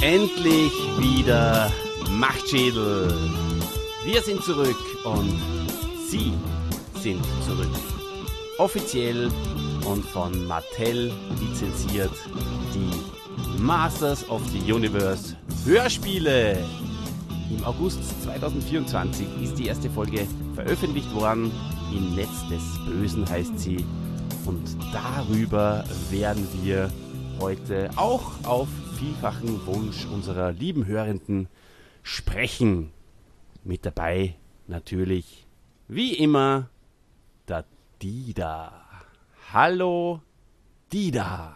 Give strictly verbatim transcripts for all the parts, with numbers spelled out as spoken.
Endlich wieder Machtschädel. Wir sind zurück und Sie sind zurück. Offiziell und von Mattel lizenziert die Masters of the Universe Hörspiele. Im August zweitausendvierundzwanzig ist die erste Folge veröffentlicht worden. Im Netz des Bösen heißt sie. Und darüber werden wir heute auch auf vielfachen Wunsch unserer lieben Hörenden sprechen. Mit dabei natürlich, wie immer, der Dida. Hallo, Dida.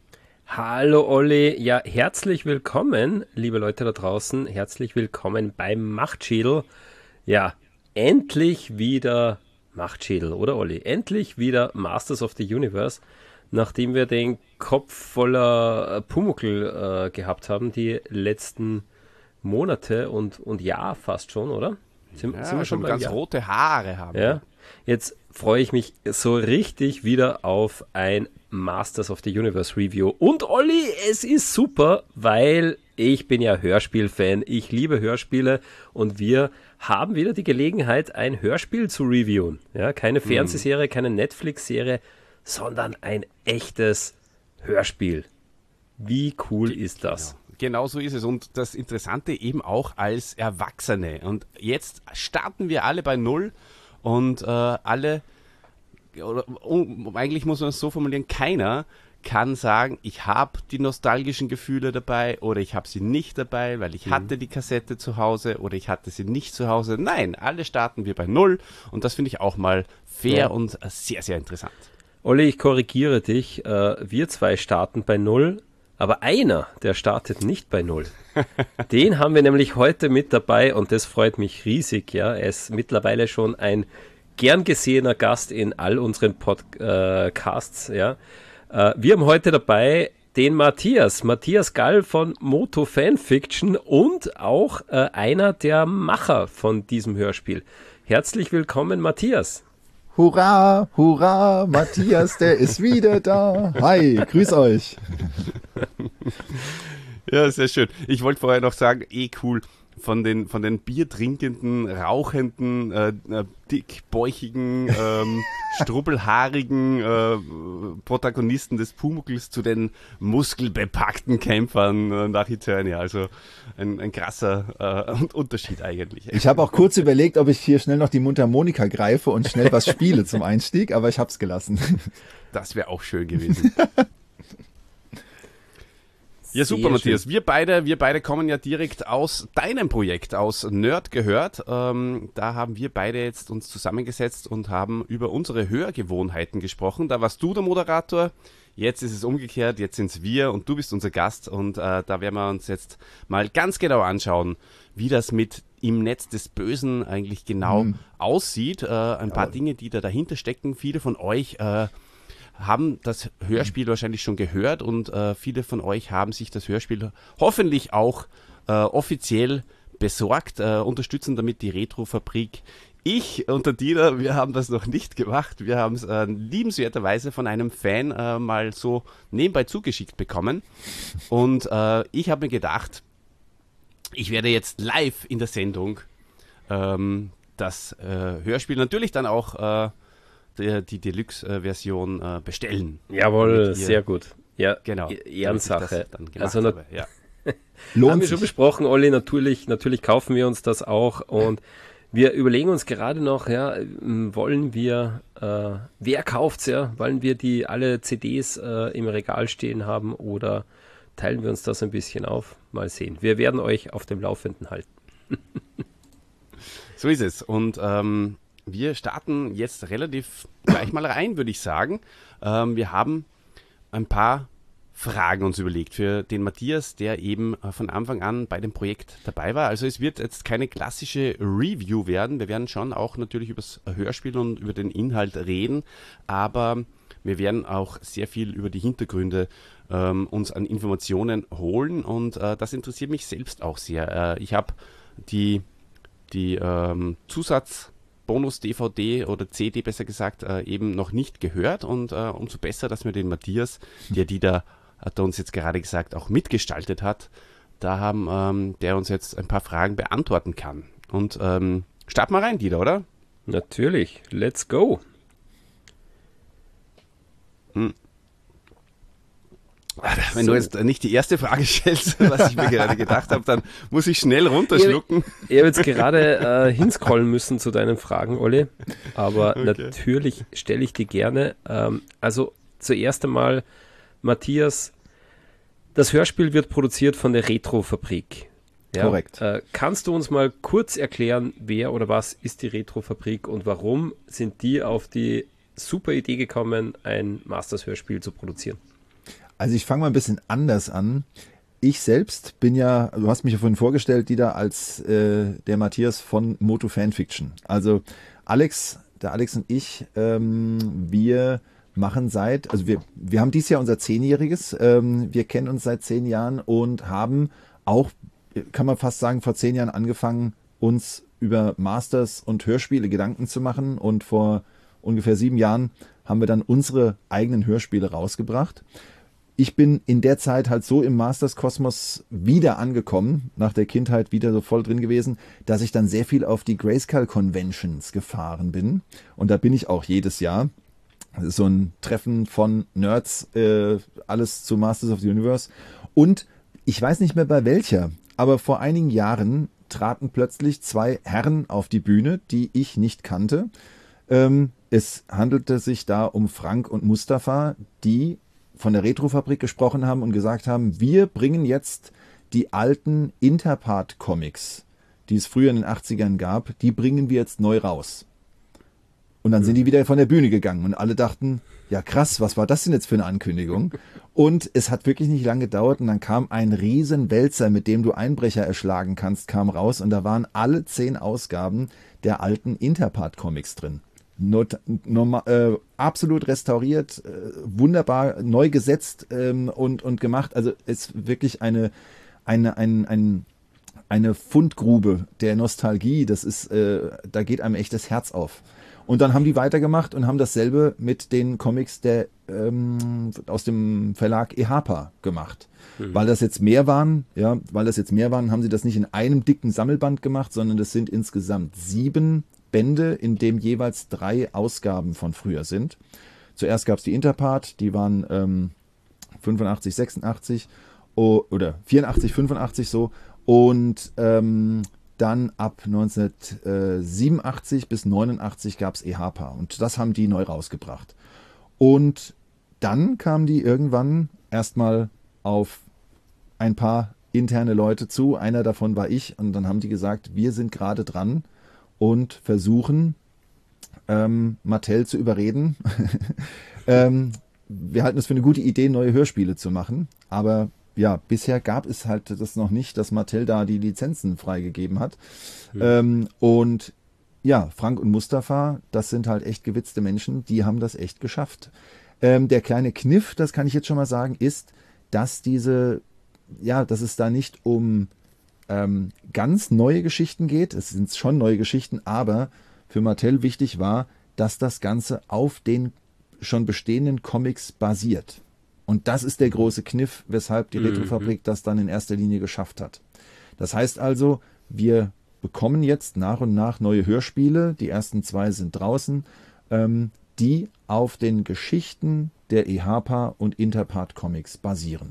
Hallo Olli, ja, herzlich willkommen, liebe Leute da draußen, herzlich willkommen beim Machtschädel. Ja, endlich wieder Machtschädel, oder Olli? Endlich wieder Masters of the Universe, nachdem wir den Kopf voller Pumuckl äh, gehabt haben, die letzten Monate und, und Jahr fast schon, oder? Sind, ja, sind wir schon ganz Jahr? Rote Haare haben. Ja, jetzt freue ich mich so richtig wieder auf ein Masters of the Universe Review. Und Olli, es ist super, weil ich bin ja Hörspielfan, ich liebe Hörspiele und wir haben wieder die Gelegenheit, ein Hörspiel zu reviewen. Ja, keine Fernsehserie, keine Netflix-Serie, sondern ein echtes Hörspiel. Wie cool ist das? Genau. Genau so ist es. Und das Interessante eben auch als Erwachsene. Und jetzt starten wir alle bei Null und äh, alle, oder um, eigentlich muss man es so formulieren, keiner kann sagen, ich habe die nostalgischen Gefühle dabei oder ich habe sie nicht dabei, weil ich mhm. hatte die Kassette zu Hause oder ich hatte sie nicht zu Hause. Nein, alle starten wir bei Null und das finde ich auch mal fair ja. und sehr, sehr interessant. Olli, ich korrigiere dich. Äh, wir zwei starten bei Null. Aber einer, der startet nicht bei Null. Den haben wir nämlich heute mit dabei und das freut mich riesig. Ja, er ist mittlerweile schon ein gern gesehener Gast in all unseren Podcasts. Ja, wir haben heute dabei den Matthias, Matthias Gall von Moto Fanfiction und auch einer der Macher von diesem Hörspiel. Herzlich willkommen, Matthias. Hurra, hurra, Matthias, der ist wieder da. Hi, grüß euch. Ja, sehr schön. Ich wollte vorher noch sagen, eh cool, von den, von den biertrinkenden, rauchenden, äh, dickbäuchigen, ähm, strubbelhaarigen äh, Protagonisten des Pumuckls zu den muskelbepackten Kämpfern äh, nach Eternia. Also ein, ein krasser äh, Unterschied eigentlich. Ich habe auch kurz überlegt, ob ich hier schnell noch die Mundharmonika greife und schnell was spiele zum Einstieg, aber ich habe es gelassen. Das wäre auch schön gewesen. Ja, super, Sehr Matthias. Schön. Wir beide, wir beide kommen ja direkt aus deinem Projekt, aus Nerd gehört. Ähm, da haben wir beide jetzt uns zusammengesetzt und haben über unsere Hörgewohnheiten gesprochen. Da warst du der Moderator, jetzt ist es umgekehrt, jetzt sind es wir und du bist unser Gast. Und äh, da werden wir uns jetzt mal ganz genau anschauen, wie das mit im Netz des Bösen eigentlich genau mhm. aussieht. Äh, ein paar ja. Dinge, die da dahinter stecken. Viele von euch äh, haben das Hörspiel wahrscheinlich schon gehört und äh, viele von euch haben sich das Hörspiel hoffentlich auch äh, offiziell besorgt, äh, unterstützen damit die Retrofabrik. Ich und der Dieter, wir haben das noch nicht gemacht. Wir haben es äh, liebenswerterweise von einem Fan äh, mal so nebenbei zugeschickt bekommen und äh, ich habe mir gedacht, ich werde jetzt live in der Sendung ähm, das äh, Hörspiel natürlich dann auch äh, die, die Deluxe-Version äh, bestellen. Jawohl, ihr, sehr gut. Ja, genau. Ehrensache. Also na- ja. Haben wir schon besprochen, Olli, natürlich, natürlich kaufen wir uns das auch und wir überlegen uns gerade noch, ja, wollen wir, äh, wer kauft's, ja, wollen wir die alle C Ds äh, im Regal stehen haben oder teilen wir uns das ein bisschen auf? Mal sehen. Wir werden euch auf dem Laufenden halten. So ist es und ähm, wir starten jetzt relativ gleich mal rein, würde ich sagen. Ähm, wir haben ein paar Fragen uns überlegt für den Matthias, der eben äh, von Anfang an bei dem Projekt dabei war. Also es wird jetzt keine klassische Review werden. Wir werden schon auch natürlich über das Hörspiel und über den Inhalt reden, aber wir werden auch sehr viel über die Hintergründe ähm, uns an Informationen holen und äh, das interessiert mich selbst auch sehr. Äh, ich habe die, die ähm, Zusatz- Bonus-D V D oder C D besser gesagt äh, eben noch nicht gehört und äh, umso besser, dass wir den Matthias, der die da, hat er uns jetzt gerade gesagt, auch mitgestaltet hat, da haben, ähm, der uns jetzt ein paar Fragen beantworten kann. Und ähm, starten wir rein, Dieter, oder? Natürlich, let's go. Hm. Wenn so. du jetzt nicht die erste Frage stellst, was ich mir gerade gedacht habe, dann muss ich schnell runterschlucken. Ich, ich habe jetzt gerade äh, hinscrollen müssen zu deinen Fragen, Olli, aber okay. Natürlich stelle ich die gerne. Ähm, also zuerst einmal, Matthias, das Hörspiel wird produziert von der Retro-Fabrik. Ja, korrekt. Äh, kannst du uns mal kurz erklären, wer oder was ist die Retro-Fabrik und warum sind die auf die super Idee gekommen, ein Masters-Hörspiel zu produzieren? Also ich fange mal ein bisschen anders an. Ich selbst bin ja, du hast mich ja vorhin vorgestellt, Dieter, als äh, der Matthias von Moto Fanfiction. Also Alex, der Alex und ich, ähm, wir machen seit, also wir, wir haben dieses Jahr unser Zehnjähriges, ähm, wir kennen uns seit zehn Jahren und haben auch, kann man fast sagen, vor zehn Jahren angefangen, uns über Masters und Hörspiele Gedanken zu machen, und vor ungefähr sieben Jahren haben wir dann unsere eigenen Hörspiele rausgebracht. Ich bin in der Zeit halt so im Masters-Kosmos wieder angekommen, nach der Kindheit wieder so voll drin gewesen, dass ich dann sehr viel auf die Grayskull-Conventions gefahren bin. Und da bin ich auch jedes Jahr. Das ist so ein Treffen von Nerds, äh, alles zu Masters of the Universe. Und ich weiß nicht mehr bei welcher, aber vor einigen Jahren traten plötzlich zwei Herren auf die Bühne, die ich nicht kannte. Ähm, es handelte sich da um Frank und Mustafa, die von der Retro-Fabrik gesprochen haben und gesagt haben, wir bringen jetzt die alten Interpart-Comics, die es früher in den achtzigern gab, die bringen wir jetzt neu raus. Und dann sind die wieder von der Bühne gegangen und alle dachten, ja krass, was war das denn jetzt für eine Ankündigung? Und es hat wirklich nicht lange gedauert und dann kam ein riesen Wälzer, mit dem du Einbrecher erschlagen kannst, kam raus, und da waren alle zehn Ausgaben der alten Interpart-Comics drin. Not, normal, äh, absolut restauriert, äh, wunderbar neu gesetzt ähm, und, und gemacht. Also es ist wirklich eine, eine, ein, ein, eine Fundgrube der Nostalgie. Das ist, äh, da geht einem echt das Herz auf. Und dann haben die weitergemacht und haben dasselbe mit den Comics der, ähm, aus dem Verlag Ehapa gemacht. Mhm. Weil das jetzt mehr waren, ja, weil das jetzt mehr waren, haben sie das nicht in einem dicken Sammelband gemacht, sondern das sind insgesamt sieben Bände, in dem jeweils drei Ausgaben von früher sind. Zuerst gab es die Interpart, die waren ähm, fünfundachtzig, sechsundachtzig oh, oder vierundachtzig, fünfundachtzig so, und ähm, dann ab neunzehnhundertsiebenundachtzig bis neunundachtzig gab es Ehapa, und das haben die neu rausgebracht. Und dann kamen die irgendwann erstmal auf ein paar interne Leute zu, einer davon war ich, und dann haben die gesagt, wir sind gerade dran und versuchen, ähm, Mattel zu überreden. ähm, wir halten es für eine gute Idee, neue Hörspiele zu machen, aber ja, bisher gab es halt das noch nicht, dass Mattel da die Lizenzen freigegeben hat. Mhm. Ähm, und ja, Frank und Mustafa, das sind halt echt gewitzte Menschen, die haben das echt geschafft. Ähm, der kleine Kniff, das kann ich jetzt schon mal sagen, ist, dass diese, ja, dass es da nicht um ähm, ganz neue Geschichten geht. Es sind schon neue Geschichten, aber für Mattel wichtig war, dass das Ganze auf den schon bestehenden Comics basiert. Und das ist der große Kniff, weshalb die Retro-Fabrik das dann in erster Linie geschafft hat. Das heißt also, wir bekommen jetzt nach und nach neue Hörspiele, die ersten zwei sind draußen, ähm, die auf den Geschichten der Ehapa und Interpart Comics basieren.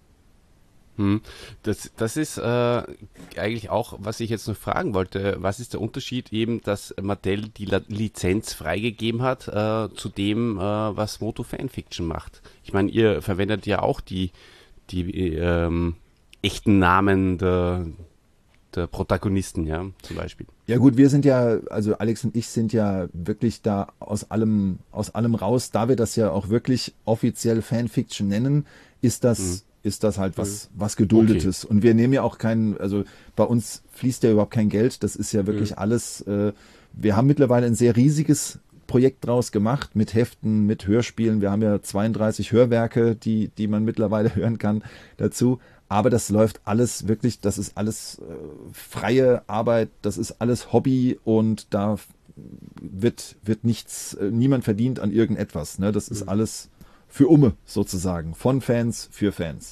Hm. Das, das ist äh, eigentlich auch, was ich jetzt noch fragen wollte. Was ist der Unterschied eben, dass Mattel die La- Lizenz freigegeben hat äh, zu dem, äh, was Moto Fanfiction macht? Ich meine, ihr verwendet ja auch die, die ähm, echten Namen der, der Protagonisten, ja, zum Beispiel. Ja gut, wir sind ja, also Alex und ich sind ja wirklich da aus allem, aus allem raus. Da wir das ja auch wirklich offiziell Fanfiction nennen, ist das... Mhm. ist das halt was, was Geduldetes. Okay. Und wir nehmen ja auch keinen, also bei uns fließt ja überhaupt kein Geld. Das ist ja wirklich mhm. alles, äh, wir haben mittlerweile ein sehr riesiges Projekt draus gemacht, mit Heften, mit Hörspielen. Wir haben ja zweiunddreißig Hörwerke, die, die man mittlerweile hören kann dazu. Aber das läuft alles wirklich, das ist alles äh, freie Arbeit, das ist alles Hobby, und da wird, wird nichts, äh, niemand verdient an irgendetwas. Ne? Das ist mhm. alles für Umme sozusagen, von Fans für Fans.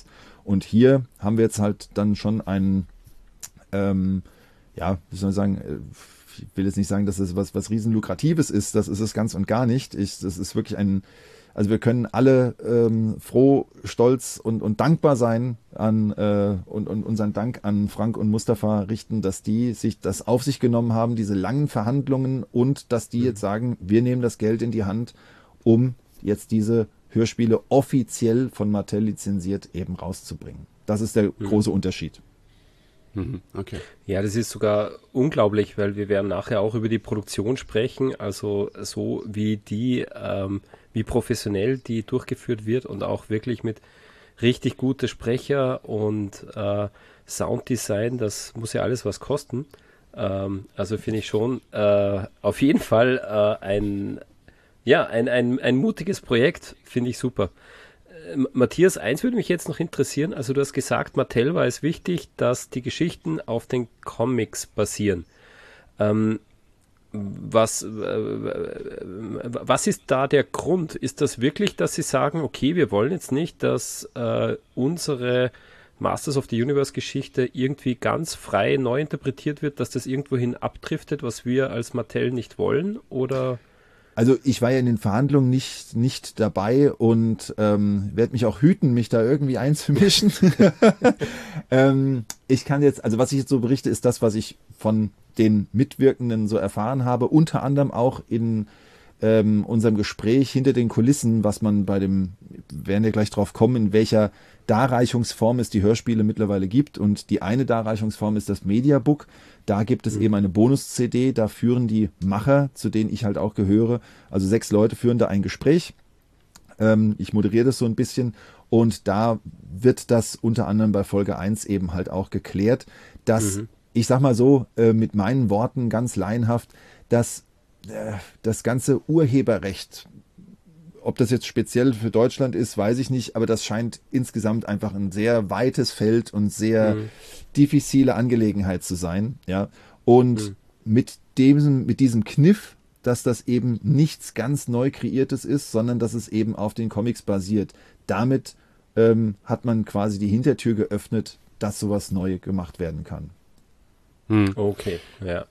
und hier haben wir jetzt halt dann schon einen, ähm, ja, wie soll ich sagen, ich will jetzt nicht sagen, dass es was, was riesen Lukratives ist, das ist es ganz und gar nicht. Ich, das ist wirklich ein, also wir können alle ähm, froh, stolz und, und dankbar sein an äh, und, und unseren Dank an Frank und Mustafa richten, dass die sich das auf sich genommen haben, diese langen Verhandlungen, und dass die jetzt sagen, wir nehmen das Geld in die Hand, um jetzt diese Hörspiele offiziell von Mattel lizenziert eben rauszubringen. Das ist der mhm. große Unterschied. Okay. Ja, das ist sogar unglaublich, weil wir werden nachher auch über die Produktion sprechen, also so wie die, ähm, wie professionell die durchgeführt wird und auch wirklich mit richtig gute Sprecher und äh, Sounddesign, das muss ja alles was kosten. Ähm, also finde ich schon äh, auf jeden Fall äh, ein, ja, ein, ein, ein mutiges Projekt, finde ich super. Matthias, eins würde mich jetzt noch interessieren, also du hast gesagt, Mattel war es wichtig, dass die Geschichten auf den Comics basieren. Ähm, was, äh, was ist da der Grund? Ist das wirklich, dass sie sagen, okay, wir wollen jetzt nicht, dass äh, unsere Masters of the Universe Geschichte irgendwie ganz frei neu interpretiert wird, dass das irgendwohin abdriftet, was wir als Mattel nicht wollen, oder... Also ich war ja in den Verhandlungen nicht, nicht dabei und ähm, werde mich auch hüten, mich da irgendwie einzumischen. ähm, ich kann jetzt, also was ich jetzt so berichte, ist das, was ich von den Mitwirkenden so erfahren habe, unter anderem auch in ähm, unserem Gespräch hinter den Kulissen, was man bei dem, werden wir gleich drauf kommen, in welcher Darreichungsform es die Hörspiele mittlerweile gibt. Und die eine Darreichungsform ist das Mediabook. Da gibt es mhm. eben eine Bonus-C D, da führen die Macher, zu denen ich halt auch gehöre, also sechs Leute führen da ein Gespräch. Ähm, ich moderiere das so ein bisschen und da wird das unter anderem bei Folge eins eben halt auch geklärt, dass, mhm. ich sag mal so, äh, mit meinen Worten ganz laienhaft, dass äh, das ganze Urheberrecht, ob das jetzt speziell für Deutschland ist, weiß ich nicht, aber das scheint insgesamt einfach ein sehr weites Feld und sehr mhm. diffizile Angelegenheit zu sein, ja. Und mhm. mit dem, mit diesem Kniff, dass das eben nichts ganz neu Kreiertes ist, sondern dass es eben auf den Comics basiert. Damit ähm, hat man quasi die Hintertür geöffnet, dass sowas neu gemacht werden kann. Mhm. Okay, ja.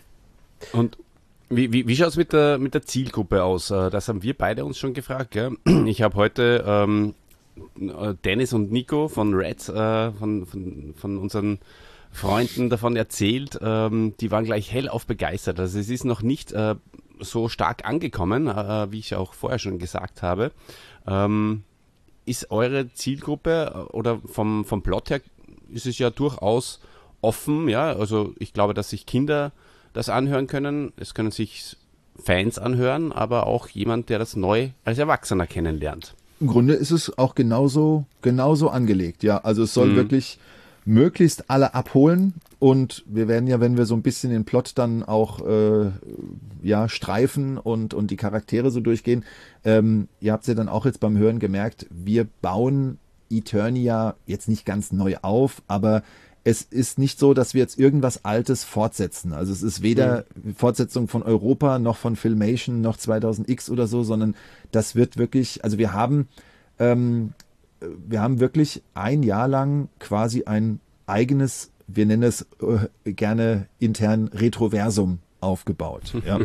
Und Wie, wie, wie schaut es mit der, mit der Zielgruppe aus? Das haben wir beide uns schon gefragt. Gell? Ich habe heute ähm, Dennis und Nico von Reds, äh, von, von, von unseren Freunden davon erzählt. Ähm, die waren gleich hellauf begeistert. Also es ist noch nicht äh, so stark angekommen, äh, wie ich auch vorher schon gesagt habe. Ähm, ist eure Zielgruppe oder vom, vom Plot her ist es ja durchaus offen. Ja, also ich glaube, dass sich Kinder das anhören können. Es können sich Fans anhören, aber auch jemand, der das neu als Erwachsener kennenlernt. Im Grunde ist es auch genauso, genauso angelegt, ja. Also es soll mhm. wirklich möglichst alle abholen und wir werden ja, wenn wir so ein bisschen den Plot dann auch äh, ja, streifen und, und die Charaktere so durchgehen, ähm, ihr habt es ja dann auch jetzt beim Hören gemerkt, wir bauen Eternia jetzt nicht ganz neu auf, aber es ist nicht so, dass wir jetzt irgendwas Altes fortsetzen. Also es ist weder mhm. Fortsetzung von Europa noch von Filmation noch zweitausend X oder so, sondern das wird wirklich, also wir haben, ähm, wir haben wirklich ein Jahr lang quasi ein eigenes, wir nennen es äh, gerne intern Retroversum aufgebaut. Ja.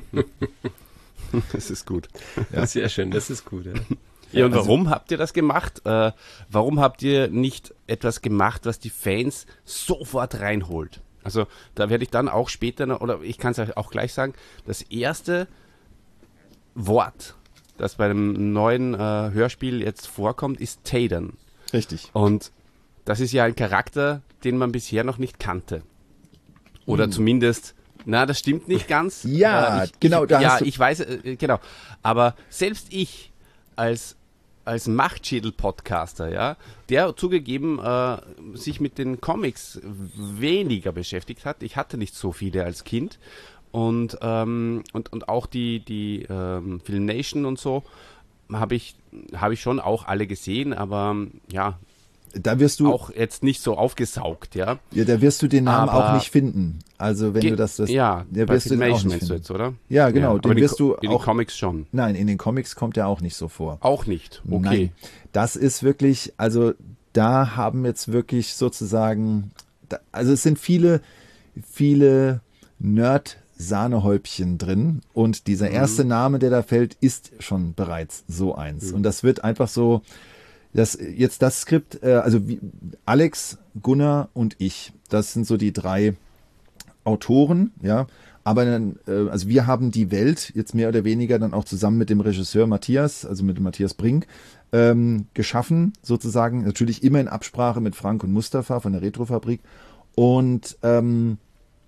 Das ist gut. Ja. Sehr schön, das ist gut. Ja. Ja, und warum also, habt ihr das gemacht? Äh, warum habt ihr nicht etwas gemacht, was die Fans sofort reinholt? Also da werde ich dann auch später, noch, oder ich kann es auch gleich sagen, das erste Wort, das bei dem neuen äh, Hörspiel jetzt vorkommt, ist Tayden. Richtig. Und das ist ja ein Charakter, den man bisher noch nicht kannte. Oder hm. zumindest... Na, das stimmt nicht ganz. Ja, äh, ich, genau. Da ja, hast du ich weiß, äh, genau. Aber selbst ich als als Machtschädel-Podcaster, ja, der zugegeben äh, sich mit den Comics weniger beschäftigt hat. Ich hatte nicht so viele als Kind und ähm, und und auch die die ähm, Filmation und so habe ich habe ich schon auch alle gesehen, aber ja, da wirst du auch jetzt nicht so aufgesaugt, ja. Ja, da wirst du den Namen aber auch nicht finden. Also wenn ge- du das, das ja, da wirst du den auch nicht finden. Jetzt, oder? Ja, genau. Ja, den wirst du in auch, den Comics schon. Nein, in den Comics kommt er auch nicht so vor. Auch nicht. Okay. Nein, das ist wirklich, also da haben jetzt wirklich sozusagen, also es sind viele, viele Nerd-Sahnehäubchen drin und dieser erste mhm. Name, der da fällt, ist schon bereits so eins. Mhm. Und das wird einfach so, das, jetzt das Skript, äh, also wie, Alex, Gunnar und ich, das sind so die drei Autoren, ja, aber dann, äh, also wir haben die Welt jetzt mehr oder weniger dann auch zusammen mit dem Regisseur Matthias, also mit dem Matthias Brink, ähm, geschaffen, sozusagen, natürlich immer in Absprache mit Frank und Mustafa von der Retrofabrik und ähm,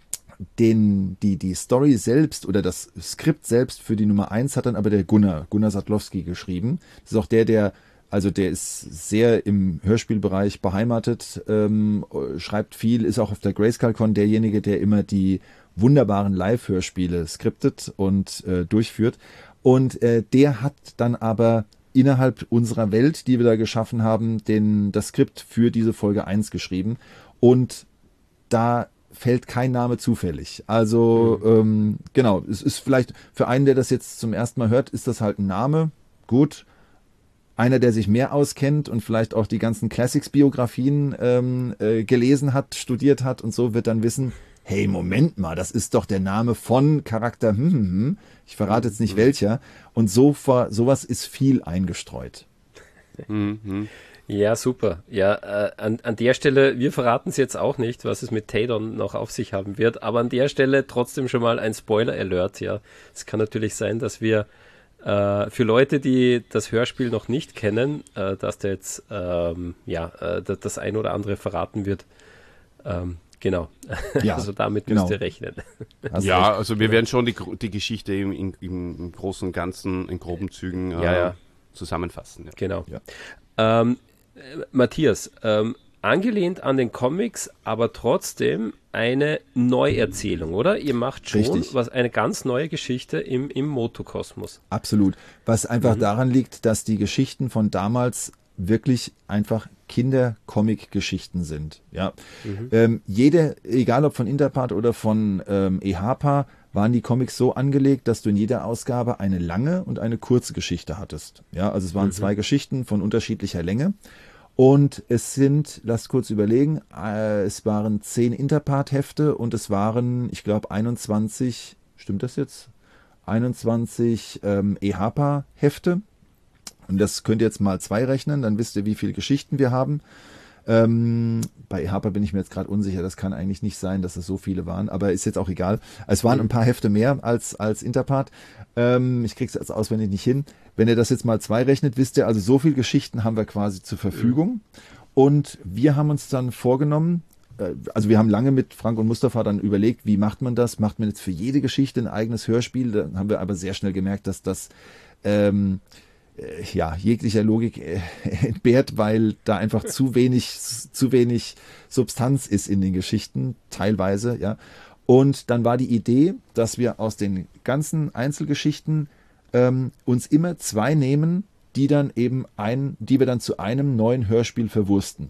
den, die, die Story selbst oder das Skript selbst für die Nummer eins hat dann aber der Gunnar, Gunnar Sadlowski geschrieben. Das ist auch der, der, also der ist sehr im Hörspielbereich beheimatet, ähm, schreibt viel, ist auch auf der GrayscaleCon derjenige, der immer die wunderbaren Live-Hörspiele skriptet und äh, durchführt. Und äh, der hat dann aber innerhalb unserer Welt, die wir da geschaffen haben, den, das Skript für diese Folge eins geschrieben. Und da fällt kein Name zufällig. Also mhm. ähm, genau, es ist vielleicht für einen, der das jetzt zum ersten Mal hört, ist das halt ein Name. Gut. Einer, der sich mehr auskennt und vielleicht auch die ganzen Classics-Biografien ähm, äh, gelesen hat, studiert hat und so, wird dann wissen, hey, Moment mal, das ist doch der Name von Charakter, hm, hm, hm. Ich verrate jetzt nicht mhm. welcher. Und so sowas ist viel eingestreut. Mhm. Ja, super. Ja, äh, an, an der Stelle, wir verraten es jetzt auch nicht, was es mit Tadon noch auf sich haben wird, aber an der Stelle trotzdem schon mal ein Spoiler-Alert, ja. Es kann natürlich sein, dass wir äh, für Leute, die das Hörspiel noch nicht kennen, äh, dass da jetzt ähm, ja, äh, das ein oder andere verraten wird. Ähm, genau. Ja, also damit genau. müsst ihr rechnen. Hast ja, recht. Also wir werden schon die, die Geschichte im, im, im Großen und Ganzen, in groben Zügen äh, ja, ja. zusammenfassen. Ja. Genau. Ja. Ähm, Matthias, ähm, angelehnt an den Comics, aber trotzdem eine Neuerzählung, oder? Ihr macht schon Richtig. was eine ganz neue Geschichte im, im Motokosmos. Absolut. Was einfach mhm. daran liegt, dass die Geschichten von damals wirklich einfach Kinder-Comic-Geschichten sind. Ja. Mhm. Ähm, jede, egal ob von Interpart oder von ähm, E H P A, waren die Comics so angelegt, dass du in jeder Ausgabe eine lange und eine kurze Geschichte hattest. Ja, also es waren mhm. zwei Geschichten von unterschiedlicher Länge. Und es sind, lasst kurz überlegen, äh, es waren zehn Interpart-Hefte und es waren, ich glaube, einundzwanzig, stimmt das jetzt? einundzwanzig ähm, E H P A-Hefte. Und das könnt ihr jetzt mal zwei rechnen, dann wisst ihr, wie viele Geschichten wir haben. Ähm, bei E H P A bin ich mir jetzt gerade unsicher, das kann eigentlich nicht sein, dass es so viele waren, aber ist jetzt auch egal. Es waren ein paar Hefte mehr als, als Interpart. Ähm, ich krieg's jetzt auswendig nicht hin. Wenn ihr das jetzt mal zwei rechnet, wisst ihr, also so viele Geschichten haben wir quasi zur Verfügung. Und wir haben uns dann vorgenommen, äh, also wir haben lange mit Frank und Mustafa dann überlegt, wie macht man das? Macht man jetzt für jede Geschichte ein eigenes Hörspiel? Dann haben wir aber sehr schnell gemerkt, dass das ähm, ja, jeglicher Logik äh, entbehrt, weil da einfach zu wenig, zu wenig Substanz ist in den Geschichten, teilweise, ja. Und dann war die Idee, dass wir aus den ganzen Einzelgeschichten ähm, uns immer zwei nehmen, die dann eben ein, die wir dann zu einem neuen Hörspiel verwursten.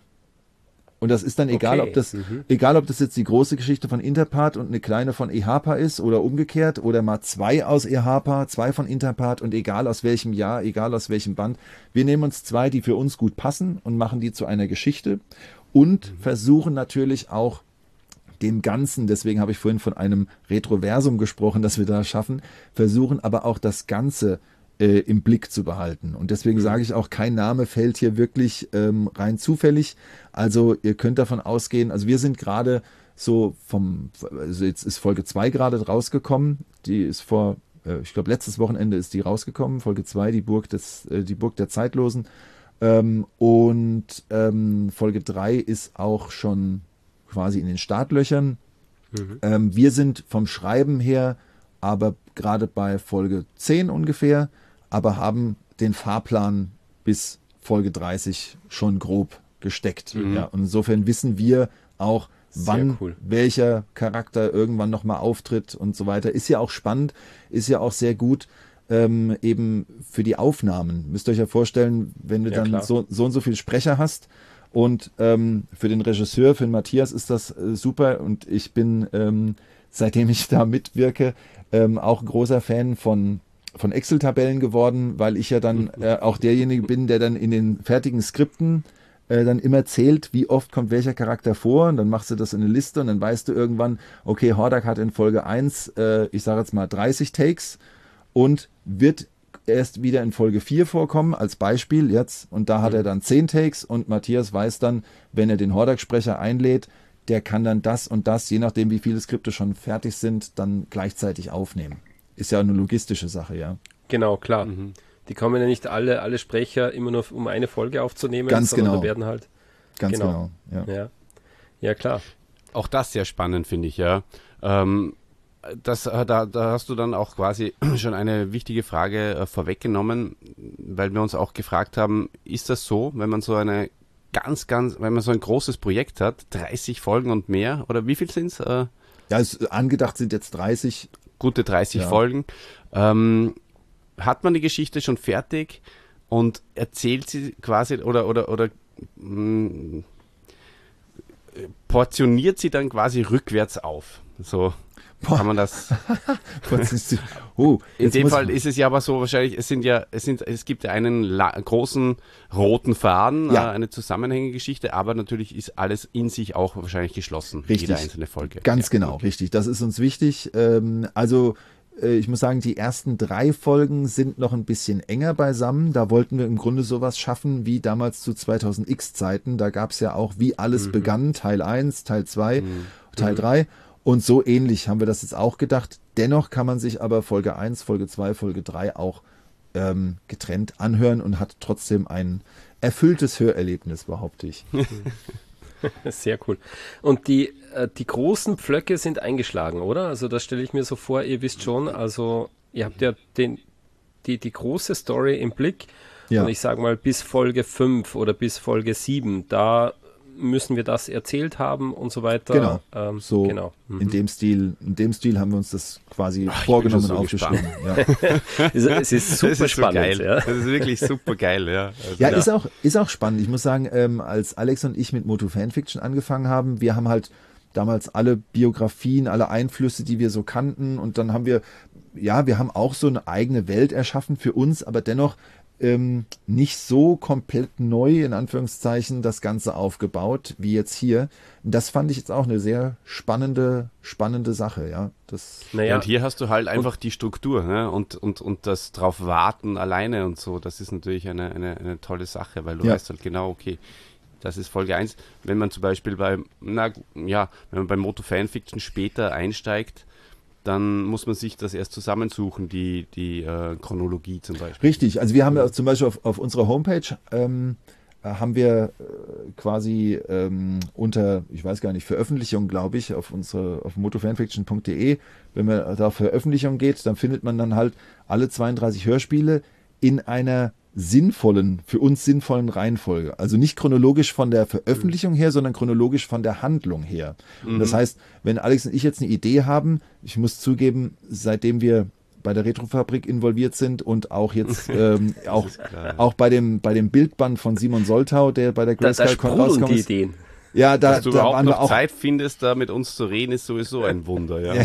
Und das ist dann egal, okay. ob das, mhm. egal ob das jetzt die große Geschichte von Interpart und eine kleine von E H P A ist oder umgekehrt oder mal zwei aus E H P A, zwei von Interpart und egal aus welchem Jahr, egal aus welchem Band. Wir nehmen uns zwei, die für uns gut passen und machen die zu einer Geschichte und mhm. versuchen natürlich auch dem Ganzen, deswegen habe ich vorhin von einem Retroversum gesprochen, das wir da schaffen, versuchen aber auch das Ganze äh, im Blick zu behalten. Und deswegen sage ich auch, kein Name fällt hier wirklich ähm, rein zufällig. Also ihr könnt davon ausgehen, also wir sind gerade so vom, also jetzt ist Folge zwei gerade rausgekommen, die ist vor, äh, ich glaube letztes Wochenende ist die rausgekommen, Folge zwei, die Burg des, äh, die Burg der Zeitlosen. Ähm, und ähm, Folge drei ist auch schon quasi in den Startlöchern. Mhm. Ähm, wir sind vom Schreiben her aber gerade bei Folge zehn ungefähr, aber haben den Fahrplan bis Folge dreißig schon grob gesteckt. Mhm. Ja, und insofern wissen wir auch, wann cool. welcher Charakter irgendwann nochmal auftritt und so weiter. Ist ja auch spannend, ist ja auch sehr gut ähm, eben für die Aufnahmen. Müsst ihr euch ja vorstellen, wenn du ja, dann so, so und so viele Sprecher hast und ähm, für den Regisseur, für den Matthias ist das äh, super und ich bin, ähm, seitdem ich da mitwirke, ähm, auch ein großer Fan von von Excel-Tabellen geworden, weil ich ja dann äh, auch derjenige bin, der dann in den fertigen Skripten äh, dann immer zählt, wie oft kommt welcher Charakter vor und dann machst du das in eine Liste und dann weißt du irgendwann, okay, Hordak hat in Folge eins, äh, ich sage jetzt mal dreißig Takes und wird erst wieder in Folge vier vorkommen, als Beispiel jetzt, und da hat er dann zehn Takes und Matthias weiß dann, wenn er den Hordak-Sprecher einlädt, der kann dann das und das, je nachdem wie viele Skripte schon fertig sind, dann gleichzeitig aufnehmen. Ist ja eine logistische Sache, ja. Genau, klar. Mhm. Die kommen ja nicht alle, alle Sprecher immer nur, um eine Folge aufzunehmen, ganz sondern genau. da werden halt... Ganz genau. genau, ja. ja. Ja, klar. Auch das sehr spannend, finde ich, ja. Ähm, das, da, da hast du dann auch quasi schon eine wichtige Frage äh, vorweggenommen, weil wir uns auch gefragt haben, ist das so, wenn man so eine ganz, ganz, wenn man so ein großes Projekt hat, dreißig Folgen und mehr, oder wie viel sind es? Äh, ja, es, angedacht sind jetzt dreißig. Gute dreißig ja. Folgen. Ähm, hat man die Geschichte schon fertig und erzählt sie quasi oder, oder, oder mh, portioniert sie dann quasi rückwärts auf? So kann man das. oh, in dem Fall ist es ja aber so wahrscheinlich, es sind ja, es sind, es gibt ja einen la- großen roten Faden, ja. äh, eine zusammenhängende Geschichte, aber natürlich ist alles in sich auch wahrscheinlich geschlossen, richtig. jede einzelne Folge. Ganz ja. genau, richtig. Das ist uns wichtig. Ähm, also äh, ich muss sagen, die ersten drei Folgen sind noch ein bisschen enger beisammen. Da wollten wir im Grunde sowas schaffen wie damals zu zweitausend X Zeiten. Da gab es ja auch, wie alles mhm. begann, Teil eins, Teil zwei, mhm. Teil drei. Und so ähnlich haben wir das jetzt auch gedacht. Dennoch kann man sich aber Folge eins, Folge zwei, Folge drei auch ähm, getrennt anhören und hat trotzdem ein erfülltes Hörerlebnis, behaupte ich. Sehr cool. Und die, äh, die großen Pflöcke sind eingeschlagen, oder? Also das stelle ich mir so vor, ihr wisst schon, also ihr habt ja den, die, die große Story im Blick. Ja. Und ich sage mal bis Folge fünf oder bis Folge sieben, da müssen wir das erzählt haben und so weiter. Genau, ähm, so genau. Mhm. in dem Stil, in dem Stil haben wir uns das quasi Ach, vorgenommen und so aufgeschrieben. Ja. Es ist super das ist spannend. So geil. Ja. Das ist wirklich super geil. Ja, also, ja, ja. Ist, auch, ist auch spannend. Ich muss sagen, ähm, als Alex und ich mit Moto Fanfiction angefangen haben, wir haben halt damals alle Biografien, alle Einflüsse, die wir so kannten, und dann haben wir, ja, wir haben auch so eine eigene Welt erschaffen für uns, aber dennoch Ähm, nicht so komplett neu, in Anführungszeichen, das Ganze aufgebaut, wie jetzt hier. Das fand ich jetzt auch eine sehr spannende, spannende Sache, ja. Das naja, ja, und hier hast du halt einfach die Struktur, ne? und, und, und das drauf warten alleine und so, das ist natürlich eine, eine, eine tolle Sache, weil du ja. weißt halt genau, okay, das ist Folge eins. Wenn man zum Beispiel bei, na ja, wenn man bei Moto Fanfiction später einsteigt, dann muss man sich das erst zusammensuchen, die, die äh, Chronologie zum Beispiel. Richtig, also wir haben ja zum Beispiel auf, auf unserer Homepage ähm, haben wir äh, quasi ähm, unter, ich weiß gar nicht, Veröffentlichung, glaube ich, auf unsere, auf motofanfiction punkt de, wenn man da auf Veröffentlichung geht, dann findet man dann halt alle zweiunddreißig Hörspiele in einer sinnvollen, für uns sinnvollen Reihenfolge. Also nicht chronologisch von der Veröffentlichung her, sondern chronologisch von der Handlung her. Mhm. Und das heißt, wenn Alex und ich jetzt eine Idee haben, ich muss zugeben, seitdem wir bei der Retrofabrik involviert sind und auch jetzt ähm, auch, auch bei dem bei dem Bildband von Simon Soltau, der bei der Grayscale rauskommt. Die Ideen. Ja, da, Dass du da überhaupt waren noch wir auch Zeit findest, da mit uns zu reden, ist sowieso ein Wunder. Ja.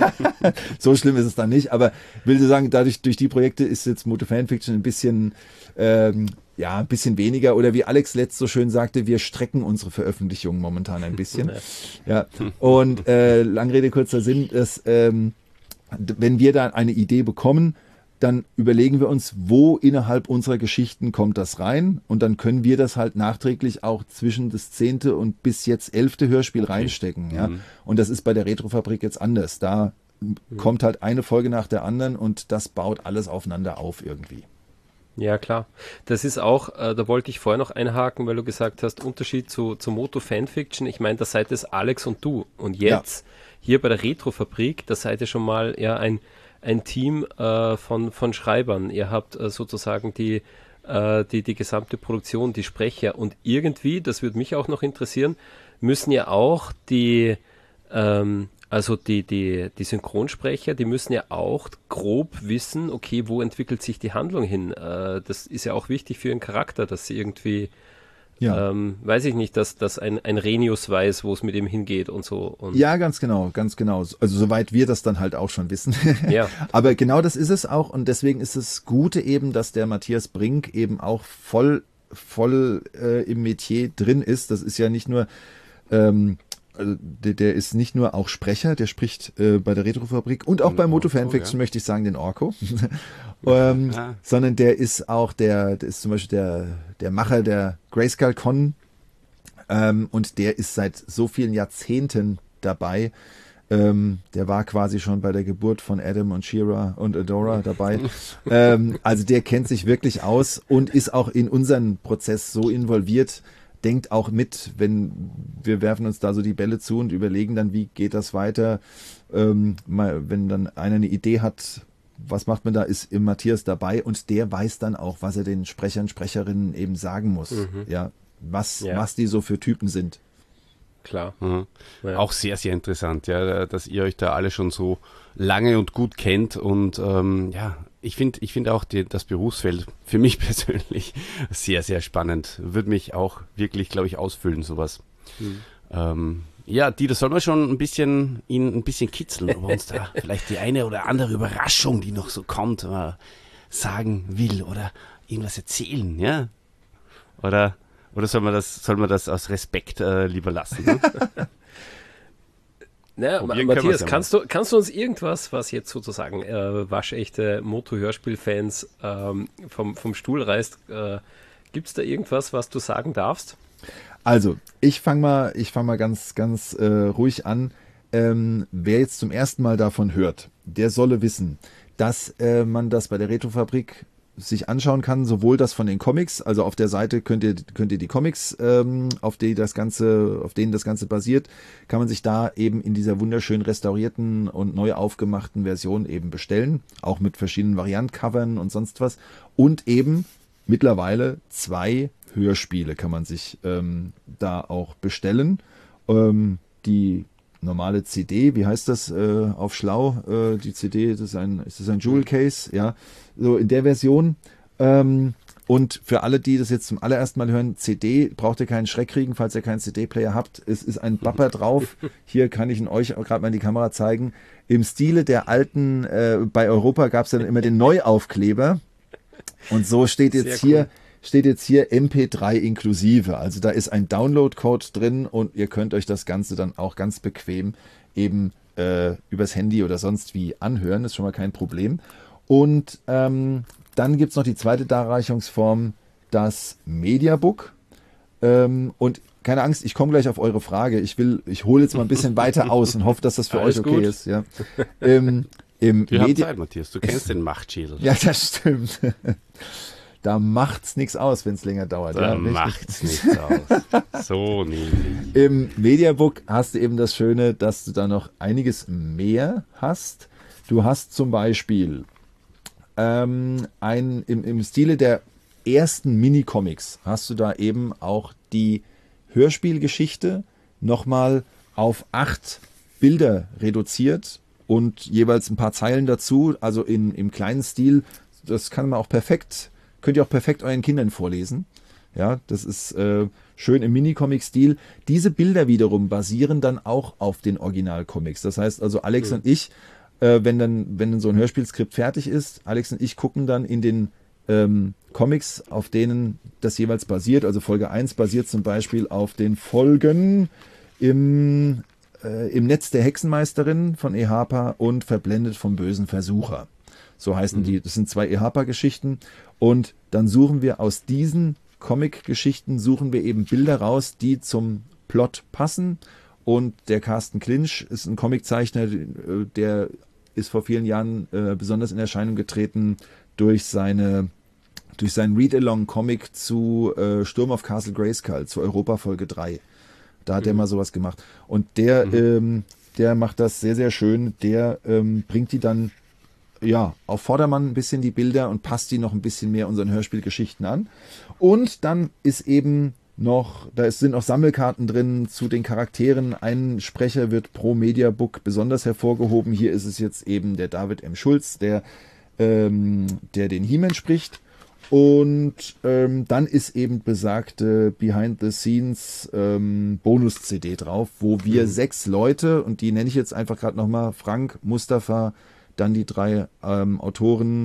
So schlimm ist es dann nicht, aber will du sagen, dadurch durch die Projekte ist jetzt Moto Fanfiction ein bisschen ähm, ja, ein bisschen weniger, oder wie Alex letzt so schön sagte, wir strecken unsere Veröffentlichungen momentan ein bisschen. Ja. Und äh, lange Rede, kurzer Sinn, dass ähm, wenn wir da eine Idee bekommen, dann überlegen wir uns, wo innerhalb unserer Geschichten kommt das rein, und dann können wir das halt nachträglich auch zwischen das zehnte und bis jetzt elfte Hörspiel okay. reinstecken. Ja? Mhm. Und das ist bei der Retrofabrik jetzt anders. Da mhm. kommt halt eine Folge nach der anderen und das baut alles aufeinander auf irgendwie. Ja, klar. Das ist auch, äh, da wollte ich vorher noch einhaken, weil du gesagt hast, Unterschied zu, zu Moto Fanfiction. Ich meine, da seid es Alex und du. Und jetzt ja. hier bei der Retrofabrik, da seid ihr schon mal ja ein ein Team äh, von, von Schreibern. Ihr habt äh, sozusagen die, äh, die, die gesamte Produktion, die Sprecher, und irgendwie, das würde mich auch noch interessieren, müssen ja auch die, ähm, also die, die, die Synchronsprecher, die müssen ja auch grob wissen, okay, wo entwickelt sich die Handlung hin? Äh, das ist ja auch wichtig für ihren Charakter, dass sie irgendwie Ja. Ähm, weiß ich nicht, dass, dass ein, ein Renius weiß, wo es mit ihm hingeht und so. Und ja, ganz genau, ganz genau. Also soweit wir das dann halt auch schon wissen. Ja. Aber genau das ist es auch, und deswegen ist das Gute eben, dass der Matthias Brink eben auch voll voll äh, im Metier drin ist. Das ist ja nicht nur, ähm, also der, der ist nicht nur auch Sprecher, der spricht äh, bei der Retrofabrik und auch Und bei Moto Orko, Fanfiction, ja. möchte ich sagen, den Orko. ähm, Ja. sondern der ist auch der, der ist zum Beispiel der, der Macher der Grayskull Con ähm, und der ist seit so vielen Jahrzehnten dabei. Ähm, der war quasi schon bei der Geburt von Adam und She-Ra und Adora dabei. ähm, also der kennt sich wirklich aus und ist auch in unseren Prozess so involviert, denkt auch mit, wenn wir werfen uns da so die Bälle zu und überlegen dann, wie geht das weiter. Ähm, mal, wenn dann einer eine Idee hat, was macht man da, ist im Matthias dabei und der weiß dann auch, was er den Sprechern, Sprecherinnen eben sagen muss. Mhm. Ja, was, ja. was die so für Typen sind. Klar. Mhm. Ja. Auch sehr, sehr interessant, ja, dass ihr euch da alle schon so lange und gut kennt und ähm, ja, ich finde ich finde auch die, das Berufsfeld für mich persönlich sehr, sehr spannend. Würde mich auch wirklich, glaube ich, ausfüllen, sowas. Mhm. Ähm, ja, Dieter, sollen wir schon ein bisschen ihn ein bisschen kitzeln, ob er uns da vielleicht die eine oder andere Überraschung, die noch so kommt, äh, sagen will oder irgendwas erzählen, ja? Oder Oder soll man das, soll man das aus Respekt äh, lieber lassen? Ne? Naja, Matthias, ja kannst du, kannst du uns irgendwas, was jetzt sozusagen äh, waschechte Moto-Hörspiel-Fans ähm, vom, vom Stuhl reißt, äh, gibt es da irgendwas, was du sagen darfst? Also, ich fange mal, ich fang mal ganz, ganz äh, ruhig an. Ähm, wer jetzt zum ersten Mal davon hört, der solle wissen, dass äh, man das bei der Retrofabrik sich anschauen kann, sowohl das von den Comics, also auf der Seite könnt ihr, könnt ihr die Comics, ähm, auf die das Ganze, auf denen das Ganze basiert, kann man sich da eben in dieser wunderschön restaurierten und neu aufgemachten Version eben bestellen, auch mit verschiedenen Variantcovern und sonst was. Und eben mittlerweile zwei Hörspiele kann man sich ähm, da auch bestellen. Ähm, die normale C D, wie heißt das äh, auf Schlau? Äh, die C D, das ist ein, ist das ein Jewel Case? Ja, so in der Version. Ähm, und für alle, die das jetzt zum allerersten Mal hören, C D, braucht ihr keinen Schreck kriegen, falls ihr keinen C D-Player habt. Es ist ein Bapper drauf. Hier kann ich ihn euch auch gerade mal in die Kamera zeigen. Im Stile der alten, äh, bei Europa gab es dann immer den Neuaufkleber. Und so steht jetzt Sehr hier... Cool. steht jetzt hier M P drei inklusive. Also da ist ein Download-Code drin und ihr könnt euch das Ganze dann auch ganz bequem eben äh, übers Handy oder sonst wie anhören. Das ist schon mal kein Problem. Und ähm, dann gibt es noch die zweite Darreichungsform, das Mediabook. Ähm, und keine Angst, ich komme gleich auf eure Frage. Ich will, ich hole jetzt mal ein bisschen weiter aus und hoffe, dass das für Alles euch okay gut. ist. Ja. Ähm, im Wir Medi- haben Zeit, Matthias. Du kennst den Machtschädel. Ja, das stimmt. Da macht's nichts aus, wenn es länger dauert. Da ja, macht's nichts aus. So niedlich. Im Mediabook hast du eben das Schöne, dass du da noch einiges mehr hast. Du hast zum Beispiel ähm, ein, im, im Stile der ersten Minicomics hast du da eben auch die Hörspielgeschichte nochmal auf acht Bilder reduziert und jeweils ein paar Zeilen dazu, also in, im kleinen Stil. Das kann man auch perfekt Könnt ihr auch perfekt euren Kindern vorlesen. Ja, das ist äh, schön im Minicomic-Stil. Diese Bilder wiederum basieren dann auch auf den Original-Comics. Das heißt also, Alex mhm. und ich, äh, wenn dann, wenn dann so ein Hörspielskript fertig ist, Alex und ich gucken dann in den ähm, Comics, auf denen das jeweils basiert. Also Folge eins basiert zum Beispiel auf den Folgen im, äh, im Netz der Hexenmeisterin von E. Harper und Verblendet vom bösen Versucher. So heißen mhm. die. Das sind zwei E. Harper-Geschichten. Und dann suchen wir aus diesen Comic-Geschichten, suchen wir eben Bilder raus, die zum Plot passen. Und der Carsten Klinsch ist ein Comiczeichner, der ist vor vielen Jahren äh, besonders in Erscheinung getreten durch seine durch seinen Read-Along-Comic zu äh, Sturm auf Castle Grayskull, zu Europa Folge drei. Da hat mhm. er mal sowas gemacht. Und der, mhm. ähm, der macht das sehr, sehr schön. Der ähm, bringt die dann ja, auf Vordermann ein bisschen die Bilder und passt die noch ein bisschen mehr unseren Hörspielgeschichten an. Und dann ist eben noch, da sind noch Sammelkarten drin zu den Charakteren. Ein Sprecher wird pro Mediabook besonders hervorgehoben. Hier ist es jetzt eben der David M. Schulz, der, ähm, der den He-Man spricht. Und ähm, dann ist eben besagte Behind-the-Scenes ähm, Bonus-C D drauf, wo wir mhm. sechs Leute, und die nenne ich jetzt einfach gerade nochmal, Frank, Mustafa, dann die drei ähm, Autoren,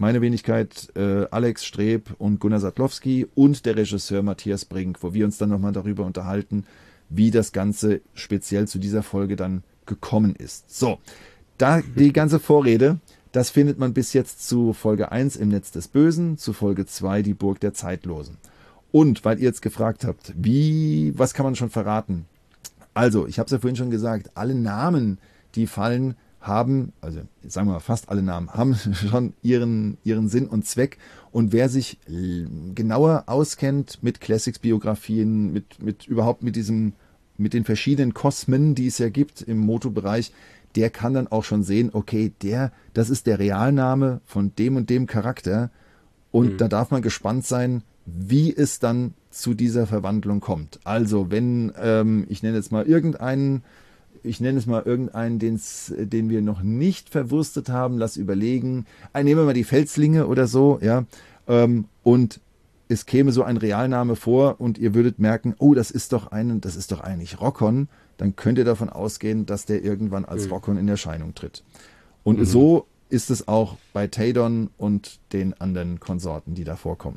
meine Wenigkeit, äh, Alex Streb und Gunnar Sadlowski und der Regisseur Matthias Brink, wo wir uns dann nochmal darüber unterhalten, wie das Ganze speziell zu dieser Folge dann gekommen ist. So, da die ganze Vorrede, das findet man bis jetzt zu Folge eins im Netz des Bösen, zu Folge zwei die Burg der Zeitlosen. Und weil ihr jetzt gefragt habt, wie, was kann man schon verraten? Also, ich habe es ja vorhin schon gesagt, alle Namen, die fallen, haben, also sagen wir mal fast alle Namen, haben schon ihren, ihren Sinn und Zweck. Und wer sich genauer auskennt mit Classics-Biografien, mit, mit überhaupt mit diesem, mit den verschiedenen Kosmen, die es ja gibt im Moto-Bereich, der kann dann auch schon sehen, okay, der, das ist der Realname von dem und dem Charakter. Und mhm. da darf man gespannt sein, wie es dann zu dieser Verwandlung kommt. Also wenn, ähm, ich nenne jetzt mal irgendeinen, ich nenne es mal irgendeinen, den's, den wir noch nicht verwurstet haben, lass überlegen. Ein, nehmen wir mal die Felslinge oder so, ja, ähm, und es käme so ein Realname vor und ihr würdet merken, oh, das ist doch ein, das ist doch eigentlich Rockon, dann könnt ihr davon ausgehen, dass der irgendwann als mhm. Rockon in Erscheinung tritt. Und mhm. so ist es auch bei Tadon und den anderen Konsorten, die da vorkommen.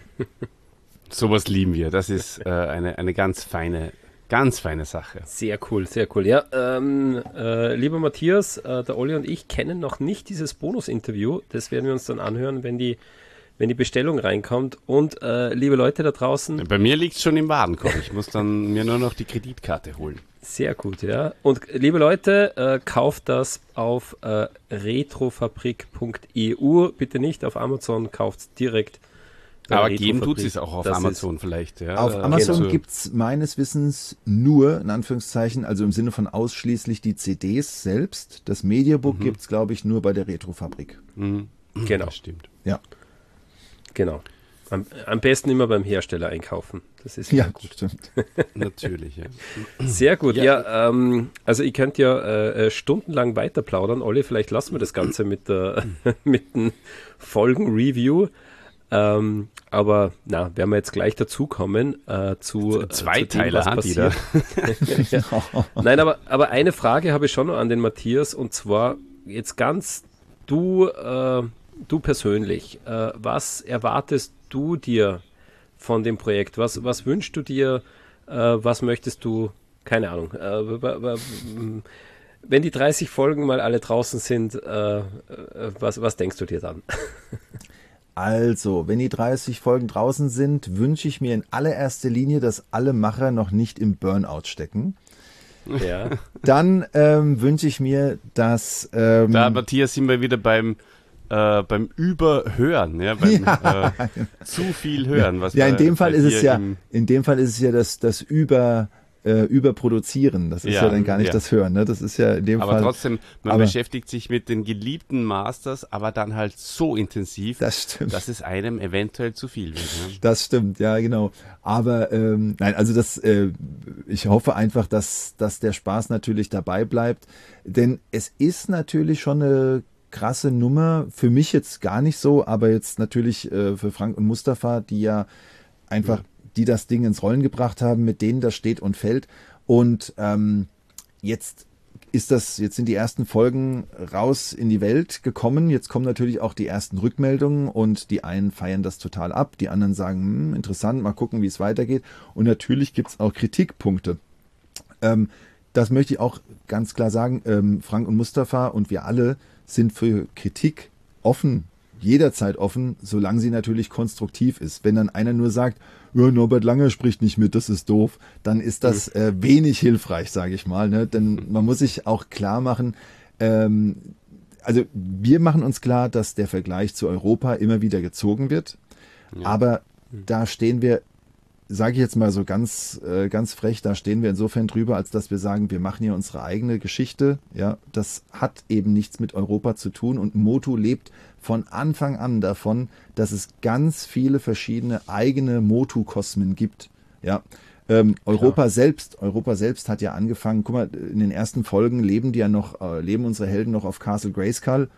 Sowas lieben wir. Das ist äh, eine, eine ganz feine, ganz feine Sache. Sehr cool, sehr cool. Ja, ähm, äh, lieber Matthias, äh, der Olli und ich kennen noch nicht dieses Bonus-Interview. Das werden wir uns dann anhören, wenn die, wenn die Bestellung reinkommt. Und äh, liebe Leute da draußen. Bei mir liegt es schon im Warenkorb. Ich muss dann mir nur noch die Kreditkarte holen. Sehr gut, ja. Und liebe Leute, äh, kauft das auf äh, retrofabrik punkt e u. Bitte nicht auf Amazon, kauft es direkt. Aber geben tut sie es auch auf das Amazon vielleicht. Ja. Auf Amazon genau. Gibt es meines Wissens nur, in Anführungszeichen, also im Sinne von ausschließlich die C Ds selbst. Das Mediabook mhm. gibt es, glaube ich, nur bei der Retrofabrik. Mhm. Genau. Das stimmt. Ja. Genau. Am, am besten immer beim Hersteller einkaufen. Das ist ja gut. Stimmt. Natürlich, ja. Sehr gut. Ja, ja ähm, also ihr könnt ja äh, stundenlang weiter plaudern. Olli, vielleicht lassen wir das Ganze mit der mit dem Folgen-Review. Ähm, aber na, werden wir jetzt gleich dazukommen äh, zu Zweiteiler äh, ja. Nein, aber, aber eine Frage habe ich schon noch an den Matthias, und zwar jetzt ganz du, äh, du persönlich. Äh, was erwartest du dir von dem Projekt? Was, was wünschst du dir? Äh, was möchtest du? Keine Ahnung. Äh, wenn die dreißig Folgen mal alle draußen sind, äh, was, was denkst du dir dann? Also, wenn die dreißig Folgen draußen sind, wünsche ich mir in allererster Linie, dass alle Macher noch nicht im Burnout stecken. Ja. Dann ähm, wünsche ich mir, dass... Ähm, da, Matthias, sind wir wieder beim, äh, beim Überhören, ja, beim ja. Äh, zu viel Hören. Was ja, in dem Fall ist es ja, in dem Fall ist es ja das, das Über... überproduzieren. Das ist ja, ja dann gar nicht ja. das Hören. Ne? Das ist ja in dem aber Fall. Trotzdem, man aber, beschäftigt sich mit den geliebten Masters, aber dann halt so intensiv, das stimmt. dass es einem eventuell zu viel wird. Ne? Das stimmt, ja genau. Aber ähm, nein, also das, äh, ich hoffe einfach, dass, dass der Spaß natürlich dabei bleibt. Denn es ist natürlich schon eine krasse Nummer. Für mich jetzt gar nicht so, aber jetzt natürlich äh, für Frank und Mustafa, die ja einfach ja. die das Ding ins Rollen gebracht haben, mit denen das steht und fällt. Und ähm, jetzt ist das, jetzt sind die ersten Folgen raus in die Welt gekommen. Jetzt kommen natürlich auch die ersten Rückmeldungen und die einen feiern das total ab, die anderen sagen, hm, interessant, mal gucken, wie es weitergeht. Und natürlich gibt es auch Kritikpunkte. Ähm, das möchte ich auch ganz klar sagen. Ähm, Frank und Mustafa und wir alle sind für Kritik offen, jederzeit offen, solange sie natürlich konstruktiv ist. Wenn dann einer nur sagt, ja, Norbert Langer spricht nicht mit, das ist doof, dann ist das äh, wenig hilfreich, sage ich mal. Ne? Denn man muss sich auch klar machen, ähm, also wir machen uns klar, dass der Vergleich zu Europa immer wieder gezogen wird, ja. aber da stehen wir, sage ich jetzt mal so ganz, äh, ganz frech, da stehen wir insofern drüber, als dass wir sagen, wir machen hier unsere eigene Geschichte. Ja, das hat eben nichts mit Europa zu tun und Motu lebt von Anfang an davon, dass es ganz viele verschiedene eigene Motu-Kosmen gibt. Ja, ähm, Europa selbst, Europa selbst hat ja angefangen. Guck mal, in den ersten Folgen leben die ja noch, äh, leben unsere Helden noch auf Castle Grayskull.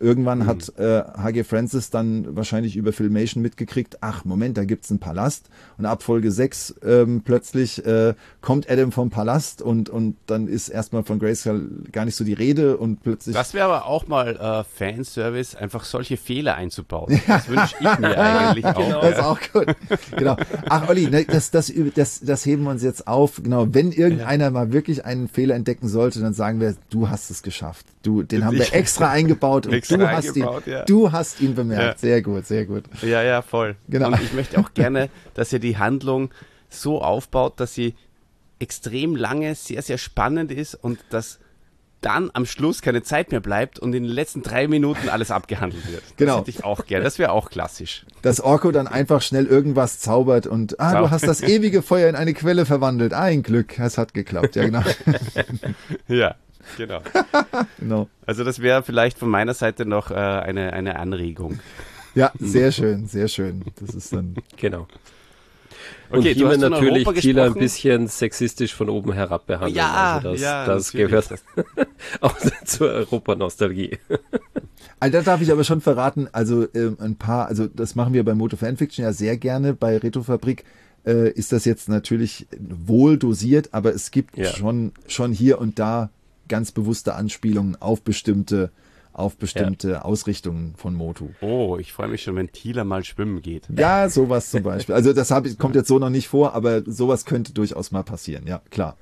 irgendwann Mhm. hat äh, H G Francis dann wahrscheinlich über Filmation mitgekriegt, ach Moment, da gibt's einen Palast und ab Folge sechs ähm, plötzlich äh, kommt Adam vom Palast und, und dann ist erstmal von Grayskull gar nicht so die Rede und plötzlich... Das wäre aber auch mal äh, Fanservice, einfach solche Fehler einzubauen. Das wünsche ich mir eigentlich auch. Genau. Das ist auch gut. Genau. Ach, Olli, ne, das, das, das, das heben wir uns jetzt auf. Genau. Wenn irgendeiner mal wirklich einen Fehler entdecken sollte, dann sagen wir, du hast es geschafft. Du, den haben wir Ich- extra eingebaut und Extra du hast eingebaut, ihn, ja. du hast ihn bemerkt. Ja. Sehr gut, sehr gut. Ja, ja, voll. Genau. Und ich möchte auch gerne, dass ihr die Handlung so aufbaut, dass sie extrem lange, sehr, sehr spannend ist und dass dann am Schluss keine Zeit mehr bleibt und in den letzten drei Minuten alles abgehandelt wird. Das Genau. hätte ich auch gerne. Das wäre auch klassisch. Dass Orko dann einfach schnell irgendwas zaubert und, ah, Zau- du hast das ewige Feuer in eine Quelle verwandelt. Ein Glück, es hat geklappt. Ja, genau. Ja, genau. genau. Also das wäre vielleicht von meiner Seite noch äh, eine, eine Anregung. Ja, sehr schön, sehr schön. Das ist dann, Genau. Und Okay, hier du hast von natürlich Europa Kieler ein gesprochen. bisschen sexistisch von oben herab behandeln. Ja, also das, ja, das natürlich. gehört auch zur Europa-Nostalgie. Also da darf ich aber schon verraten, also ähm, ein paar, also das machen wir bei Moto Fanfiction ja sehr gerne, bei Retrofabrik äh, ist das jetzt natürlich wohl dosiert, aber es gibt Ja. schon, schon hier und da ganz bewusste Anspielungen auf bestimmte, auf bestimmte Ausrichtungen von Motu. Oh, ich freue mich schon, wenn Thieler mal schwimmen geht. Ja, sowas zum Beispiel. Also das hab ich, kommt jetzt so noch nicht vor, aber sowas könnte durchaus mal passieren, ja, klar.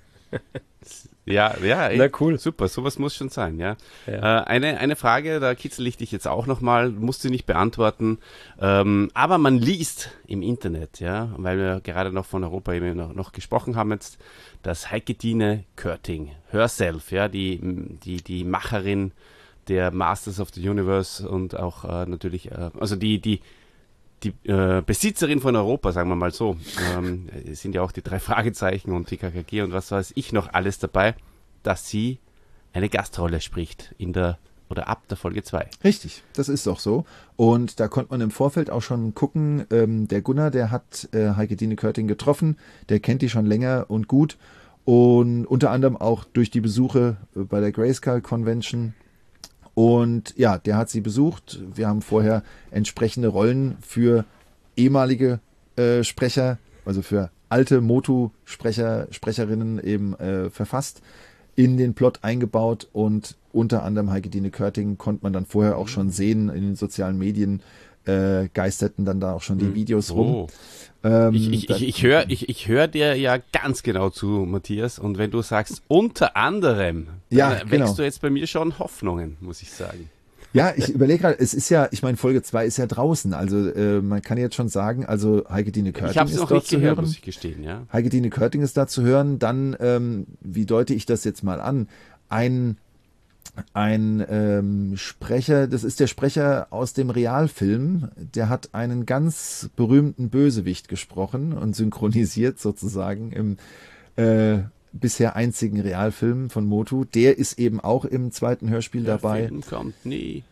Ja, ja, ey, Na, cool. super, sowas muss schon sein, ja. Ja. Äh, eine, eine Frage, da kitzel ich dich jetzt auch nochmal, musst du nicht beantworten, ähm, aber man liest im Internet, ja, weil wir gerade noch von Europa eben noch, noch gesprochen haben jetzt, dass Heike-Dine Körting, herself, ja, die, die, die Macherin der Masters of the Universe und auch äh, natürlich, äh, also die, die, die äh, Besitzerin von Europa, sagen wir mal so, ähm, es sind ja auch die drei Fragezeichen und die K K G und was weiß ich noch alles dabei, dass sie eine Gastrolle spricht in der oder ab der Folge zwei. Richtig, das ist doch so. Und da konnte man im Vorfeld auch schon gucken, ähm, der Gunnar, der hat äh, Heike-Dine Körting getroffen, der kennt die schon länger und gut und unter anderem auch durch die Besuche äh, bei der Grayskull Convention. Und ja, der hat sie besucht. Wir haben vorher entsprechende Rollen für ehemalige äh, Sprecher, also für alte Motu-Sprecher, Sprecherinnen eben äh, verfasst, in den Plot eingebaut und unter anderem Heike-Dine Körting konnte man dann vorher auch schon sehen in den sozialen Medien, äh, geisterten dann da auch schon die Videos rum. Oh. Ähm, Ich, ich, da- ich, ich höre ich, ich hör dir ja ganz genau zu, Matthias, und wenn du sagst, unter anderem, Ja, dann genau. wächst du jetzt bei mir schon Hoffnungen, muss ich sagen. Ja, ich überlege gerade, es ist ja, ich meine, Folge zwei ist ja draußen, also äh, man kann jetzt schon sagen, also Heike-Dine Körting Ich habe es ist noch dort nicht zu gehört, hören. muss ich gestehen, ja. Heike-Dine Körting ist da zu hören. Dann, ähm, wie deute ich das jetzt mal an? Ein, ein ähm, Sprecher, das ist der Sprecher aus dem Realfilm, der hat einen ganz berühmten Bösewicht gesprochen und synchronisiert sozusagen im äh, bisher einzigen Realfilm von Motu. Der ist eben auch im zweiten Hörspiel Der dabei. Film kommt nie.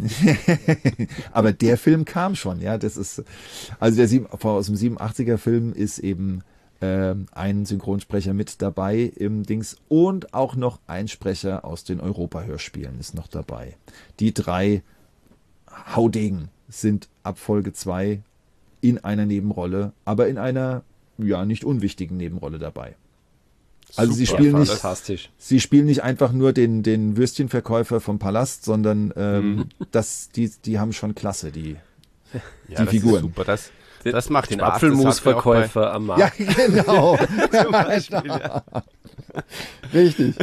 Aber der Film kam schon, ja. Das ist, also der sieben, aus dem siebenundachtziger Film ist eben ähm, ein Synchronsprecher mit dabei im Dings und auch noch ein Sprecher aus den Europa-Hörspielen ist noch dabei. Die drei Haudegen sind ab Folge zwei in einer Nebenrolle, aber in einer, ja, nicht unwichtigen Nebenrolle dabei. Also sie Super, spielen nicht, Fantastisch. sie spielen nicht einfach nur den, den Würstchenverkäufer vom Palast, sondern ähm, das, die, die haben schon Klasse, die. Ja, Die das Figuren. Ist super, das, das macht Den Spaß. Apfelmusverkäufer am Markt. Ja, genau. Das hat mir auch bei- Zum Beispiel, ja. Richtig.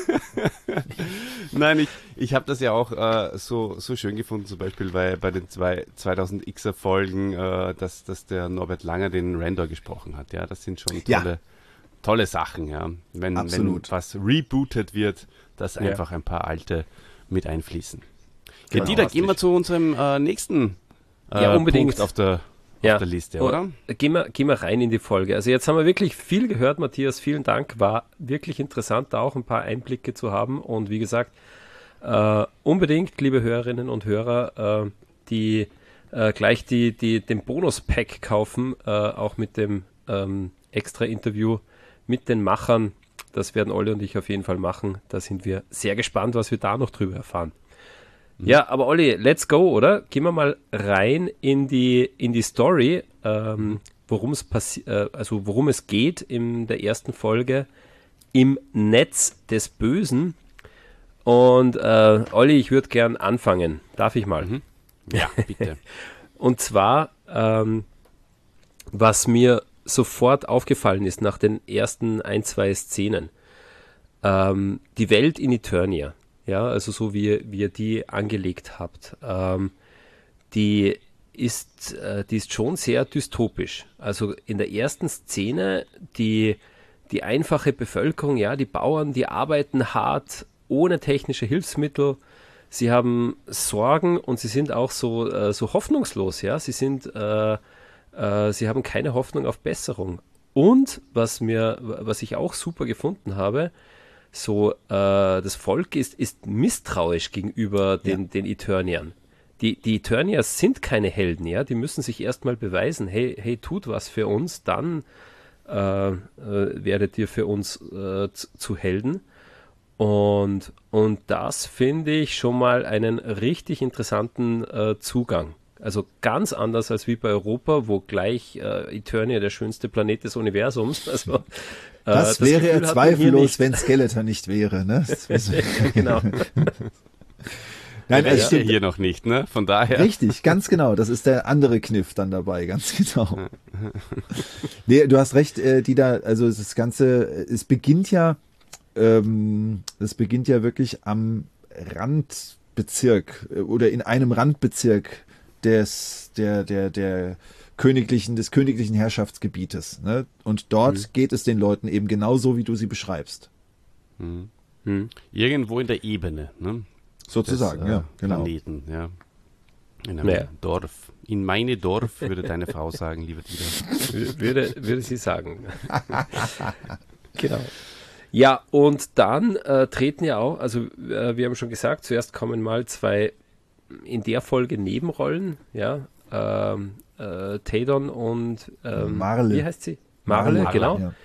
Nein, ich, ich habe das ja auch äh, so, so schön gefunden, zum Beispiel bei, bei den zwei zweitausend Xer Folgen, äh, dass, dass der Norbert Langer den Randor gesprochen hat. Ja, das sind schon Ja. tolle, tolle Sachen, ja. Wenn, wenn Absolut. was rebootet wird, dass Ja. einfach ein paar alte mit einfließen. Ja, Genau. Dieter, gehen wir zu unserem äh, nächsten äh, Ja, unbedingt. Punkt auf der, Ja. auf der Liste, Oh, oder? Gehen wir, gehen wir rein in die Folge. Also jetzt haben wir wirklich viel gehört, Matthias. Vielen Dank. War wirklich interessant, da auch ein paar Einblicke zu haben. Und wie gesagt, äh, unbedingt, liebe Hörerinnen und Hörer, äh, die äh, gleich die, die, den Bonus-Pack kaufen, äh, auch mit dem ähm, extra Interview mit den Machern. Das werden Olli und ich auf jeden Fall machen. Da sind wir sehr gespannt, was wir da noch drüber erfahren. Ja, aber Olli, let's go, oder? Gehen wir mal rein in die, in die Story, ähm, worum es passi- äh, also worum es geht in der ersten Folge im Netz des Bösen. Und äh, Olli, ich würde gern anfangen. Darf ich mal? Mhm. Ja, bitte. Und zwar, ähm, was mir sofort aufgefallen ist nach den ersten ein, zwei Szenen, ähm, die Welt in Eternia, ja, also so wie, wie ihr die angelegt habt, ähm, die ist, äh, die ist schon sehr dystopisch. Also in der ersten Szene, die, die einfache Bevölkerung, ja, die Bauern, die arbeiten hart, ohne technische Hilfsmittel. Sie haben Sorgen und sie sind auch so, äh, so hoffnungslos, ja. Sie sind, äh, äh, sie haben keine Hoffnung auf Besserung. Und was mir, was ich auch super gefunden habe, so, äh, das Volk ist, ist misstrauisch gegenüber den, ja. den Eterniern. Die, die Eterniers sind keine Helden, ja. Die müssen sich erstmal beweisen, hey, hey, tut was für uns, dann äh, äh, werdet ihr für uns äh, zu, zu Helden. Und, und das finde ich schon mal einen richtig interessanten äh, Zugang. Also ganz anders als wie bei Europa, wo gleich äh, Eternia der schönste Planet des Universums. Also, äh, das, das wäre er zweifellos, wenn Skeletor nicht wäre. Ne? Genau. Nein, das steht hier noch nicht, ne? Von daher. Richtig, ganz genau. Das ist der andere Kniff dann dabei, ganz genau. Nee, du hast recht, äh, die da, also das Ganze, es beginnt ja Ähm, das beginnt ja wirklich am Randbezirk oder in einem Randbezirk des, der, der, der königlichen, des königlichen Herrschaftsgebietes. Ne? Und dort mhm. geht es den Leuten eben genauso, wie du sie beschreibst. Mhm. Mhm. Irgendwo in der Ebene, ne? Sozusagen, des, äh, ja, genau. Planeten, ja. In einem naja. Dorf. In meine Dorf, würde deine Frau sagen, lieber Dieter. Würde, würde sie sagen. Genau. Ja, und dann äh, treten ja auch, also äh, wir haben schon gesagt, zuerst kommen mal zwei in der Folge Nebenrollen, ja, ähm, äh, Tadon und ähm, Marle. Wie heißt sie? Marle, Marle genau. Ja. Ja.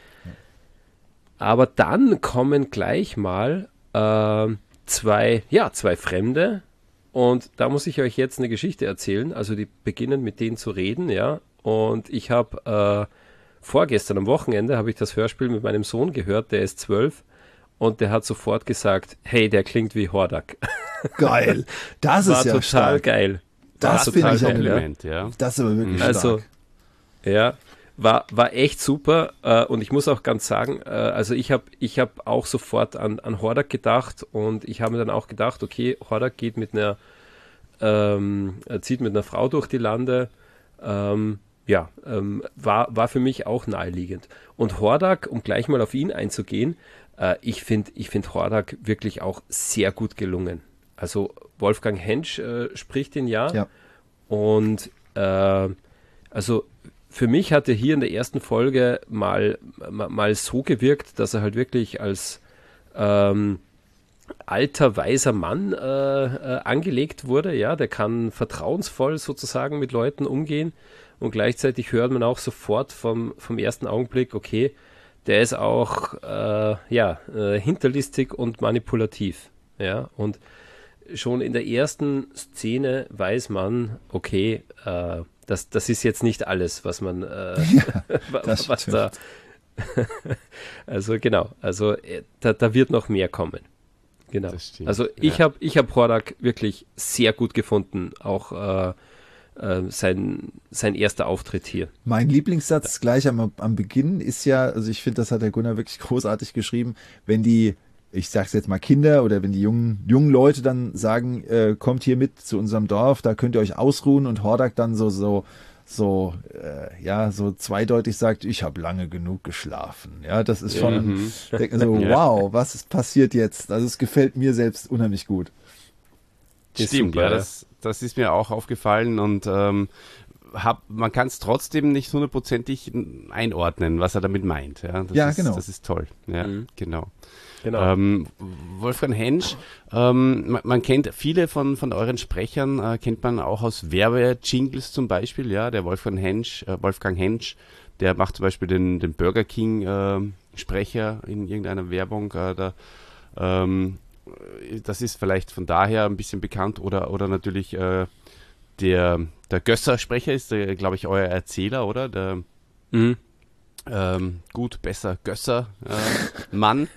Aber dann kommen gleich mal äh, zwei, ja, zwei Fremde und da muss ich euch jetzt eine Geschichte erzählen, also die beginnen mit denen zu reden, ja, und ich habe äh, vorgestern am Wochenende habe ich das Hörspiel mit meinem Sohn gehört, der ist zwölf und der hat sofort gesagt, hey, der klingt wie Hordak. Geil, das War ist ja total stark. geil. Das finde ich auch Element, ja. Das ist aber wirklich also, stark. Ja, war, war echt super äh, und ich muss auch ganz sagen, äh, also ich habe ich hab auch sofort an, an Hordak gedacht und ich habe mir dann auch gedacht, okay, Hordak geht mit einer, ähm, zieht mit einer Frau durch die Lande, ähm, ja, ähm, war, war für mich auch naheliegend. Und Hordak, um gleich mal auf ihn einzugehen, äh, ich finde ich find Hordak wirklich auch sehr gut gelungen. Also Wolfgang Hensch äh, spricht ihn ja. ja. Und äh, also für mich hat er hier in der ersten Folge mal, mal, mal so gewirkt, dass er halt wirklich als ähm, alter, weiser Mann äh, äh, angelegt wurde. Ja, der kann vertrauensvoll sozusagen mit Leuten umgehen. Und gleichzeitig hört man auch sofort vom, vom ersten Augenblick, okay, der ist auch äh, ja, äh, hinterlistig und manipulativ. Ja, und schon in der ersten Szene weiß man, okay, äh, das, das ist jetzt nicht alles, was man, äh, ja, was, was da, also genau, also äh, da, da wird noch mehr kommen. Genau. Also ich ja. habe ich hab Hordak wirklich sehr gut gefunden, auch äh, Sein, sein erster Auftritt hier. Mein Lieblingssatz gleich am, am Beginn ist ja, also ich finde, das hat der Gunnar wirklich großartig geschrieben, wenn die, ich sag's jetzt mal Kinder oder wenn die jungen, jungen Leute dann sagen, äh, kommt hier mit zu unserem Dorf, da könnt ihr euch ausruhen und Hordak dann so, so, so, äh, ja, so zweideutig sagt, ich habe lange genug geschlafen. Ja, das ist schon, mhm. denke so, wow, was ist passiert jetzt? Also es gefällt mir selbst unheimlich gut. Stimmt, super, ja, das, das ist mir auch aufgefallen und ähm, hab, man kann es trotzdem nicht hundertprozentig einordnen, was er damit meint. Ja, das ja ist, genau. Das ist toll. Ja, mhm. genau. genau. Ähm, Wolfgang Hensch, ähm, man, man kennt viele von, von euren Sprechern, äh, kennt man auch aus Werbejingles zum Beispiel. Ja, der Wolfgang Hensch, äh, Wolfgang Hensch, der macht zum Beispiel den, den Burger King äh, Sprecher in irgendeiner Werbung. Äh, da, ähm, das ist vielleicht von daher ein bisschen bekannt oder, oder natürlich äh, der, der Gösser-Sprecher ist, glaube ich, euer Erzähler, oder? Der mhm. ähm, gut, besser Gösser äh, Mann.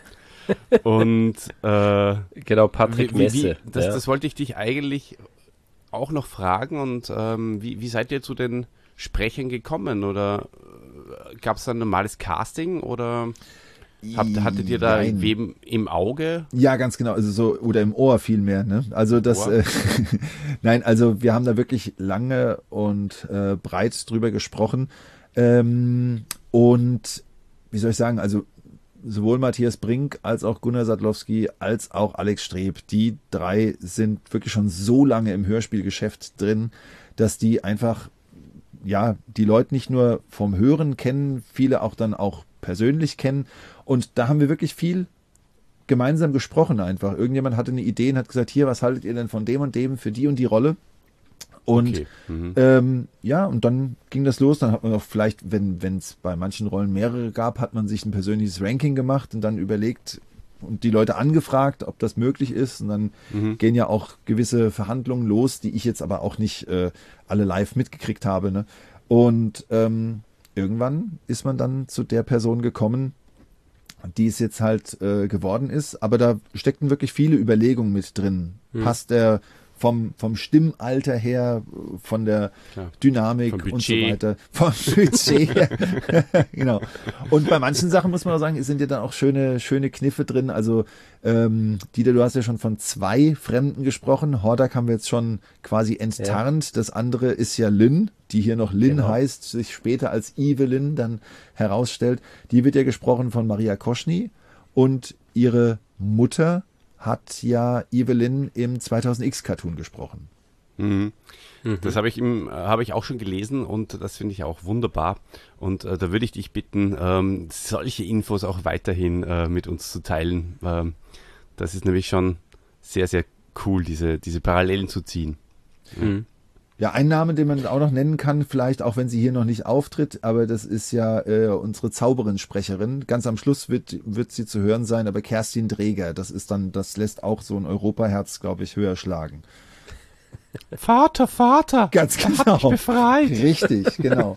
Und äh, genau, Patrick wie, Messe. Wie, das, ja. das wollte ich dich eigentlich auch noch fragen. Und ähm, wie, wie seid ihr zu den Sprechern gekommen? Oder gab es da ein normales Casting oder habt, hattet ihr da Nein. wem im Auge? Ja, ganz genau. Also so, oder im Ohr vielmehr, ne? Also das äh, nein, also wir haben da wirklich lange und äh, breit drüber gesprochen. Ähm, und wie soll ich sagen, also sowohl Matthias Brink als auch Gunnar Sadlowski als auch Alex Streb, die drei sind wirklich schon so lange im Hörspielgeschäft drin, dass die einfach, ja, die Leute nicht nur vom Hören kennen, viele auch dann auch persönlich kennen. Und da haben wir wirklich viel gemeinsam gesprochen einfach. Irgendjemand hatte eine Idee und hat gesagt, hier, was haltet ihr denn von dem und dem für die und die Rolle? Und okay. mhm. ähm, ja, und dann ging das los. Dann hat man auch vielleicht, wenn es bei manchen Rollen mehrere gab, hat man sich ein persönliches Ranking gemacht und dann überlegt und die Leute angefragt, ob das möglich ist. Und dann mhm. gehen ja auch gewisse Verhandlungen los, die ich jetzt aber auch nicht äh, alle live mitgekriegt habe. Ne? Und ähm, irgendwann ist man dann zu der Person gekommen, die es jetzt halt äh, geworden ist. Aber da steckten wirklich viele Überlegungen mit drin. Mhm. Passt der vom, vom Stimmalter her, von der Klar. Dynamik und so weiter. Vom Budget her. Genau. Und bei manchen Sachen muss man auch sagen, es sind ja dann auch schöne, schöne Kniffe drin. Also ähm, Dieter, du hast ja schon von zwei Fremden gesprochen. Hordak haben wir jetzt schon quasi enttarnt. Ja. Das andere ist ja Lynn, die hier noch Lynn genau. heißt, sich später als Evelyn dann herausstellt. Die wird ja gesprochen von Maria Koschny und ihre Mutter hat ja Evelyn im zweitausend X Cartoon gesprochen. Mhm. Mhm. Das habe ich, im, hab ich auch schon gelesen und das finde ich auch wunderbar. Und äh, da würde ich dich bitten, ähm, solche Infos auch weiterhin äh, mit uns zu teilen. Ähm, das ist nämlich schon sehr, sehr cool, diese, diese Parallelen zu ziehen. Mhm. Ja, ein Name, den man auch noch nennen kann, vielleicht auch wenn sie hier noch nicht auftritt, aber das ist ja äh, unsere Zauberin-Sprecherin. Ganz am Schluss wird, wird sie zu hören sein, aber Kerstin Dreger, das ist dann, das lässt auch so ein Europaherz, glaube ich, höher schlagen. Vater, Vater, ganz genau. Hat mich befreit. Richtig, genau.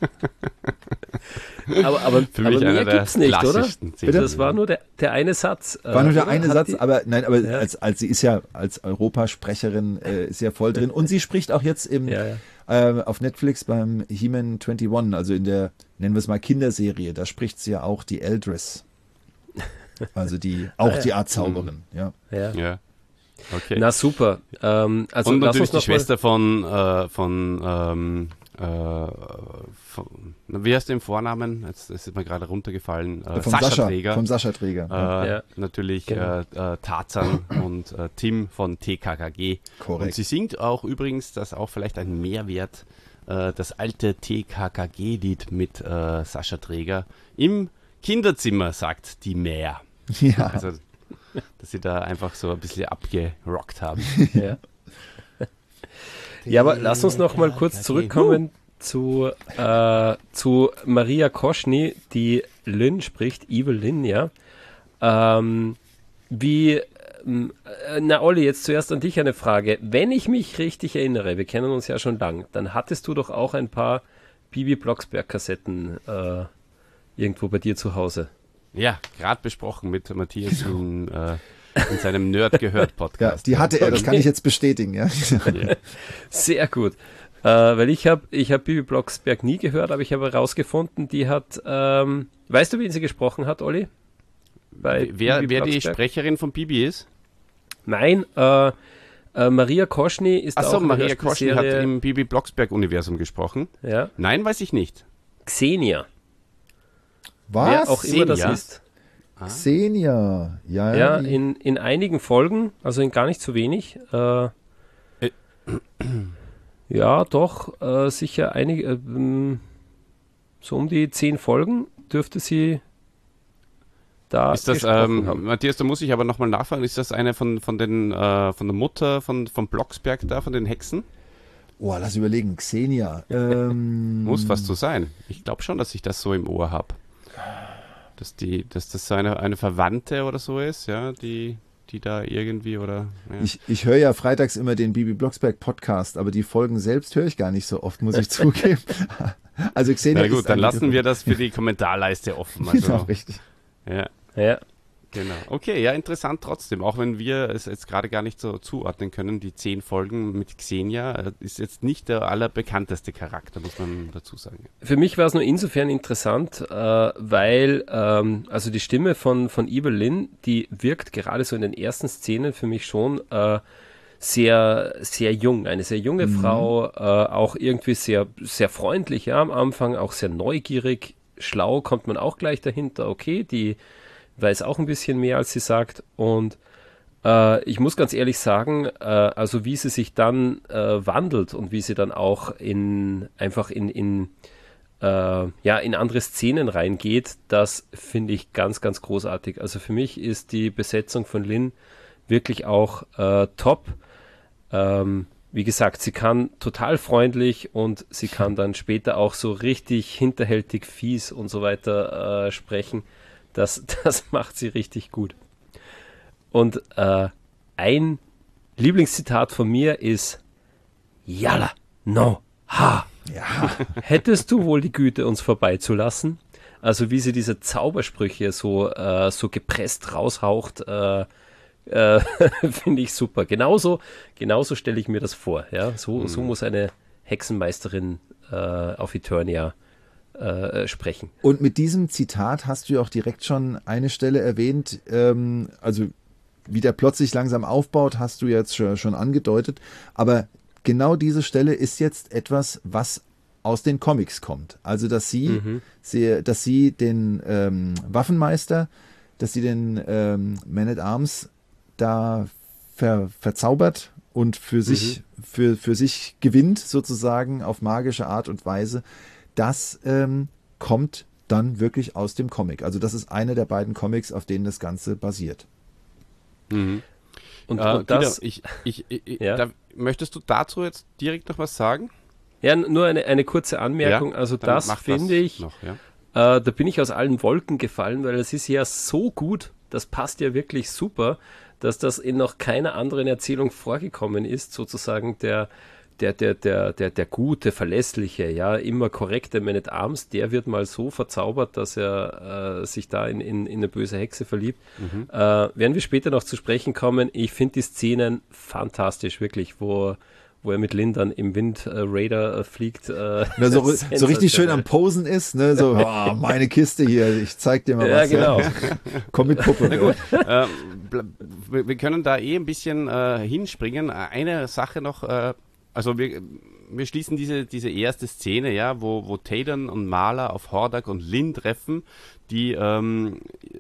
aber aber, Für mich aber mehr gibt's nicht, oder? Bitte? Das war nur der, der eine Satz. War nur der eine Satz, die, aber nein, aber ja. als, als sie ist ja als Europasprecherin äh, ist ja voll drin und sie spricht auch jetzt im ja, ja. Äh, auf Netflix beim He-Man einundzwanzig, also in der, nennen wir es mal Kinderserie, da spricht sie ja auch die Eldris. Also die, auch ah, ja. die Art Zauberin, ja. Ja. ja. Okay. Na super. Ähm, also und lass natürlich uns noch die Schwester von, äh, von, ähm, äh, von, wie heißt der im Vornamen? Jetzt ist mir gerade runtergefallen. Äh, vom Sascha, Sascha Träger. Vom Sascha Träger. Äh, ja. Natürlich genau. äh, Tarzan und äh, Tim von T K K G. Korrekt. Und sie singt auch übrigens, das auch vielleicht ein Mehrwert, äh, das alte T K K G-Lied mit äh, Sascha Träger im Kinderzimmer, sagt die Mehr. Ja. Also, dass sie da einfach so ein bisschen abgerockt haben. Ja, ja aber lass uns noch mal kurz zurückkommen zu, äh, zu Maria Koschny, die Lynn spricht, Evil Lynn, ja. Ähm, wie, äh, na Olli, jetzt zuerst an dich eine Frage. Wenn ich mich richtig erinnere, wir kennen uns ja schon lang, dann hattest du doch auch ein paar Bibi Blocksberg-Kassetten äh, irgendwo bei dir zu Hause. Ja, gerade besprochen mit Matthias in, äh, in seinem Nerd-Gehört-Podcast. Ja, die hatte er, das kann ich jetzt bestätigen, ja. Ja. Sehr gut. Äh, weil ich habe ich hab Bibi Blocksberg nie gehört, aber ich habe herausgefunden, die hat, ähm, weißt du, wen sie gesprochen hat, Olli? Bei wer wer die Sprecherin von Bibi ist? Nein, äh, äh, Maria Koschny ist Ach so, auch in Maria der Koschny hat im Bibi Blocksberg-Universum gesprochen. Ja. Nein, weiß ich nicht. Xenia. Was? Wer auch immer das Xenia? ist. Ah. Xenia. Ja, Ja, die- in, in einigen Folgen, also in gar nicht so wenig. Äh, Äh. ja, doch, äh, sicher einige, äh, ähm, so um die zehn Folgen dürfte sie da Ist das, gesprochen ähm, haben. Matthias, da muss ich aber nochmal nachfragen, ist das eine von, von, den, äh, von der Mutter von, von Blocksberg da, von den Hexen? Oh, lass überlegen. Xenia. Ähm, Muss fast so sein. Ich glaube schon, dass ich das so im Ohr habe. Dass, die, dass das so eine, eine Verwandte oder so ist, ja, die... die da irgendwie oder... Ja. Ich, ich höre ja freitags immer den Bibi Blocksberg Podcast, aber die Folgen selbst höre ich gar nicht so oft, muss ich zugeben. Also Xenia. Na gut, dann lassen wir das für die Kommentarleiste offen. Also, genau, richtig. Ja. Ja. Genau. Okay, ja, interessant trotzdem. Auch wenn wir es jetzt gerade gar nicht so zuordnen können, die zehn Folgen mit Xenia äh, ist jetzt nicht der allerbekannteste Charakter, muss man dazu sagen. Für mich war es nur insofern interessant, äh, weil ähm, also die Stimme von, von Evelyn, die wirkt gerade so in den ersten Szenen für mich schon äh, sehr, sehr jung. Eine sehr junge mhm. Frau, äh, auch irgendwie sehr, sehr freundlich, ja, am Anfang, auch sehr neugierig, schlau, kommt man auch gleich dahinter, okay, die weiß auch ein bisschen mehr, als sie sagt. Und äh, ich muss ganz ehrlich sagen, äh, also wie sie sich dann äh, wandelt und wie sie dann auch in einfach in, in, äh, ja, in andere Szenen reingeht, das finde ich ganz, ganz großartig. Also für mich ist die Besetzung von Lynn wirklich auch äh, top. Ähm, wie gesagt, sie kann total freundlich und sie kann dann später auch so richtig hinterhältig, fies und so weiter äh, sprechen. Das, das macht sie richtig gut. Und äh, ein Lieblingszitat von mir ist Yalla, no, ha. Ja. Hättest du wohl die Güte, uns vorbeizulassen? Also wie sie diese Zaubersprüche so, äh, so gepresst raushaucht, äh, äh, finde ich super. Genauso, genauso stelle ich mir das vor. Ja? So, mhm. so muss eine Hexenmeisterin äh, auf Eternia Äh, sprechen. Und mit diesem Zitat hast du ja auch direkt schon eine Stelle erwähnt, ähm, also wie der Plot sich langsam aufbaut, hast du jetzt schon, schon angedeutet, aber genau diese Stelle ist jetzt etwas, was aus den Comics kommt. Also dass sie, mhm. sie dass sie den ähm, Waffenmeister, dass sie den ähm, Man-at-Arms da ver, verzaubert und für mhm. sich für, für sich gewinnt, sozusagen auf magische Art und Weise. Das ähm, kommt dann wirklich aus dem Comic. Also das ist einer der beiden Comics, auf denen das Ganze basiert. Mhm. Und, äh, und das... Dieter, ich, ich, ich, ja. da, möchtest du dazu jetzt direkt noch was sagen? Ja, nur eine, eine kurze Anmerkung. Ja, also das finde ich, noch, ja. äh, da bin ich aus allen Wolken gefallen, weil es ist ja so gut, das passt ja wirklich super, dass das in noch keiner anderen Erzählung vorgekommen ist, sozusagen der Der, der, der, der, der gute, verlässliche, ja, immer korrekte Man-at-Arms, der wird mal so verzaubert, dass er äh, sich da in, in, in eine böse Hexe verliebt. Mhm. Äh, werden wir später noch zu sprechen kommen. Ich finde die Szenen fantastisch, wirklich, wo, wo er mit Lynn dann im Wind äh, Raider äh, fliegt. Äh, Na, so, so richtig schön am Posen ist, ne? So, oh, meine Kiste hier, ich zeig dir mal ja, was. Genau. Ja, genau. Komm mit Puppe. Na gut, ähm, wir können da eh ein bisschen äh, hinspringen. Eine Sache noch, äh, Also wir, wir schließen diese, diese erste Szene, ja, wo, wo Tayden und Marla auf Hordak und Lynn treffen, die ähm,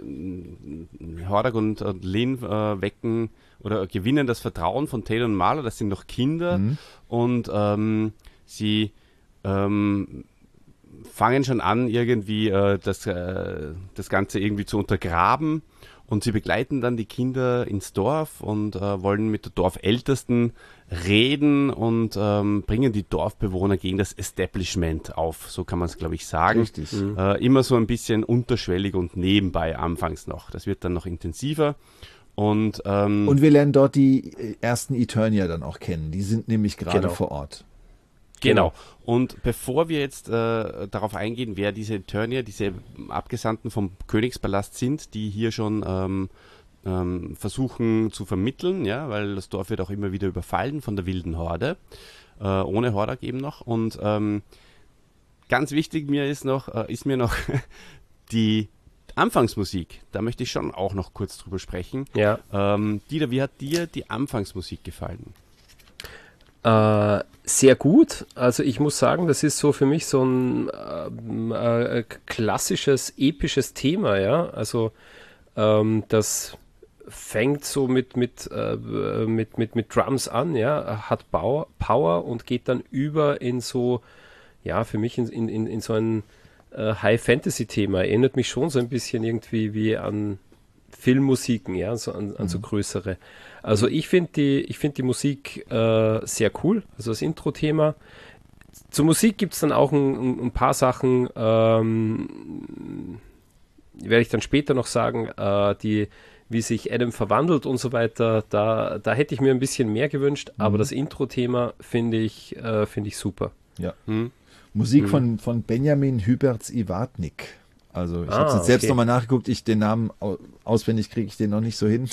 Hordak und, und Lynn äh, wecken oder gewinnen das Vertrauen von Tayden und Marla, das sind noch Kinder mhm. und ähm, sie ähm, fangen schon an, irgendwie äh, das, äh, das Ganze irgendwie zu untergraben. Und sie begleiten dann die Kinder ins Dorf und äh, wollen mit der Dorfältesten reden und ähm, bringen die Dorfbewohner gegen das Establishment auf. So kann man es, glaube ich, sagen. Richtig. Mhm. Äh, immer so ein bisschen unterschwellig und nebenbei anfangs noch. Das wird dann noch intensiver. Und, ähm, und wir lernen dort die ersten Eternia dann auch kennen. Die sind nämlich gerade genau. vor Ort. Genau. Und bevor wir jetzt äh, darauf eingehen, wer diese Eternia, diese Abgesandten vom Königspalast sind, die hier schon ähm, ähm, versuchen zu vermitteln, ja, weil das Dorf wird auch immer wieder überfallen von der wilden Horde, äh, ohne Hordak eben noch. Und ähm, ganz wichtig mir ist noch, äh, ist mir noch die Anfangsmusik. Da möchte ich schon auch noch kurz drüber sprechen. Ja. Ähm, Dieter, wie hat dir die Anfangsmusik gefallen? Äh, sehr gut. Also ich muss sagen, das ist so für mich so ein äh, äh, klassisches, episches Thema, ja. Also ähm, das fängt so mit, mit, äh, mit, mit, mit Drums an, ja, hat Power, Power und geht dann über in so, ja, für mich in, in, in so ein äh, High-Fantasy-Thema. Erinnert mich schon so ein bisschen irgendwie wie an Filmmusiken, ja, so an, an so größere. Also ich finde die, ich finde die Musik äh, sehr cool, also das Intro-Thema. Zur Musik gibt es dann auch ein, ein paar Sachen, ähm, werde ich dann später noch sagen, äh, die, wie sich Adam verwandelt und so weiter, da, da hätte ich mir ein bisschen mehr gewünscht, mhm. aber das Intro-Thema finde ich, äh, finde ich super. Ja. Mhm. Musik mhm. von, von Benjamin Hüberts-Iwatnik. Also ich ah, habe jetzt okay. selbst nochmal nachgeguckt, ich den Namen auswendig kriege ich den noch nicht so hin.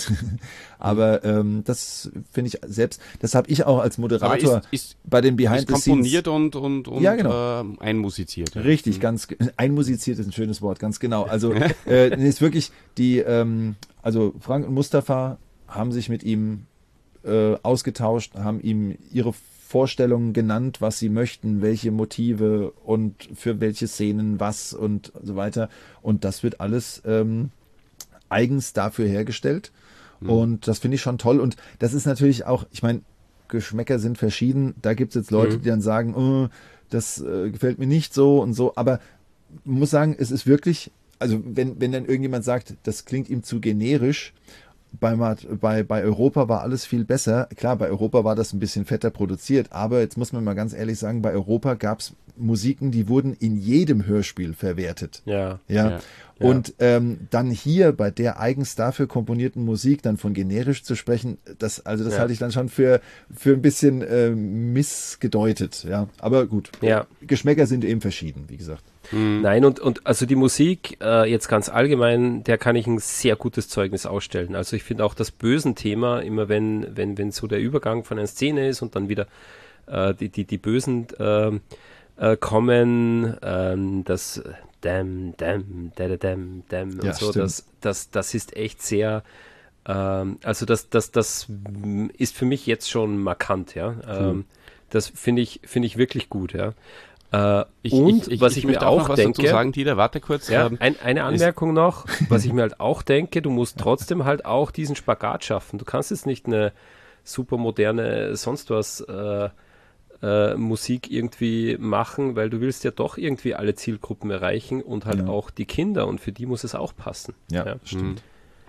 Aber ähm, das finde ich selbst, das habe ich auch als Moderator ist, ist, bei den Behind the Scenes. Komponiert und, und, und ja, genau. äh, einmusiziert. Ja. Richtig, mhm. ganz einmusiziert ist ein schönes Wort, ganz genau. Also äh, ist wirklich die, ähm, also Frank und Mustafa haben sich mit ihm äh, ausgetauscht, haben ihm ihre Vorstellungen genannt, was sie möchten, welche Motive und für welche Szenen was und so weiter. Und das wird alles ähm, eigens dafür hergestellt. Mhm. Und das finde ich schon toll. Und das ist natürlich auch, ich meine, Geschmäcker sind verschieden. Da gibt es jetzt Leute, mhm. die dann sagen, oh, das äh, gefällt mir nicht so und so. Aber man muss sagen, es ist wirklich, also wenn, wenn dann irgendjemand sagt, das klingt ihm zu generisch, Bei, bei, bei Europa war alles viel besser. Klar, bei Europa war das ein bisschen fetter produziert, aber jetzt muss man mal ganz ehrlich sagen, bei Europa gab es Musiken, die wurden in jedem Hörspiel verwertet. Ja. Ja. ja. Und ähm, dann hier bei der eigens dafür komponierten Musik dann von generisch zu sprechen, das, also das ja. halte ich dann schon für, für ein bisschen äh, missgedeutet. Ja. Aber gut, ja. Geschmäcker sind eben verschieden, wie gesagt. Mhm. Nein, und, und also die Musik, äh, jetzt ganz allgemein, der kann ich ein sehr gutes Zeugnis ausstellen. Also ich finde auch das Bösen-Thema, immer wenn, wenn, wenn so der Übergang von einer Szene ist und dann wieder äh, die, die, die Bösen äh, äh, kommen, ähm, das Däm, Däm, Däm, Däm, Däm und ja, so, stimmt. das, das, das ist echt sehr, ähm, also das, das, das ist für mich jetzt schon markant, ja. Ähm, mhm. Das finde ich, finde ich wirklich gut, ja. Uh, ich, und ich, ich, was ich, ich mir auch noch was denke, dazu sagen, Dieter, warte kurz. Ja, ähm, ein, eine Anmerkung noch, was ich mir halt auch denke, du musst trotzdem halt auch diesen Spagat schaffen. Du kannst jetzt nicht eine super moderne sonst was äh, äh, Musik irgendwie machen, weil du willst ja doch irgendwie alle Zielgruppen erreichen und halt ja. auch die Kinder, und für die muss es auch passen. Ja, ja. stimmt.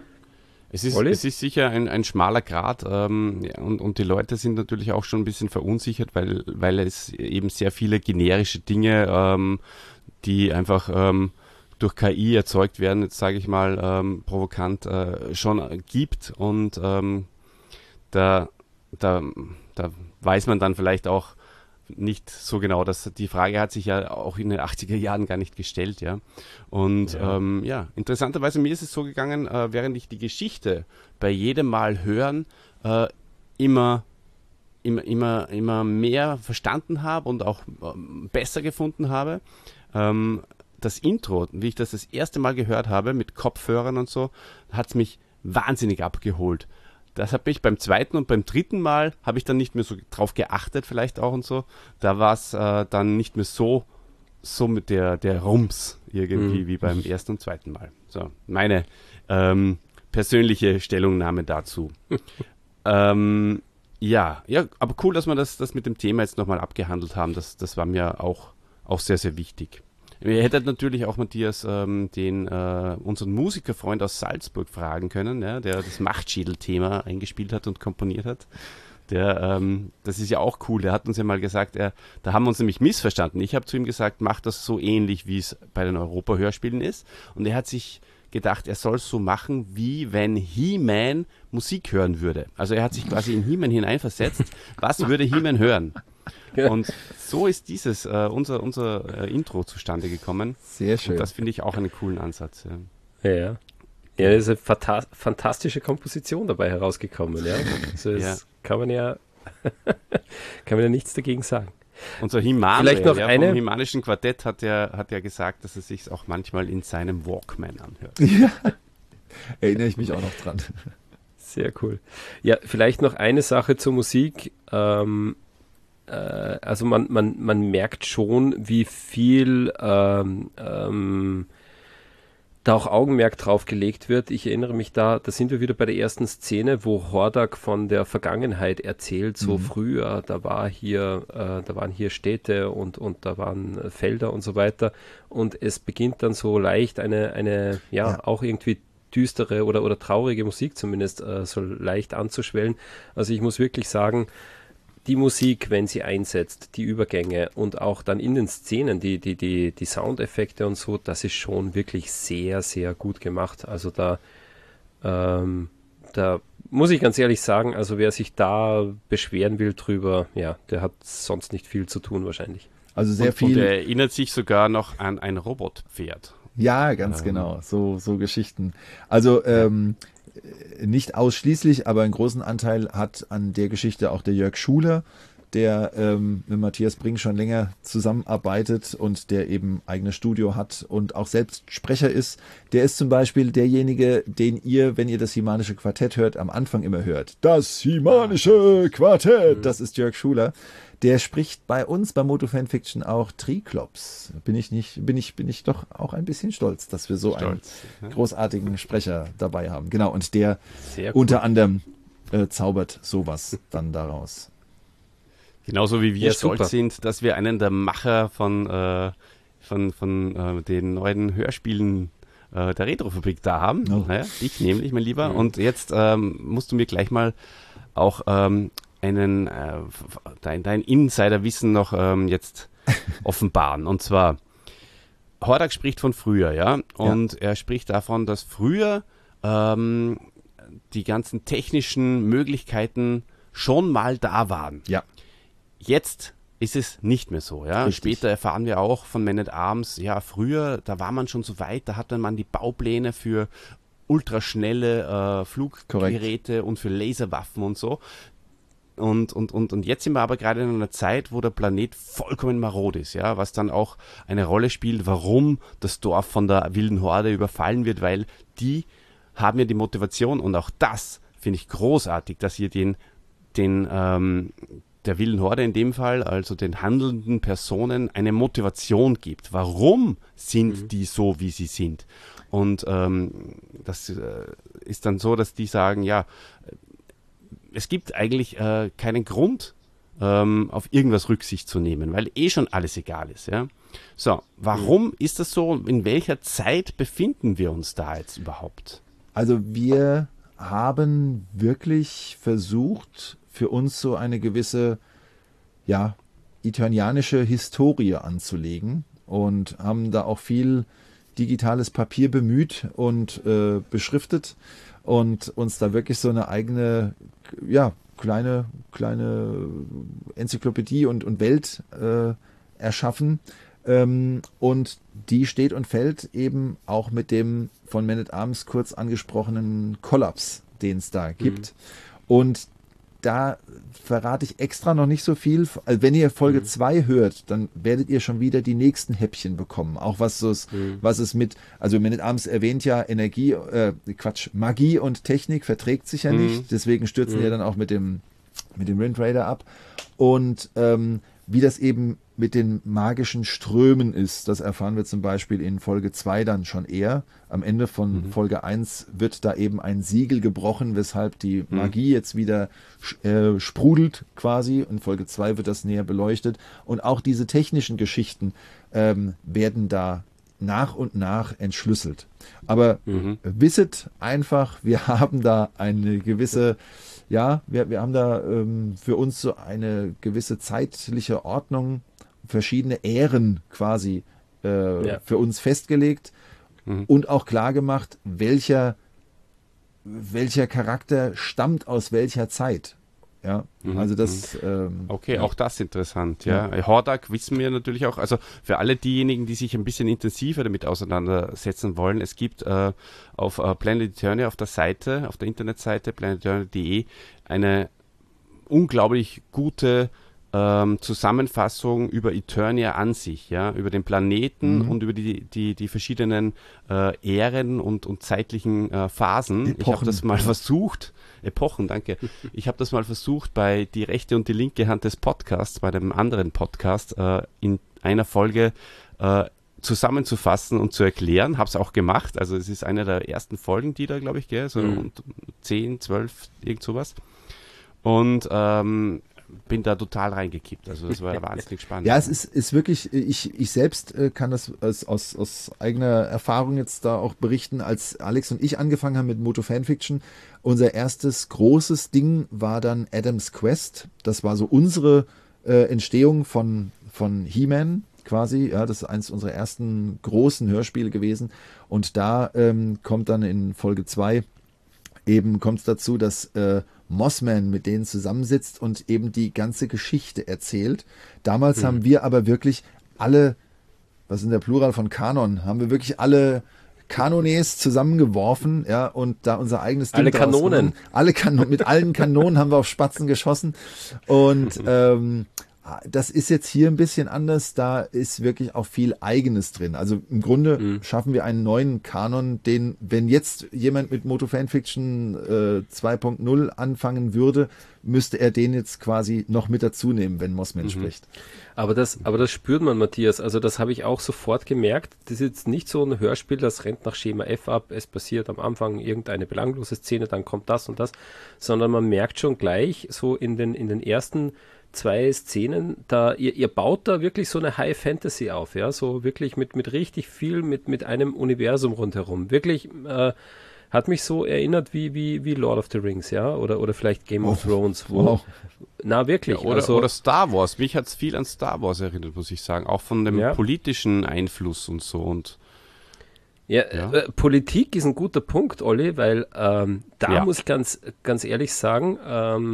Es ist, es ist sicher ein, ein schmaler Grat ähm, ja, und, und die Leute sind natürlich auch schon ein bisschen verunsichert, weil, weil es eben sehr viele generische Dinge, ähm, die einfach ähm, durch K I erzeugt werden, jetzt sage ich mal ähm, provokant, äh, schon gibt, und ähm, da, da, da weiß man dann vielleicht auch nicht so genau, dass die Frage hat sich ja auch in den achtziger Jahren gar nicht gestellt, ja. Und ja, ähm, ja interessanterweise, mir ist es so gegangen, äh, während ich die Geschichte bei jedem Mal hören äh, immer, immer, immer, immer mehr verstanden habe und auch ähm, besser gefunden habe. Ähm, das Intro, wie ich das das erste Mal gehört habe mit Kopfhörern und so, hat es mich wahnsinnig abgeholt. Das hat mich beim zweiten und beim dritten Mal, habe ich dann nicht mehr so drauf geachtet vielleicht auch und so. Da war es äh, dann nicht mehr so, so mit der, der Rums irgendwie mhm. wie beim ersten und zweiten Mal. So, meine ähm, persönliche Stellungnahme dazu. ähm, ja, ja, aber cool, dass wir das, das mit dem Thema jetzt nochmal abgehandelt haben. Das, das war mir auch, auch sehr, sehr wichtig. Ihr hättet natürlich auch, Matthias, ähm, den äh, unseren Musikerfreund aus Salzburg fragen können, ja, der das Machtschädel-Thema eingespielt hat und komponiert hat. Der, ähm, das ist ja auch cool. Der hat uns ja mal gesagt, er, da haben wir uns nämlich missverstanden. Ich habe zu ihm gesagt, mach das so ähnlich, wie es bei den Europa-Hörspielen ist. Und er hat sich gedacht, er soll es so machen, wie wenn He-Man Musik hören würde. Also er hat sich quasi in He-Man hineinversetzt. Was würde He-Man hören? Und so ist dieses, äh, unser, unser äh, Intro zustande gekommen. Sehr schön. Und das finde ich auch einen coolen Ansatz. Ja, ja. Ja, das ist eine fanta- fantastische Komposition dabei herausgekommen. Ja. Also das ja. kann man ja kann man ja nichts dagegen sagen. Unser Himan, Vielleicht noch ja, eine? vom Himanischen Quartett hat ja, hat ja gesagt, dass er sich auch manchmal in seinem Walkman anhört. Ja, erinnere ich mich auch noch dran. Sehr cool. Ja, vielleicht noch eine Sache zur Musik. Ähm, Also man, man, man merkt schon, wie viel ähm, ähm, da auch Augenmerk drauf gelegt wird. Ich erinnere mich da, da sind wir wieder bei der ersten Szene, wo Hordak von der Vergangenheit erzählt, so mhm. früher, da war hier, äh, da waren hier Städte und, und da waren Felder und so weiter. Und es beginnt dann so leicht eine, eine ja, ja. auch irgendwie düstere oder, oder traurige Musik zumindest äh, so leicht anzuschwellen. Also ich muss wirklich sagen, die Musik, wenn sie einsetzt, die Übergänge und auch dann in den Szenen, die, die, die, die Soundeffekte und so, das ist schon wirklich sehr, sehr gut gemacht. Also da Ähm, da muss ich ganz ehrlich sagen, also wer sich da beschweren will drüber, ja, der hat sonst nicht viel zu tun wahrscheinlich. Also sehr und, viel. Und er erinnert sich sogar noch an ein Robotpferd. Ja, ganz ähm. genau. So, so Geschichten. Also ähm, nicht ausschließlich, aber einen großen Anteil hat an der Geschichte auch der Jörg Schuler, der ähm, mit Matthias Brink schon länger zusammenarbeitet und der eben eigenes Studio hat und auch selbst Sprecher ist. Der ist zum Beispiel derjenige, den ihr, wenn ihr das Himanische Quartett hört, am Anfang immer hört. Das Himanische Quartett, das ist Jörg Schuler. Der spricht bei uns bei Moto Fanfiction auch Triklops. Bin ich nicht, bin ich, bin ich doch auch ein bisschen stolz, dass wir so stolz, einen ja. großartigen Sprecher dabei haben. Genau, und der cool. unter anderem äh, zaubert sowas dann daraus. Genauso wie wir ja, stolz super. sind, dass wir einen der Macher von, äh, von, von äh, den neuen Hörspielen äh, der Retrofabrik da haben. Oh. Naja, ich nämlich, mein Lieber. Mhm. Und jetzt ähm, musst du mir gleich mal auch ähm, einen äh, dein, dein Insiderwissen noch ähm, jetzt offenbaren. Und zwar, Hordak spricht von früher, ja. Und ja. er spricht davon, dass früher ähm, die ganzen technischen Möglichkeiten schon mal da waren. Ja. Jetzt ist es nicht mehr so. Ja? Später erfahren wir auch von Man at Arms, ja, früher, da war man schon so weit, da hatte man die Baupläne für ultraschnelle äh, Fluggeräte Korrekt. Und für Laserwaffen und so. Und, und, und, und jetzt sind wir aber gerade in einer Zeit, wo der Planet vollkommen marod ist, ja, was dann auch eine Rolle spielt, warum das Dorf von der wilden Horde überfallen wird, weil die haben ja die Motivation und auch das finde ich großartig, dass ihr den, den ähm, der wilden Horde in dem Fall, also den handelnden Personen, eine Motivation gibt. Warum sind mhm. die so, wie sie sind? Und ähm, das äh, ist dann so, dass die sagen, ja, es gibt eigentlich äh, keinen Grund, ähm, auf irgendwas Rücksicht zu nehmen, weil eh schon alles egal ist. Ja? So, warum mhm. ist das so? In welcher Zeit befinden wir uns da jetzt überhaupt? Also wir haben wirklich versucht, für uns so eine gewisse, ja, eternianische Historie anzulegen und haben da auch viel digitales Papier bemüht und äh, beschriftet und uns da wirklich so eine eigene, ja, kleine, kleine Enzyklopädie und, und Welt äh, erschaffen. Ähm, und die steht und fällt eben auch mit dem von Man at Arms kurz angesprochenen Kollaps, den es da gibt. Mhm. Und da verrate ich extra noch nicht so viel. Also wenn ihr Folge zwei mhm. hört, dann werdet ihr schon wieder die nächsten Häppchen bekommen. Auch was es, mhm. was es mit, also Man at Arms erwähnt ja Energie, äh, Quatsch, Magie und Technik verträgt sich ja mhm. nicht. Deswegen stürzen mhm. die ja dann auch mit dem, mit dem Wind Raider ab. Und ähm, wie das eben mit den magischen Strömen ist, das erfahren wir zum Beispiel in Folge zwei dann schon eher. Am Ende von mhm. Folge eins wird da eben ein Siegel gebrochen, weshalb die Magie mhm. jetzt wieder äh, sprudelt quasi. In Folge zwei wird das näher beleuchtet. Und auch diese technischen Geschichten ähm, werden da nach und nach entschlüsselt. Aber mhm. wisset einfach, wir haben da eine gewisse, ja, wir, wir haben da ähm, für uns so eine gewisse zeitliche Ordnung, verschiedene Ähren quasi äh, ja. für uns festgelegt mhm. und auch klar gemacht, welcher, welcher Charakter stammt aus welcher Zeit. Ja, mhm. also das. Ähm, okay, ja. auch das interessant. Ja, ja. Hordak wissen wir natürlich auch. Also für alle diejenigen, die sich ein bisschen intensiver damit auseinandersetzen wollen, es gibt äh, auf äh, Planet Eternia auf der Seite, auf der Internetseite planet eternia punkt de eine unglaublich gute Ähm, Zusammenfassung über Eternia an sich, ja, über den Planeten mhm. und über die, die, die verschiedenen äh, Ähren und, und zeitlichen äh, Phasen. Epochen. Ich habe das mal versucht, Epochen, danke. Ich habe das mal versucht bei die rechte und die linke Hand des Podcasts, bei einem anderen Podcast, äh, in einer Folge äh, zusammenzufassen und zu erklären. Habe es auch gemacht. Also es ist eine der ersten Folgen, die da, glaube ich, gell, so mhm. zehn, zwölf, irgend sowas. Und ähm, bin da total reingekippt. Also das war wahnsinnig spannend. Ja, es ist, ist wirklich, ich, ich selbst äh, kann das aus, aus, aus eigener Erfahrung jetzt da auch berichten, als Alex und ich angefangen haben mit Moto Fanfiction. Unser erstes großes Ding war dann Adam's Quest. Das war so unsere äh, Entstehung von, von He-Man quasi. Ja, das ist eins unserer ersten großen Hörspiele gewesen. Und da ähm, kommt dann in Folge zwei eben kommt es dazu, dass äh, Mossman mit denen zusammensitzt und eben die ganze Geschichte erzählt. Damals mhm. haben wir aber wirklich alle, was ist der Plural von Kanon, haben wir wirklich alle Kanones zusammengeworfen, ja, und da unser eigenes Ding alle Kanonen. Alle Kanonen, mit allen Kanonen haben wir auf Spatzen geschossen. Und ähm, das ist jetzt hier ein bisschen anders, da ist wirklich auch viel Eigenes drin. Also im Grunde mhm. schaffen wir einen neuen Kanon, den, wenn jetzt jemand mit Moto Fanfiction äh, zwei Punkt null anfangen würde, müsste er den jetzt quasi noch mit dazu nehmen, wenn Mossman mhm. spricht. Aber das, aber das spürt man, Matthias. Also das habe ich auch sofort gemerkt. Das ist jetzt nicht so ein Hörspiel, das rennt nach Schema F ab. Es passiert am Anfang irgendeine belanglose Szene, dann kommt das und das. Sondern man merkt schon gleich so in den, in den ersten zwei Szenen, da ihr, ihr baut da wirklich so eine High Fantasy auf, ja, so wirklich mit, mit richtig viel, mit, mit einem Universum rundherum. Wirklich, äh, hat mich so erinnert wie, wie, wie Lord of the Rings, ja, oder, oder vielleicht Game oh, of Thrones, wo, wow. na wirklich. Ja, oder, also, oder Star Wars, mich hat es viel an Star Wars erinnert, muss ich sagen, auch von dem ja. politischen Einfluss und so und ja, ja. Äh, Politik ist ein guter Punkt, Olli, weil ähm, da ja. muss ich ganz, ganz ehrlich sagen, ähm,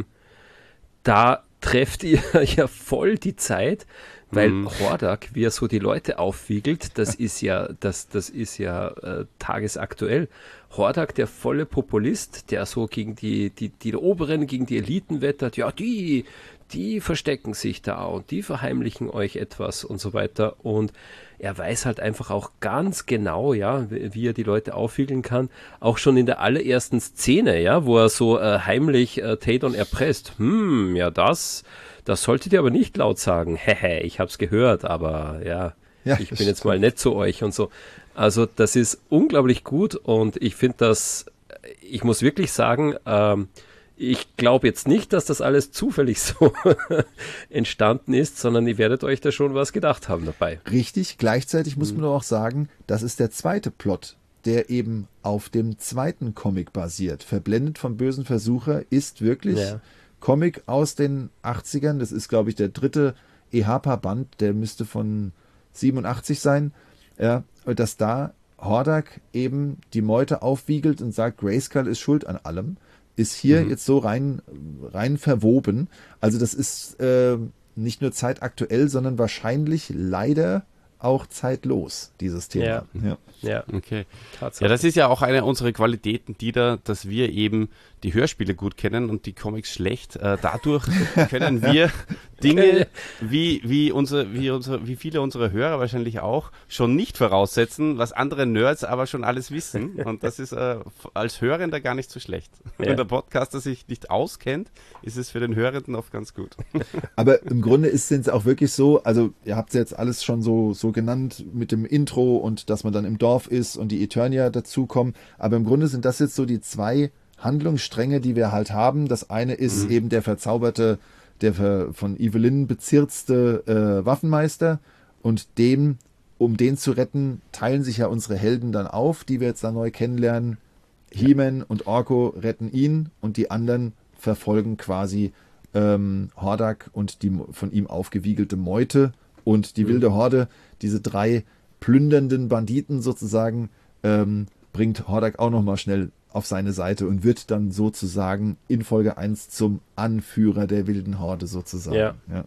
da trefft ihr ja voll die Zeit, weil mhm. Hordak, wie er so die Leute aufwiegelt, das ist ja, das, das ist ja äh, tagesaktuell. Hordak, der volle Populist, der so gegen die, die, die Oberen, gegen die Eliten wettert, ja, die, die verstecken sich da und die verheimlichen euch etwas und so weiter. Und er weiß halt einfach auch ganz genau, ja, wie er die Leute aufwiegeln kann. Auch schon in der allerersten Szene, ja, wo er so äh, heimlich äh, Tadon erpresst. Hm, ja, das, das solltet ihr aber nicht laut sagen. Hehe, ich hab's gehört, aber ja, ja ich bin jetzt mal nett zu euch und so. Also das ist unglaublich gut und ich finde das, ich muss wirklich sagen, ähm, ich glaube jetzt nicht, dass das alles zufällig so entstanden ist, sondern ihr werdet euch da schon was gedacht haben dabei. Richtig, gleichzeitig muss man mhm. auch sagen, das ist der zweite Plot, der eben auf dem zweiten Comic basiert. Verblendet vom bösen Versucher ist wirklich ja. Comic aus den achtzigern, das ist glaube ich der dritte E H P A-Band, der müsste von siebenundachtzig sein, ja, dass da Hordak eben die Meute aufwiegelt und sagt, Grayskull ist schuld an allem. Ist hier mhm. jetzt so rein, rein verwoben. Also das ist äh, nicht nur zeitaktuell, sondern wahrscheinlich leider auch zeitlos, dieses Thema. Ja, ja. ja. Okay. Ja, das ist ja auch eine unserer Qualitäten, die da, dass wir eben die Hörspiele gut kennen und die Comics schlecht. Äh, dadurch können wir Dinge, wie, wie, unsere, wie, unsere, wie viele unserer Hörer wahrscheinlich auch, schon nicht voraussetzen, was andere Nerds aber schon alles wissen. Und das ist äh, als Hörender gar nicht so schlecht. Ja. Wenn der Podcaster sich nicht auskennt, ist es für den Hörenden oft ganz gut. Aber im Grunde ist es auch wirklich so, also ihr habt es jetzt alles schon so, so genannt mit dem Intro und dass man dann im Dorf ist und die Eternia dazukommen. Aber im Grunde sind das jetzt so die zwei Handlungsstränge, die wir halt haben. Das eine ist mhm. eben der verzauberte, der von Evelyn bezirzte äh, Waffenmeister und dem, um den zu retten, teilen sich ja unsere Helden dann auf, die wir jetzt da neu kennenlernen. Ja. He-Man und Orko retten ihn und die anderen verfolgen quasi ähm, Hordak und die von ihm aufgewiegelte Meute und die mhm. wilde Horde, diese drei plündernden Banditen sozusagen, ähm, bringt Hordak auch nochmal schnell auf seine Seite und wird dann sozusagen in Folge eins zum Anführer der wilden Horde sozusagen. Ja. Ja,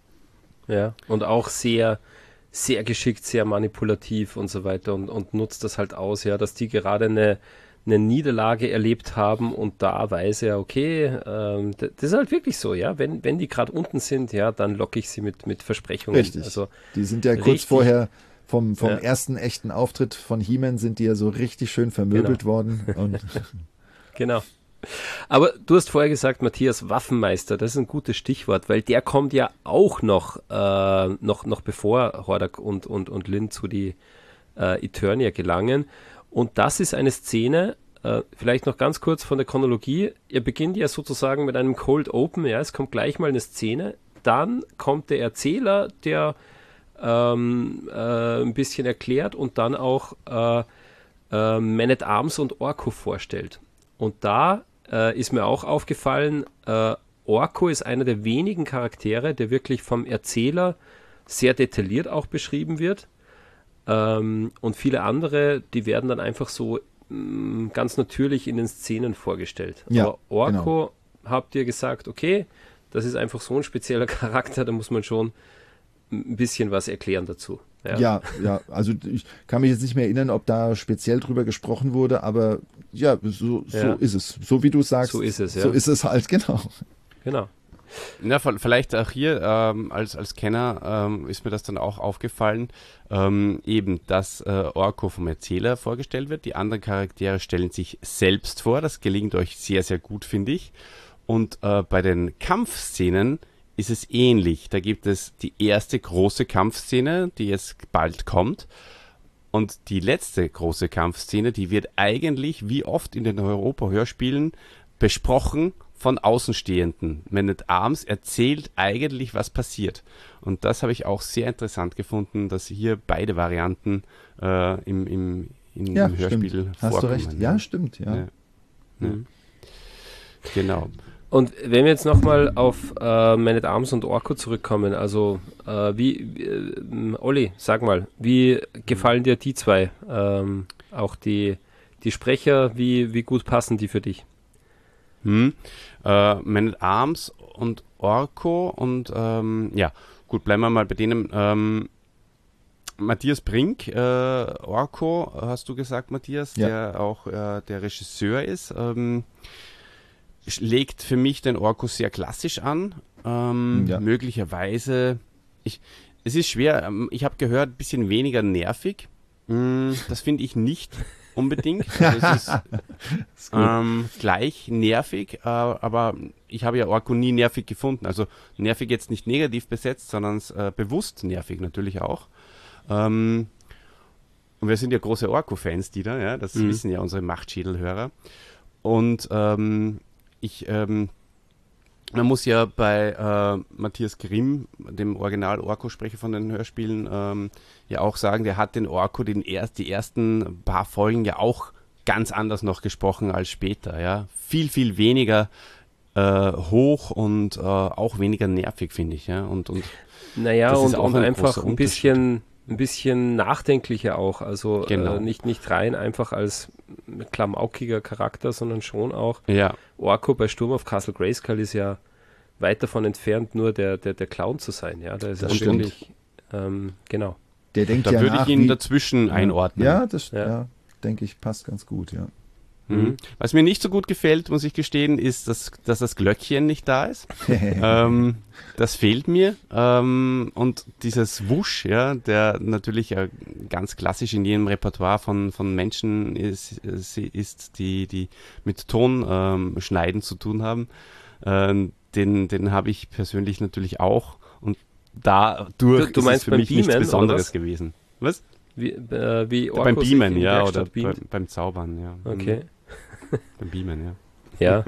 ja. Und auch sehr, sehr geschickt, sehr manipulativ und so weiter und, und nutzt das halt aus, ja, dass die gerade eine, eine Niederlage erlebt haben und da weiß er, okay, ähm, das ist halt wirklich so, ja, wenn, wenn die gerade unten sind, ja, dann locke ich sie mit, mit Versprechungen. Richtig, also, die sind ja kurz richtig, vorher vom, vom ja. ersten echten Auftritt von He-Man sind die ja so richtig schön vermöbelt genau. worden. Und genau. Aber du hast vorher gesagt, Matthias, Waffenmeister, das ist ein gutes Stichwort, weil der kommt ja auch noch, äh, noch, noch bevor Hordak und, und, und Lynn zu die äh, Eternia gelangen. Und das ist eine Szene, äh, vielleicht noch ganz kurz von der Chronologie. Ihr beginnt ja sozusagen mit einem Cold Open, ja, es kommt gleich mal eine Szene, dann kommt der Erzähler, der ähm, äh, ein bisschen erklärt und dann auch äh, äh, Man at Arms und Orko vorstellt. Und da äh, ist mir auch aufgefallen, äh, Orko ist einer der wenigen Charaktere, der wirklich vom Erzähler sehr detailliert auch beschrieben wird. Ähm, und viele andere, die werden dann einfach so mh, ganz natürlich in den Szenen vorgestellt. Ja, Aber Orko genau. habt ihr gesagt, okay, das ist einfach so ein spezieller Charakter, da muss man schon ein bisschen was erklären dazu. Ja, Ja, ja, also ich kann mich jetzt nicht mehr erinnern, ob da speziell drüber gesprochen wurde, aber ja, so, so Ja. ist es. So wie du sagst, So ist es, ja. so ist es halt, genau. genau. Ja, v- vielleicht auch hier ähm, als, als Kenner ähm, ist mir das dann auch aufgefallen, ähm, eben, dass äh, Orko vom Erzähler vorgestellt wird. Die anderen Charaktere stellen sich selbst vor. Das gelingt euch sehr, sehr gut, finde ich. Und äh, bei den Kampfszenen ist es ähnlich. Da gibt es die erste große Kampfszene, die jetzt bald kommt. Und die letzte große Kampfszene, die wird eigentlich, wie oft in den Europa-Hörspielen, besprochen von Außenstehenden. Man at Arms erzählt eigentlich, was passiert. Und das habe ich auch sehr interessant gefunden, dass hier beide Varianten äh, im, im, in, Ja, im Hörspiel stimmt. vorkommen. Hast du recht. Ja, stimmt, ja. Ja. Ja. Genau. Und wenn wir jetzt nochmal auf äh, Man at Arms und Orko zurückkommen, also äh, wie, wie äh, Olli, sag mal, wie gefallen dir die zwei? Ähm, auch die, die Sprecher, wie, wie gut passen die für dich? Hm. Äh, Man at Arms und Orko und ähm, ja, gut, bleiben wir mal bei denen. Ähm, Matthias Brink, äh, Orko, hast du gesagt, Matthias, Ja. der auch äh, der Regisseur ist, ähm, legt für mich den Orko sehr klassisch an. Ähm, Ja. Möglicherweise, ich, es ist schwer, ähm, ich habe gehört, ein bisschen weniger nervig. Mm, das finde ich nicht unbedingt. Also es ist Ist gut. ähm, gleich nervig, äh, aber ich habe ja Orko nie nervig gefunden. Also nervig jetzt nicht negativ besetzt, sondern äh, bewusst nervig natürlich auch. Ähm, und wir sind ja große Orko-Fans, die da, ja, das Mhm. wissen ja unsere Machtschädelhörer. Und ähm, ich, ähm, man muss ja bei äh, Matthias Grimm, dem Original-Orko-Sprecher von den Hörspielen, ähm, ja auch sagen, der hat den Orko den erst, die ersten paar Folgen ja auch ganz anders noch gesprochen als später, ja. Viel, viel weniger äh, hoch und äh, auch weniger nervig, finde ich, ja. Und, und Naja, das ist und, auch und ein einfach großer ein Unterschied. bisschen, ein bisschen nachdenklicher auch. Also Genau. äh, nicht, nicht rein einfach als klamaukiger Charakter, sondern schon auch. ja, Orko bei Sturm auf Castle Grayskull ist ja weit davon entfernt, nur der, der, der Clown zu sein. Ja, da ist Das er stimmt. wirklich, ähm, genau. Der denkt da ja würde nach, ich ihn wie, dazwischen einordnen. Ja, das Ja. ja. denke ich, passt ganz gut, ja. Mhm. Was mir nicht so gut gefällt, muss ich gestehen, ist, dass, dass das Glöckchen nicht da ist. ähm, das fehlt mir. Ähm, und dieses Wusch, ja, der natürlich äh, ganz klassisch in jedem Repertoire von, von Menschen ist, ist, ist die, die mit Ton ähm, schneiden zu tun haben, ähm, den, den habe ich persönlich natürlich auch. Und dadurch Du- du ist meinst es für beim mich nichts Beamen, oder Besonderes was? gewesen. Was? Wie, äh, wie Orko beim sich Beamen, in die ja, Werkstatt oder beamt. beim, beim Zaubern, ja. Okay, Mhm. Beim Beamen, ja. ja.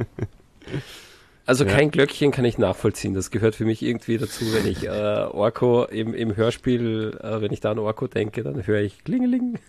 Also Ja. kein Glöckchen kann ich nachvollziehen. Das gehört für mich irgendwie dazu, wenn ich äh, Orko im, im Hörspiel, äh, wenn ich da an Orko denke, dann höre ich Klingeling.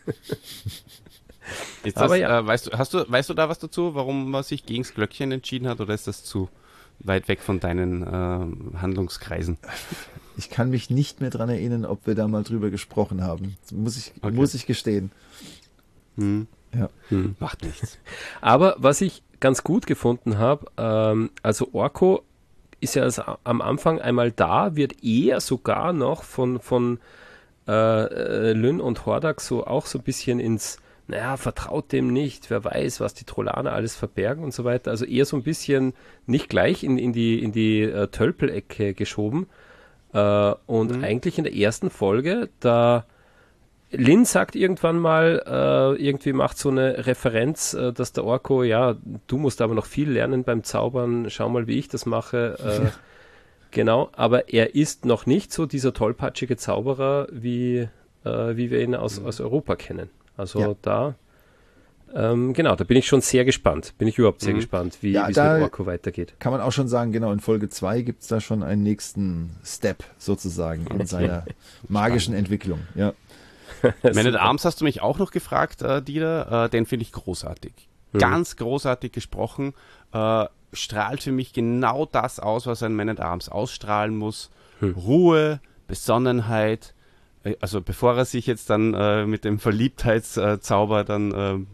Ist das, Aber ja. äh, weißt du, hast du, weißt du da was dazu, warum man sich gegen das Glöckchen entschieden hat, oder ist das zu weit weg von deinen äh, Handlungskreisen? Ich kann mich nicht mehr dran erinnern, ob wir da mal drüber gesprochen haben. Das muss ich, Okay. muss ich gestehen. Hm. Ja. Hm. Macht nichts. Aber was ich ganz gut gefunden habe, ähm, also Orko ist ja also am Anfang einmal da, wird eher sogar noch von, von äh, äh, Lynn und Hordak so auch so ein bisschen ins, naja, vertraut dem nicht, wer weiß, was die Trollaner alles verbergen und so weiter. Also eher so ein bisschen nicht gleich in, in die, in die äh, Tölpelecke geschoben. Äh, und Mhm. eigentlich in der ersten Folge, da Lynn sagt irgendwann mal, äh, irgendwie macht so eine Referenz, äh, dass der Orko, ja, du musst aber noch viel lernen beim Zaubern, schau mal, wie ich das mache. Äh, genau, aber er ist noch nicht so dieser tollpatschige Zauberer, wie, äh, wie wir ihn aus, aus Europa kennen. Also Ja. da, ähm, genau, da bin ich schon sehr gespannt. Bin ich überhaupt sehr Mhm. gespannt, wie Ja, wie es da- mit Orko weitergeht. Kann man auch schon sagen, genau, in Folge zwei gibt es da schon einen nächsten Step sozusagen in seiner magischen Entwicklung. Ja. Man at Arms hast du mich auch noch gefragt, äh, Dieter. Äh, den finde ich großartig. Mhm. Ganz großartig gesprochen. Äh, strahlt für mich genau das aus, was ein Man at Arms ausstrahlen muss. Mhm. Ruhe, Besonnenheit. Äh, Also bevor er sich jetzt dann äh, mit dem Verliebtheitszauber dann äh,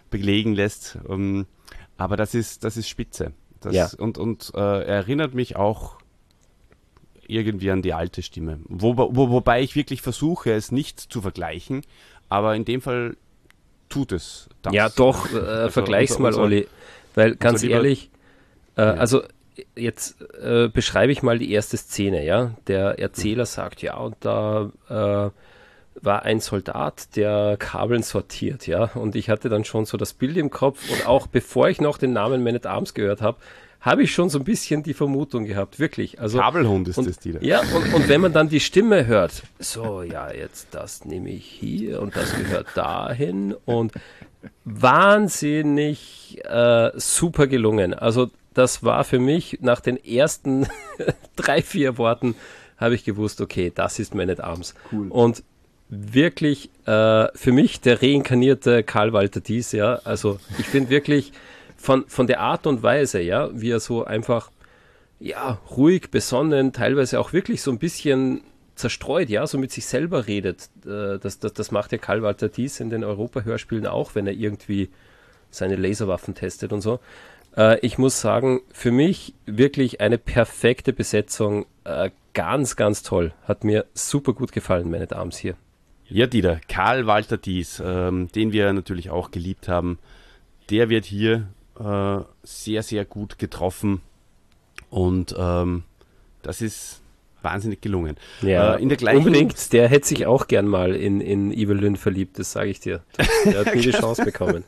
belegen lässt. Ähm, aber das ist, das ist spitze. Das, ja. Und, und äh, erinnert mich auch irgendwie an die alte Stimme. Wo, wo, wobei ich wirklich versuche, es nicht zu vergleichen, aber in dem Fall tut es das. Ja, doch, äh, also vergleich's unser, mal, unser, Olli. Weil ganz ehrlich, äh, ja. also jetzt äh, beschreibe ich mal die erste Szene, ja. Der Erzähler mhm. sagt, ja, und da äh, war ein Soldat, der Kabeln sortiert, ja. Und ich hatte dann schon so das Bild im Kopf und auch bevor ich noch den Namen Man at Arms gehört habe, habe ich schon so ein bisschen die Vermutung gehabt, wirklich. Also, Kabelhund ist und, das, die da. Ja, und, und wenn man dann die Stimme hört, so, ja, jetzt das nehme ich hier und das gehört dahin und wahnsinnig äh, super gelungen. Also das war für mich, nach den ersten drei, vier Worten, habe ich gewusst, okay, das ist Man at Arms. Cool. Und wirklich äh, für mich der reinkarnierte Karl Walter Dies, ja, also ich finde wirklich von, von der Art und Weise, ja, wie er so einfach, ja, ruhig, besonnen, teilweise auch wirklich so ein bisschen zerstreut, ja, so mit sich selber redet. Äh, das, das, das macht ja Karl Walter Dies in den Europa-Hörspielen auch, wenn er irgendwie seine Laserwaffen testet und so. Äh, ich muss sagen, für mich wirklich eine perfekte Besetzung, äh, ganz, ganz toll. Hat mir super gut gefallen, Man at Arms hier. Ja, Dieter, Karl Walter Dies, ähm, den wir natürlich auch geliebt haben, der wird hier äh, sehr, sehr gut getroffen und ähm, das ist wahnsinnig gelungen. Ja, äh, in der gleichen unbedingt, der hätte sich auch gern mal in, in Evelyn verliebt, das sage ich dir. Der hat nie die Chance bekommen.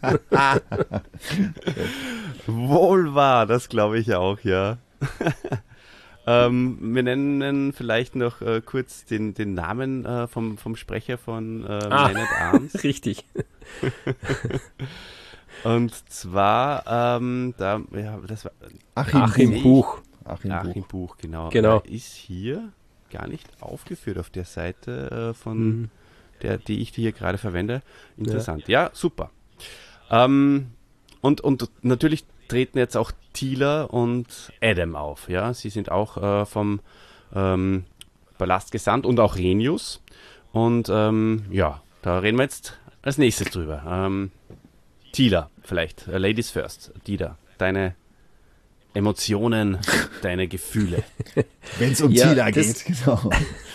Wohl wahr, das glaube ich auch, ja. ähm, wir nennen vielleicht noch äh, kurz den, den Namen äh, vom, vom Sprecher von äh, ah, Man at Arms. Richtig. Und zwar, ähm, da, ja, das war Achim, Achim Buch. Achim, Achim Buch, genau. genau. Er ist hier gar nicht aufgeführt auf der Seite äh, von mhm. der, die ich hier gerade verwende. Interessant. Ja, ja super. Ähm, und, und natürlich treten jetzt auch Teela und Adam auf. Ja, sie sind auch äh, vom ähm, Palast gesandt und auch Renius. Und ähm, ja, da reden wir jetzt als nächstes drüber. Ähm, Teela, vielleicht. Uh, Ladies first. Dieter, deine Emotionen, deine Gefühle. Wenn es um ja, Teela geht, genau.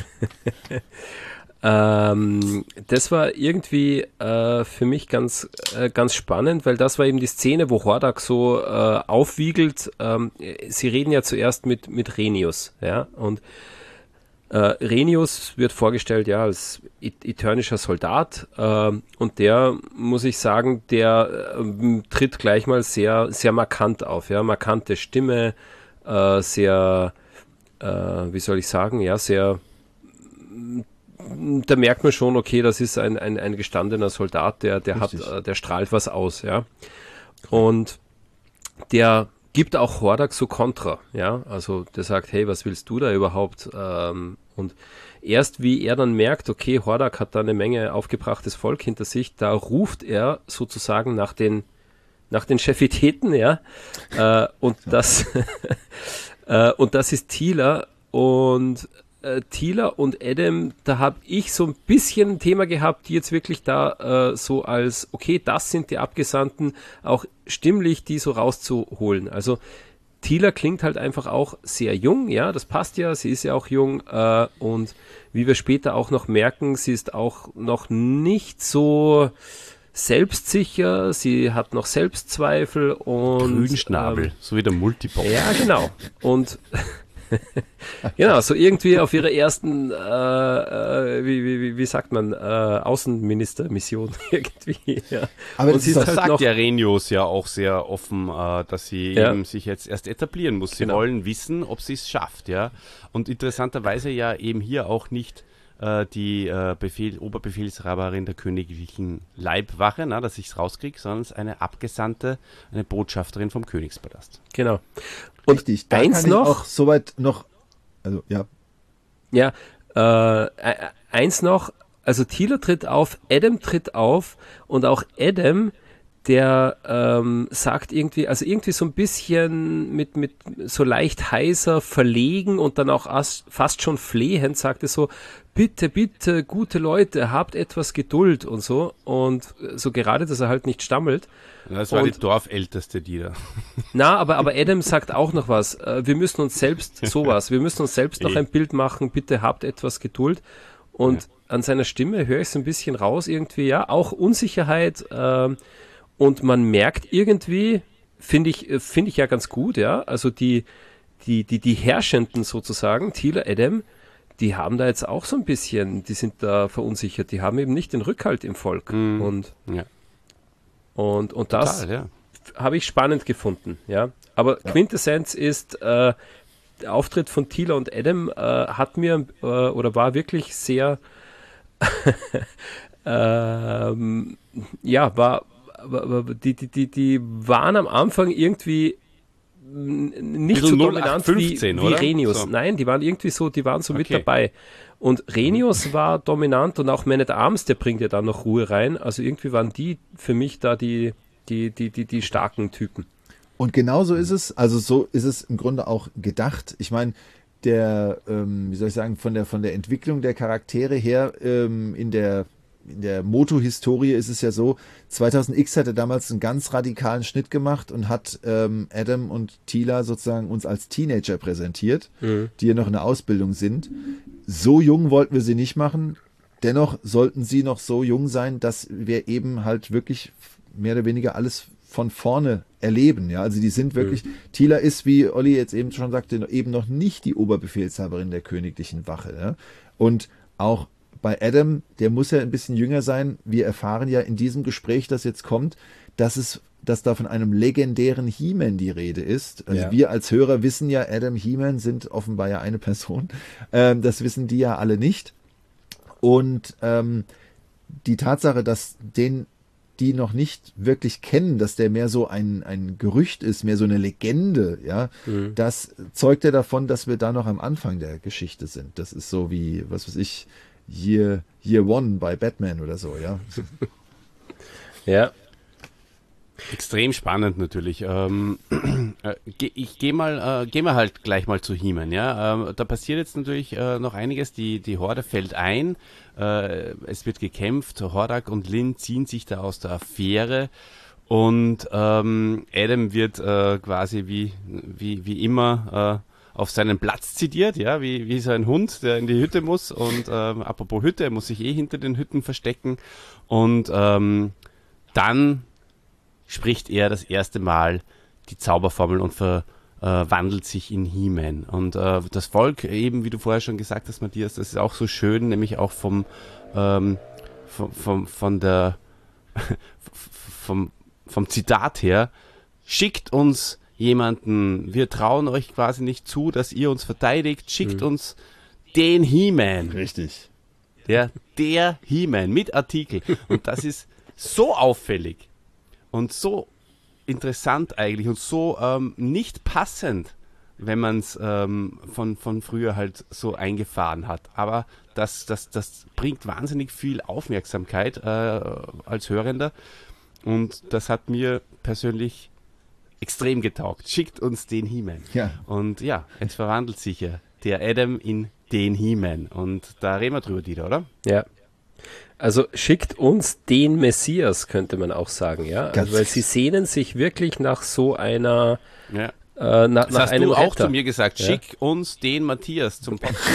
ähm, das war irgendwie äh, für mich ganz, äh, ganz spannend, weil das war eben die Szene, wo Hordak so äh, aufwiegelt. Ähm, sie reden ja zuerst mit, mit Renius, ja, und Uh, Renius wird vorgestellt ja als eternischer Soldat uh, und der, muss ich sagen, der uh, tritt gleich mal sehr, sehr markant auf, ja, markante Stimme, uh, sehr, uh, wie soll ich sagen, ja, sehr, da merkt man schon, okay, das ist ein, ein, ein gestandener Soldat, der, der hat, uh, der strahlt was aus, ja, und der gibt auch Hordak so Kontra, ja, also der sagt, hey, was willst du da überhaupt? Ähm, und erst wie er dann merkt, okay, Hordak hat da eine Menge aufgebrachtes Volk hinter sich, da ruft er sozusagen nach den, nach den Chefitäten, ja, äh, und das, äh, und das ist Teela und äh, Teela und Adam, da habe ich so ein bisschen ein Thema gehabt, die jetzt wirklich da äh, so als, okay, das sind die Abgesandten, auch stimmlich die so rauszuholen. Also Teela klingt halt einfach auch sehr jung, ja, das passt ja, sie ist ja auch jung äh, und wie wir später auch noch merken, sie ist auch noch nicht so selbstsicher, sie hat noch Selbstzweifel und Grünschnabel, ähm, so wie der Multipop. Ja, genau. Und genau, so irgendwie auf ihrer ersten, äh, äh, wie, wie, wie sagt man, äh, Außenministermission irgendwie. Ja. Aber und sie das halt sagt noch, ja Renius ja auch sehr offen, äh, dass sie ja. eben sich jetzt erst etablieren muss. Sie genau. wollen wissen, ob sie es schafft, ja. Und interessanterweise ja eben hier auch nicht äh, die äh, Befehl, Oberbefehlshaberin der königlichen Leibwache, na, dass ich es rauskriege, sondern eine Abgesandte, eine Botschafterin vom Königspalast. Genau. Und Richtig, da eins kann ich noch, auch soweit noch, also ja. Ja, äh, eins noch, also Teela tritt auf, Adam tritt auf und auch Adam, der ähm, sagt irgendwie, also irgendwie so ein bisschen mit, mit so leicht heiser, verlegen und dann auch as, fast schon flehend, sagt er so, bitte, bitte, gute Leute, habt etwas Geduld und so. Und so gerade, dass er halt nicht stammelt. Das war und, die Dorfälteste, die da. Na, aber, aber Adam sagt auch noch was. Wir müssen uns selbst sowas, wir müssen uns selbst noch ein Bild machen, bitte habt etwas Geduld. Und ja. an seiner Stimme höre ich so ein bisschen raus irgendwie, ja, auch Unsicherheit. Äh, und man merkt irgendwie, finde ich, finde ich ja ganz gut, ja, also die, die, die, die Herrschenden sozusagen, Tila, Adam, die haben da jetzt auch so ein bisschen, die sind da verunsichert, die haben eben nicht den Rückhalt im Volk. Mm, und, ja. und, und das Total, ja. habe ich spannend gefunden, ja. Aber ja. Quintessenz ist, äh, der Auftritt von Tila und Adam äh, hat mir äh, oder war wirklich sehr ähm, ja, war, war die, die, die, die waren am Anfang irgendwie nicht so dominant wie, wie Renius. So. Nein, die waren irgendwie so, die waren so okay. mit dabei. Und Renius war dominant und auch Man at Arms, der bringt ja dann noch Ruhe rein. Also irgendwie waren die für mich da die, die, die, die, die starken Typen. Und genau so ist es, also so ist es im Grunde auch gedacht. Ich meine, der, ähm, wie soll ich sagen, von der, von der Entwicklung der Charaktere her ähm, in der, in der Moto-Historie ist es ja so, zweitausend X hat er damals einen ganz radikalen Schnitt gemacht und hat ähm, Adam und Tila sozusagen uns als Teenager präsentiert, mhm. die ja noch in der Ausbildung sind. So jung wollten wir sie nicht machen, dennoch sollten sie noch so jung sein, dass wir eben halt wirklich mehr oder weniger alles von vorne erleben, ja, also die sind wirklich, mhm. Tila ist, wie Olli jetzt eben schon sagte, eben noch nicht die Oberbefehlshaberin der königlichen Wache, ja? Und auch bei Adam, der muss ja ein bisschen jünger sein, wir erfahren ja in diesem Gespräch, das jetzt kommt, dass es, dass da von einem legendären He-Man die Rede ist, also ja. wir als Hörer wissen ja, Adam, He-Man sind offenbar ja eine Person, ähm, das wissen die ja alle nicht und ähm, die Tatsache, dass den die noch nicht wirklich kennen, dass der mehr so ein, ein Gerücht ist, mehr so eine Legende, ja, mhm. das zeugt ja davon, dass wir da noch am Anfang der Geschichte sind. Das ist so wie, was weiß ich, Year, Year One bei Batman oder so, ja. Ja. Extrem spannend natürlich. Ähm, äh, ich gehe mal, äh, gehen wir halt gleich mal zu He-Man, ja. Ähm, da passiert jetzt natürlich äh, noch einiges. Die, die Horde fällt ein. Äh, es wird gekämpft. Hordak und Lin ziehen sich da aus der Affäre. Und ähm, Adam wird äh, quasi wie, wie, wie immer äh, auf seinen Platz zitiert, ja, wie, wie so ein Hund, der in die Hütte muss. Und ähm, apropos Hütte, er muss sich eh hinter den Hütten verstecken. Und ähm, dann spricht er das erste Mal die Zauberformel und verwandelt äh, sich in He-Man. Und äh, das Volk, eben wie du vorher schon gesagt hast, Matthias, das ist auch so schön, nämlich auch vom, ähm, vom, vom, von der, vom, vom Zitat her, schickt uns jemanden, wir trauen euch quasi nicht zu, dass ihr uns verteidigt, schickt mhm. uns den He-Man. Richtig. Ja, der He-Man mit Artikel. Und das ist so auffällig. Und so interessant eigentlich und so ähm, nicht passend, wenn man es ähm, von, von früher halt so eingefahren hat. Aber das, das, das bringt wahnsinnig viel Aufmerksamkeit äh, als Hörender. Und das hat mir persönlich extrem getaugt. Schickt uns den He-Man. Ja. Und ja, jetzt verwandelt sich ja der Adam in den He-Man. Und da reden wir drüber, Dieter, oder? Ja. Also schickt uns den Messias, könnte man auch sagen, ja. Also, weil sie sehnen sich wirklich nach so einer ja. äh, na, das nach hast einem du auch Retter. Zu mir gesagt, ja? Schick uns den Matthias zum Podcast.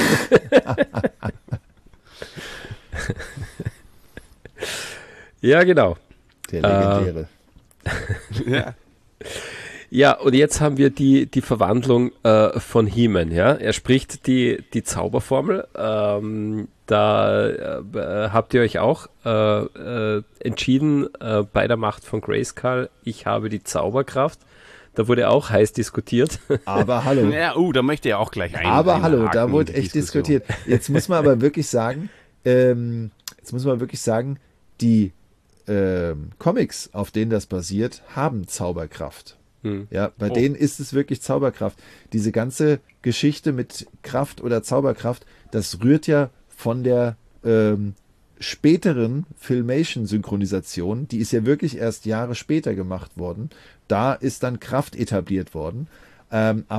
Ja, genau. Der legendäre. Äh, ja. Ja, und jetzt haben wir die, die Verwandlung äh, von He-Man, ja. Er spricht die, die Zauberformel. Ähm, da äh, habt ihr euch auch äh, äh, entschieden äh, bei der Macht von Grayskull, ich habe die Zauberkraft. Da wurde auch heiß diskutiert. Aber hallo. Ja, uh, da möchte er auch gleich ein. Aber hallo, da wurde echt diskutiert. Jetzt muss man aber wirklich sagen, ähm, jetzt muss man wirklich sagen, die ähm, Comics, auf denen das basiert, haben Zauberkraft. Hm. Ja, bei oh. denen ist es wirklich Zauberkraft. Diese ganze Geschichte mit Kraft oder Zauberkraft, das rührt ja von der ähm, späteren Filmation-Synchronisation, die ist ja wirklich erst Jahre später gemacht worden. Da ist dann Kraft etabliert worden. Ähm, aber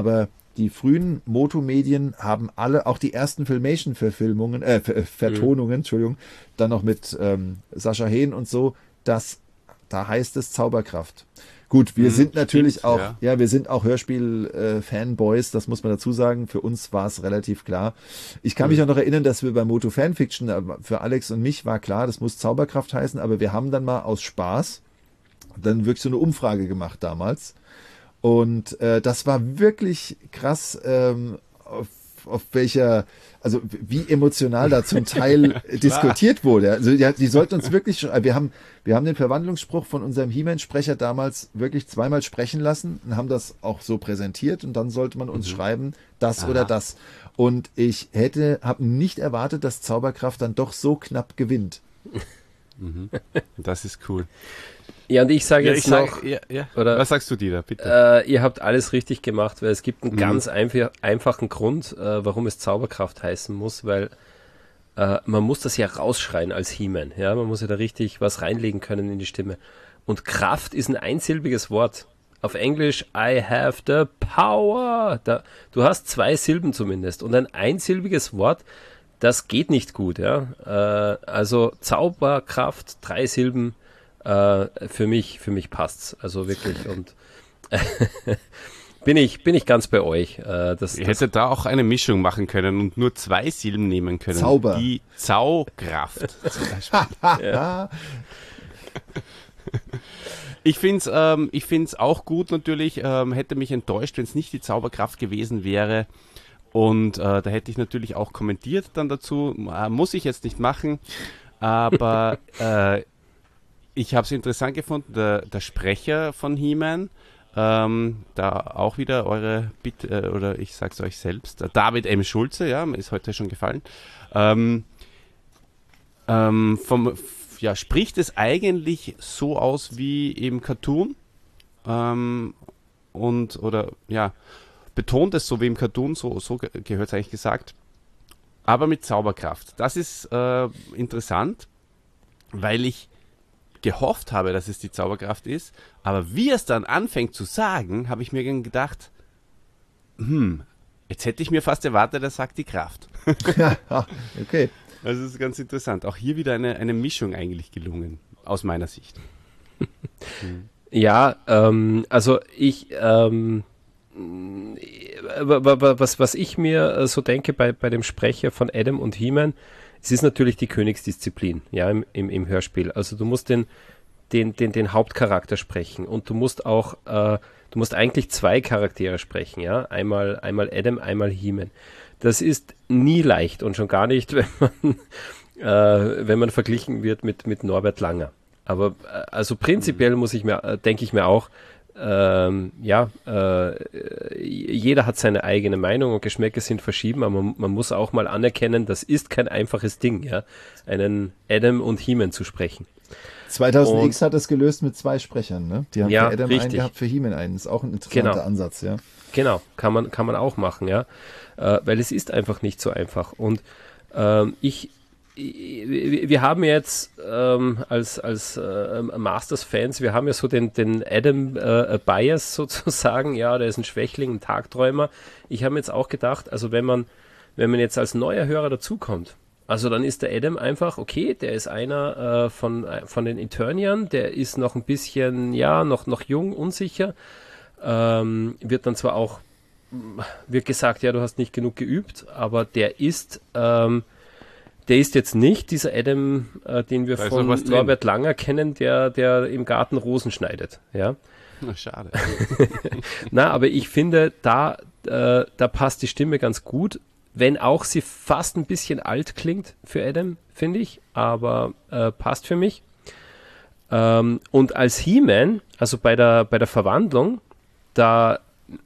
die frühen Moto-Medien haben alle, auch die ersten Filmation-Verfilmungen, äh, Ver Vertonungen, mhm. Entschuldigung, dann noch mit ähm, Sascha Hehn und so, das, da heißt es Zauberkraft. Gut, wir mhm, sind natürlich stimmt, auch, ja. ja, wir sind auch Hörspiel-Fanboys, äh, das muss man dazu sagen. Für uns war es relativ klar. Ich kann mhm. mich auch noch erinnern, dass wir bei Moto Fanfiction, für Alex und mich war klar, das muss Zauberkraft heißen, aber wir haben dann mal aus Spaß dann wirklich so eine Umfrage gemacht damals. Und äh, das war wirklich krass, ähm, auf, auf welcher, also wie emotional da zum Teil diskutiert wurde. Also ja, die sollten uns wirklich, wir haben, wir haben den Verwandlungsspruch von unserem He-Man-Sprecher damals wirklich zweimal sprechen lassen und haben das auch so präsentiert und dann sollte man uns mhm. schreiben, das Aha. oder das. Und ich hätte, habe nicht erwartet, dass Zauberkraft dann doch so knapp gewinnt. Mhm. Das ist cool. Ja, und ich sage ja, jetzt ich noch, sag, ja, ja. Oder, was sagst du dir da, bitte? Äh, ihr habt alles richtig gemacht, weil es gibt einen mhm. ganz einf- einfachen Grund, äh, warum es Zauberkraft heißen muss, weil äh, man muss das ja rausschreien als He-Man, ja, man muss ja da richtig was reinlegen können in die Stimme. Und Kraft ist ein einsilbiges Wort. Auf Englisch, I have the power. Da, du hast zwei Silben zumindest und ein einsilbiges Wort, das geht nicht gut, ja. Äh, also Zauberkraft, drei Silben, Uh, für mich, für mich passt's, also wirklich und bin ich, bin ich ganz bei euch. Uh, das, Ihr hättet da auch eine Mischung machen können und nur zwei Silben nehmen können. Zauber. Die Zaukraft zum Beispiel. ja. Ich finde es ähm, ich find's auch gut natürlich, ähm, hätte mich enttäuscht, wenn es nicht die Zauberkraft gewesen wäre. Und äh, da hätte ich natürlich auch kommentiert dann dazu. Äh, muss ich jetzt nicht machen, aber äh, ich habe es interessant gefunden, der, der Sprecher von He-Man, ähm, da auch wieder eure Bitte, äh, oder ich sag's euch selbst, David M. Schulze, ja, ist heute schon gefallen, ähm, ähm, vom, ja, spricht es eigentlich so aus wie im Cartoon ähm, und, oder, ja, betont es so wie im Cartoon, so, so gehört es eigentlich gesagt, aber mit Zauberkraft. Das ist äh, interessant, weil ich gehofft habe, dass es die Zauberkraft ist, aber wie es dann anfängt zu sagen, habe ich mir dann gedacht, hm, jetzt hätte ich mir fast erwartet, er sagt die Kraft. Ja, okay. Also das ist ganz interessant. Auch hier wieder eine, eine Mischung eigentlich gelungen, aus meiner Sicht. Hm. Ja, ähm, also ich, ähm, was, was ich mir so denke bei, bei dem Sprecher von Adam und He-Man, es ist natürlich die Königsdisziplin, ja, im, im, im Hörspiel. Also du musst den, den, den, den Hauptcharakter sprechen und du musst auch, äh, du musst eigentlich zwei Charaktere sprechen, ja. Einmal, einmal Adam, einmal He-Man. Das ist nie leicht und schon gar nicht, wenn man, äh, wenn man verglichen wird mit, mit Norbert Langer. Aber äh, also prinzipiell muss ich mir, äh, denke ich mir auch, Ähm, ja, äh, jeder hat seine eigene Meinung und Geschmäcker sind verschieden, aber man, man muss auch mal anerkennen, das ist kein einfaches Ding, ja, einen Adam und He-Man zu sprechen. zweitausend X hat es gelöst mit zwei Sprechern, ne? Die haben ja, für Adam richtig. einen gehabt, für He-Man einen. Das ist auch ein interessanter genau. Ansatz, ja. Genau, kann man, kann man auch machen, ja, äh, weil es ist einfach nicht so einfach und ähm, ich wir haben jetzt ähm, als, als äh, Masters-Fans, wir haben ja so den, den Adam äh, Bias sozusagen, ja, der ist ein Schwächling, ein Tagträumer. Ich habe mir jetzt auch gedacht, also wenn man, wenn man jetzt als neuer Hörer dazukommt, also dann ist der Adam einfach, okay, der ist einer äh, von, von den Eterniern, der ist noch ein bisschen, ja, noch, noch jung, unsicher, ähm, wird dann zwar auch, wird gesagt, ja, du hast nicht genug geübt, aber der ist, ähm, Der ist jetzt nicht dieser Adam, äh, den wir da von Norbert Langer kennen, der, der im Garten Rosen schneidet. Ja? Na, schade. Na, aber ich finde, da, äh, da passt die Stimme ganz gut, wenn auch sie fast ein bisschen alt klingt für Adam, finde ich, aber äh, passt für mich. Ähm, und als He-Man, also bei der, bei der Verwandlung, da,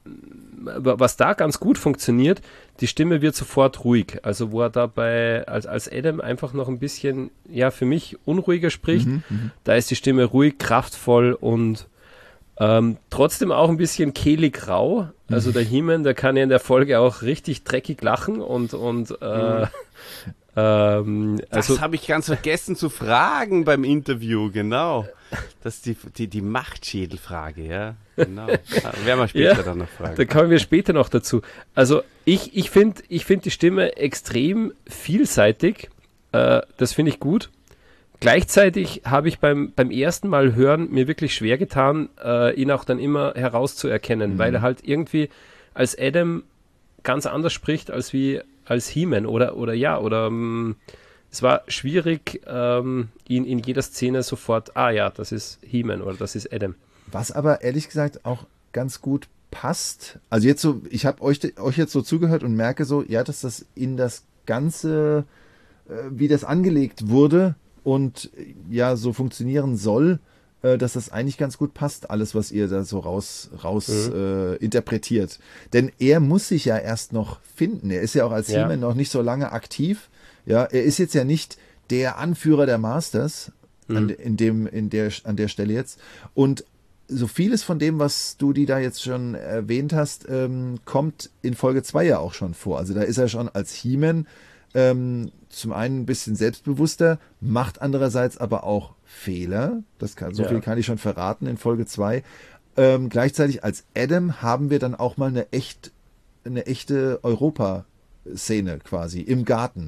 was da ganz gut funktioniert, die Stimme wird sofort ruhig. Also wo er dabei als, als Adam einfach noch ein bisschen, ja, für mich unruhiger spricht, mhm, da ist die Stimme ruhig, kraftvoll und ähm, trotzdem auch ein bisschen kehlig rau. Also der He-Man, der kann ja in der Folge auch richtig dreckig lachen und, und äh, mhm. ähm, das also, habe ich ganz vergessen zu fragen beim Interview, genau. Das ist die, die, die Machtschädelfrage, ja. Genau, da werden wir später ja, dann noch fragen. Da kommen wir später noch dazu. Also ich, ich finde ich find die Stimme extrem vielseitig, äh, das finde ich gut. Gleichzeitig habe ich beim, beim ersten Mal hören mir wirklich schwer getan, äh, ihn auch dann immer herauszuerkennen, mhm. weil er halt irgendwie als Adam ganz anders spricht als wie als He-Man oder, oder ja, oder ähm, es war schwierig, ähm, ihn in jeder Szene sofort, ah ja, das ist He-Man oder das ist Adam. Was aber ehrlich gesagt auch ganz gut passt, also jetzt so, ich habe euch, euch jetzt so zugehört und merke so, ja, dass das in das Ganze, äh, wie das angelegt wurde, und ja, so funktionieren soll, äh, dass das eigentlich ganz gut passt, alles, was ihr da so raus, raus mhm. äh, interpretiert. Denn er muss sich ja erst noch finden. Er ist ja auch als ja. He-Man noch nicht so lange aktiv. Ja, er ist jetzt ja nicht der Anführer der Masters mhm. an, in dem, in der, an der Stelle jetzt. Und so vieles von dem, was du die da jetzt schon erwähnt hast, ähm, kommt in Folge zwei ja auch schon vor. Also da ist er schon als He-Man ähm, zum einen ein bisschen selbstbewusster, macht andererseits aber auch Fehler. Das kann, so ja. viel kann ich schon verraten in Folge zwei. Ähm, gleichzeitig als Adam haben wir dann auch mal eine echt, eine echte Europa-Szene quasi im Garten.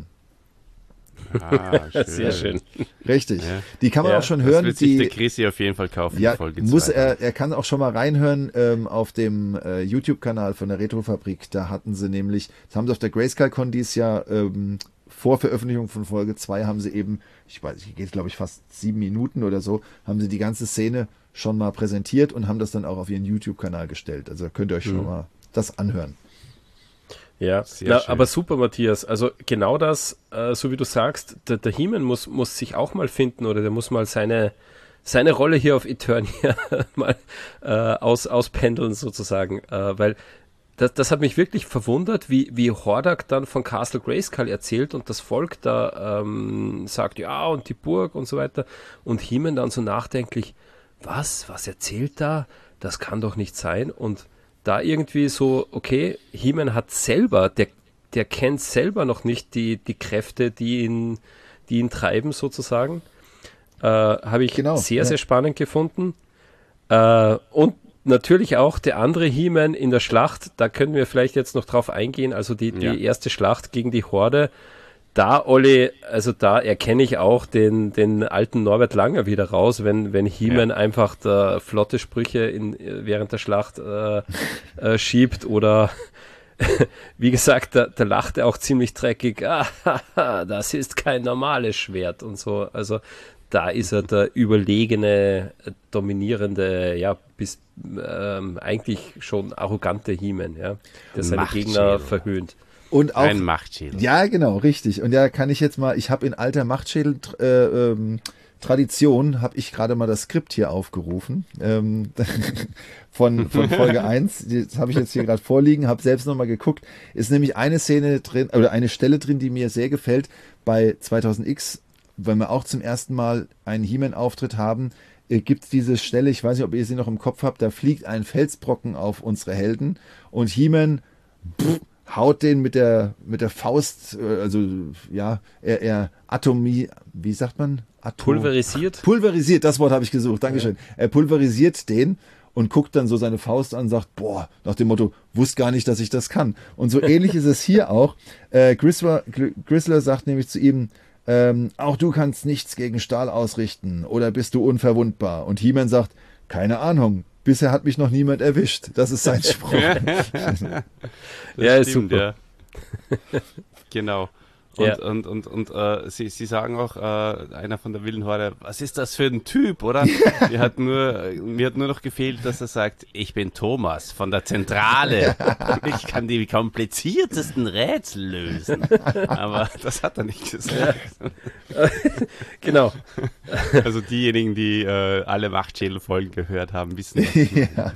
Ah, schön. Sehr schön. Richtig. Ja. Die kann man ja, auch schon hören. Das wird sich die, der Chrissy auf jeden Fall kaufen. Ja, in Folge muss zwei. er, er kann auch schon mal reinhören ähm, auf dem äh, YouTube-Kanal von der Retrofabrik. Da hatten sie nämlich, das haben sie auf der Grayscale-Con dieses Jahr ähm, vor Veröffentlichung von Folge zwei haben sie eben, ich weiß, ich geht glaube ich fast sieben Minuten oder so, haben sie die ganze Szene schon mal präsentiert und haben das dann auch auf ihren YouTube-Kanal gestellt. Also könnt ihr euch schon mhm. mal das anhören. Ja, na, aber super, Matthias. Also genau das, äh, so wie du sagst, der, der He-Man muss, muss sich auch mal finden oder der muss mal seine, seine Rolle hier auf Eternia mal äh, aus, auspendeln sozusagen, äh, weil Das, das hat mich wirklich verwundert, wie, wie Hordak dann von Castle Grayskull erzählt und das Volk da ähm, sagt, ja, und die Burg und so weiter. Und He-Man dann so nachdenklich, was, was erzählt da? Das kann doch nicht sein. Und da irgendwie so, okay, He-Man hat selber, der, der kennt selber noch nicht die, die Kräfte, die ihn, die ihn treiben sozusagen. Äh, habe ich genau, sehr, ja. sehr spannend gefunden. Äh, und natürlich auch der andere He-Man in der Schlacht, da können wir vielleicht jetzt noch drauf eingehen, also die, die ja. erste Schlacht gegen die Horde, da, Olli, also da erkenne ich auch den, den alten Norbert Langer wieder raus, wenn, wenn He-Man ja. einfach da flotte Sprüche in, während der Schlacht äh, äh, schiebt oder wie gesagt, da, da lacht er auch ziemlich dreckig, ah, das ist kein normales Schwert und so, also da ist er der überlegene, dominierende, ja, bis ähm, eigentlich schon arrogante He-Man, ja, der seine Gegner verhöhnt. Und auch, ein Machtschädel. Ja, genau, richtig. Und ja, kann ich jetzt mal, ich habe in alter Machtschädel äh, ähm, Tradition, habe ich gerade mal das Skript hier aufgerufen ähm, von, von Folge eins. Das habe ich jetzt hier gerade vorliegen, habe selbst nochmal geguckt. Ist nämlich eine Szene drin, oder eine Stelle drin, die mir sehr gefällt, bei zweitausend X, wenn wir auch zum ersten Mal einen He-Man-Auftritt haben, äh, gibt es diese Stelle, ich weiß nicht, ob ihr sie noch im Kopf habt, da fliegt ein Felsbrocken auf unsere Helden und He-Man pff, haut den mit der, mit der Faust, also ja, er, er Atomie, wie sagt man? Atom pulverisiert. Pulverisiert, das Wort habe ich gesucht, Dankeschön. Ja. Er pulverisiert den und guckt dann so seine Faust an und sagt, boah, nach dem Motto, wusste gar nicht, dass ich das kann. Und so ähnlich ist es hier auch. Äh, Grisler, Grisler sagt nämlich zu ihm, ähm, auch du kannst nichts gegen Stahl ausrichten oder bist du unverwundbar? Und He-Man sagt, keine Ahnung, bisher hat mich noch niemand erwischt. Das ist sein Spruch. Ja, ist super. Ja. Genau. Und, ja. und, und, und, und äh, sie, sie sagen auch, äh, einer von der wilden Horde, was ist das für ein Typ, oder? mir, hat nur, mir hat nur noch gefehlt, dass er sagt, ich bin Thomas von der Zentrale. Ich kann die kompliziertesten Rätsel lösen. Aber das hat er nicht gesagt. Genau. Also diejenigen, die äh, alle Machtschädel-Folgen gehört haben, wissen ja.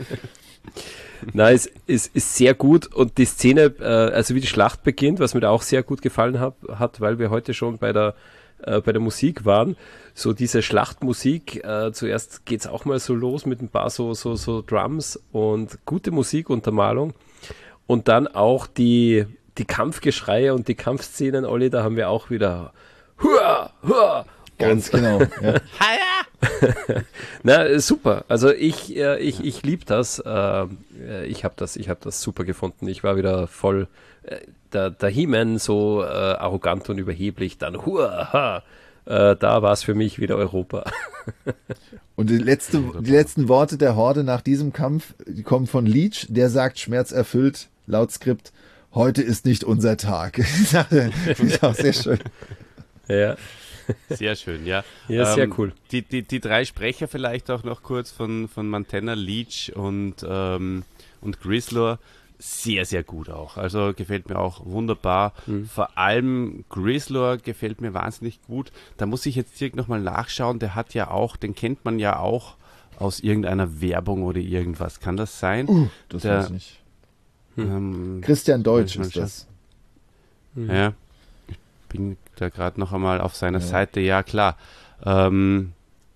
Nein, es ist, ist sehr gut und die Szene, äh, also wie die Schlacht beginnt, was mir da auch sehr gut gefallen hab, hat, weil wir heute schon bei der, äh, bei der Musik waren, so diese Schlachtmusik, äh, zuerst geht's auch mal so los mit ein paar so, so, so Drums und gute Musikuntermalung und dann auch die, die Kampfgeschreie und die Kampfszenen, Olli, da haben wir auch wieder Hua, Hua, ganz und, genau. Ja. Na, super. Also ich, äh, ich, ich liebe das. Äh, ich habe das, ich habe das super gefunden. Ich war wieder voll äh, der, der He-Man so äh, arrogant und überheblich. Dann huaha. Äh, da war es für mich wieder Europa. Und die, letzte, die letzten Worte der Horde nach diesem Kampf, die kommen von Leech, der sagt schmerzerfüllt, laut Skript, heute ist nicht unser Tag. Finde ich auch sehr schön. Ja. Sehr schön, ja. Ja, sehr ähm, cool. Die, die, die drei Sprecher vielleicht auch noch kurz von, von Montana, Leech und, ähm, und Grizzlor. Sehr, sehr gut auch. Also gefällt mir auch wunderbar. Mhm. Vor allem Grizzlor gefällt mir wahnsinnig gut. Da muss ich jetzt direkt nochmal nachschauen. Der hat ja auch, den kennt man ja auch aus irgendeiner Werbung oder irgendwas. Kann das sein? Uh, das der, weiß ich nicht. Ähm, Christian Deutsch ist das. Mhm. Ja, ich bin da gerade noch einmal auf seiner ja. Seite. Ja, klar. Ähm,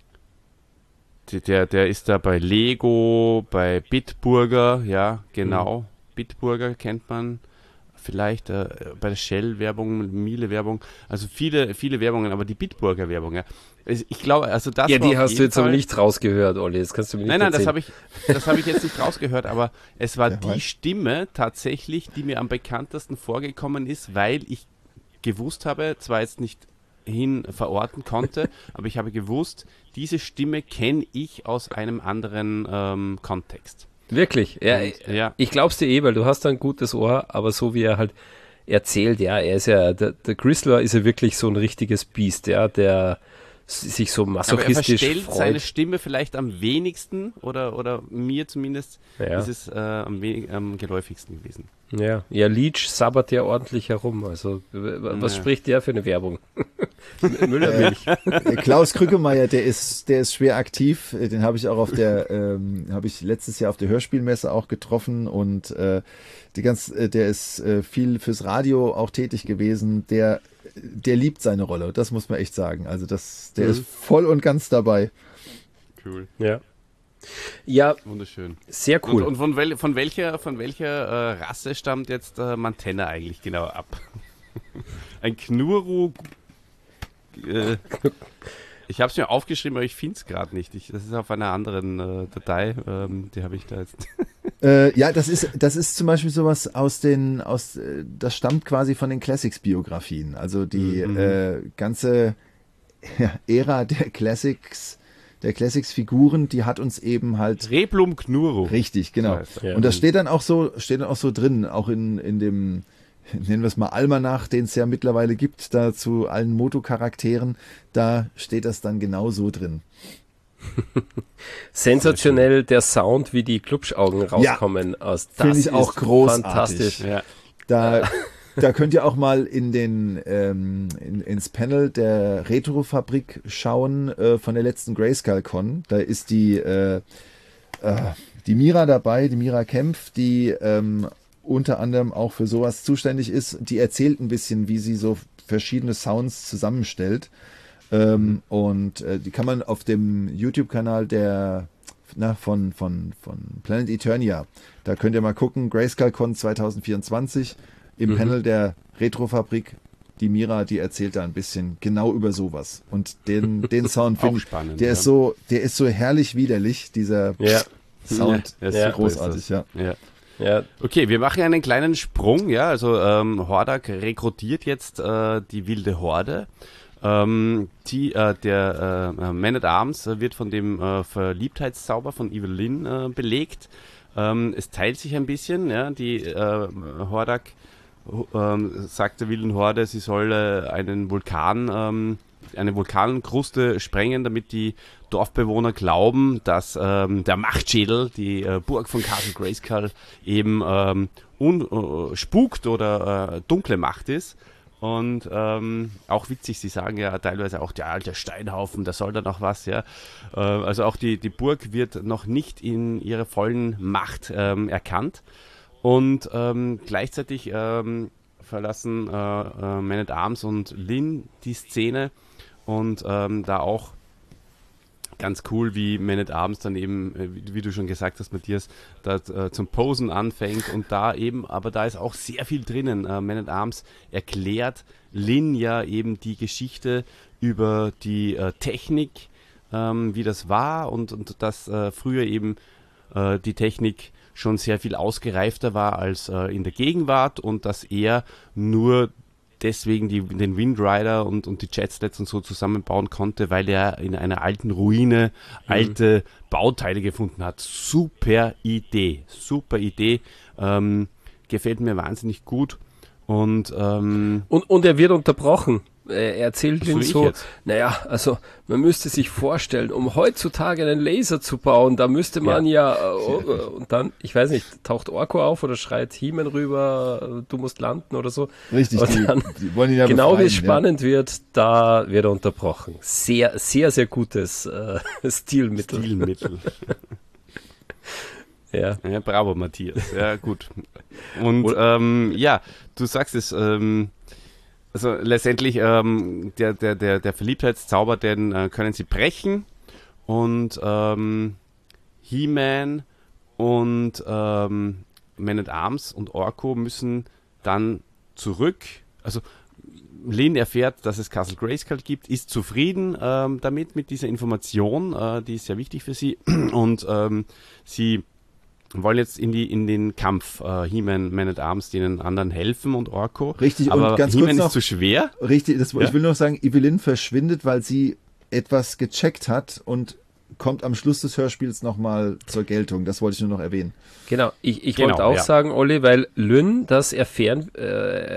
der, der ist da bei Lego, bei Bitburger, ja, genau. Mhm. Bitburger kennt man vielleicht äh, bei der Shell-Werbung, Miele-Werbung, also viele, viele Werbungen, aber die Bitburger-Werbung, ja. Ich glaube, also das Ja, die hast du jetzt Fall, aber nicht rausgehört, Olli, das kannst du mir nicht Nein, nein, erzählen. das habe ich, das habe ich jetzt nicht rausgehört, aber es war ja, die Stimme tatsächlich, die mir am bekanntesten vorgekommen ist, weil ich gewusst habe, zwar jetzt nicht hin verorten konnte, aber ich habe gewusst, diese Stimme kenne ich aus einem anderen ähm, Kontext. Wirklich? Ja, Und, ja. Ich glaub's dir eh, weil du hast ein gutes Ohr, aber so wie er halt erzählt, ja, er ist ja, der, der Grizzlor ist ja wirklich so ein richtiges Biest, ja, der sich so masochistisch aber er verstellt freut. Seine Stimme vielleicht am wenigsten oder, oder mir zumindest ja. ist es äh, am, wenig, am geläufigsten gewesen. Ja, ja, Leech sabbert ja ordentlich herum, also was ja. spricht der für eine Werbung? Müllermilch. Äh, Klaus Krückemeier, der ist, der ist schwer aktiv, den habe ich auch auf der, ähm, habe ich letztes Jahr auf der Hörspielmesse auch getroffen und äh, die ganz, äh, der ist äh, viel fürs Radio auch tätig gewesen, der der liebt seine Rolle, das muss man echt sagen. Also das, der mhm. ist voll und ganz dabei. Cool. Ja. Ja, wunderschön. Sehr cool. Und, und von, wel, von welcher, von welcher äh, Rasse stammt jetzt äh, Montana eigentlich genau ab? Ein Knuru. Äh, ich habe es mir aufgeschrieben, aber ich finde es gerade nicht. Ich, das ist auf einer anderen äh, Datei. Ähm, die habe ich da jetzt. Äh, ja, das ist, das ist zum Beispiel sowas aus den, aus, das stammt quasi von den Classics-Biografien. Also die mhm. äh, ganze ja, Ära der Classics, der Classics-Figuren, die hat uns eben halt. Reblum Knuru. Richtig, genau. Das heißt, ja. Und das steht dann auch so, steht dann auch so drin, auch in, in dem, nennen wir es mal Almanach, den es ja mittlerweile gibt, da zu allen Moto-Charakteren, da steht das dann genau so drin. Sensationell der Sound, wie die Klubschaugen rauskommen. Ja, aus. Das finde ich auch großartig. Fantastisch. Ja. Da, da könnt ihr auch mal in den, ähm, in, ins Panel der Retro-Fabrik schauen äh, von der letzten Grayskull-Con. Da ist die, äh, äh, die Mira dabei, die Mira Kempf, die ähm, unter anderem auch für sowas zuständig ist. Die erzählt ein bisschen, wie sie so verschiedene Sounds zusammenstellt. Ähm, und äh, die kann man auf dem YouTube-Kanal der na, von, von, von Planet Eternia, da könnt ihr mal gucken, GrayskullCon zwanzig vierundzwanzig im mhm. Panel der Retrofabrik, die Mira, die erzählt da ein bisschen genau über sowas. Und den, den Sound finde ich, der ja. ist so, der ist so herrlich widerlich, dieser ja. Sound, ja, ist so großartig, ja. ja. Ja. Okay, wir machen einen kleinen Sprung, ja, also ähm, Hordak rekrutiert jetzt äh, die wilde Horde. Ähm, die, äh, der äh, Man at Arms wird von dem äh, Verliebtheitszauber von Evelyn äh, belegt. Ähm, es teilt sich ein bisschen, ja, die äh, Hordak äh, sagt der wilden Horde, sie soll äh, einen Vulkan, ähm, eine Vulkankruste sprengen, damit die Dorfbewohner glauben, dass ähm, der Machtschädel, die äh, Burg von Castle Grayskull, eben ähm, un, äh, spukt oder äh, dunkle Macht ist. Und ähm, auch witzig, sie sagen ja teilweise auch, der alte Steinhaufen, da soll da noch was, ja. Äh, also auch die, die Burg wird noch nicht in ihrer vollen Macht ähm, erkannt. Und ähm, gleichzeitig ähm, verlassen äh, äh, Man at Arms und Lynn die Szene. Und ähm, da auch ganz cool, wie Man at Arms dann eben, wie, wie du schon gesagt hast, Matthias, da äh, zum Posen anfängt und da eben, aber da ist auch sehr viel drinnen. Äh, Man at Arms erklärt Lynn ja eben die Geschichte über die äh, Technik ähm, wie das war und, und dass äh, früher eben äh, die Technik schon sehr viel ausgereifter war als äh, in der Gegenwart und dass er nur deswegen die, den Windrider und, und die Jetslets und so zusammenbauen konnte, weil er in einer alten Ruine mhm. alte Bauteile gefunden hat. Super Idee, super Idee. Ähm, gefällt mir wahnsinnig gut. Und, ähm, und, und er wird unterbrochen. Er erzählt ihm so, jetzt? naja, also man müsste sich vorstellen, um heutzutage einen Laser zu bauen, da müsste man ja, ja äh, und dann, ich weiß nicht, taucht Orko auf oder schreit He-Man rüber, du musst landen oder so. Richtig, und die, dann, die wollen ihn ja genau befreien, wie es spannend ja. wird, da wird er unterbrochen. Sehr, sehr, sehr gutes äh, Stilmittel. Stilmittel. Ja. ja, bravo, Matthias. Ja, gut. Und ähm, ja, du sagst es, ähm, also letztendlich ähm, der, der, der, der Verliebtheitszauber, den äh, können sie brechen und ähm, He-Man und ähm, Man at Arms und Orko müssen dann zurück, also Lynn erfährt, dass es Castle Grayskull gibt, ist zufrieden ähm, damit, mit dieser Information, äh, die ist sehr wichtig für sie und ähm, sie wollen jetzt in die in den Kampf äh, He-Man, Man at Arms, denen anderen helfen und Orko. Richtig, aber und ganz He-Man kurz noch, ist zu schwer. Richtig, das, ja? ich will nur sagen, Evelyn verschwindet, weil sie etwas gecheckt hat und kommt am Schluss des Hörspiels nochmal zur Geltung. Das wollte ich nur noch erwähnen. Genau, ich, ich genau, wollte auch ja. sagen, Olli, weil Lynn, das erfähren, äh,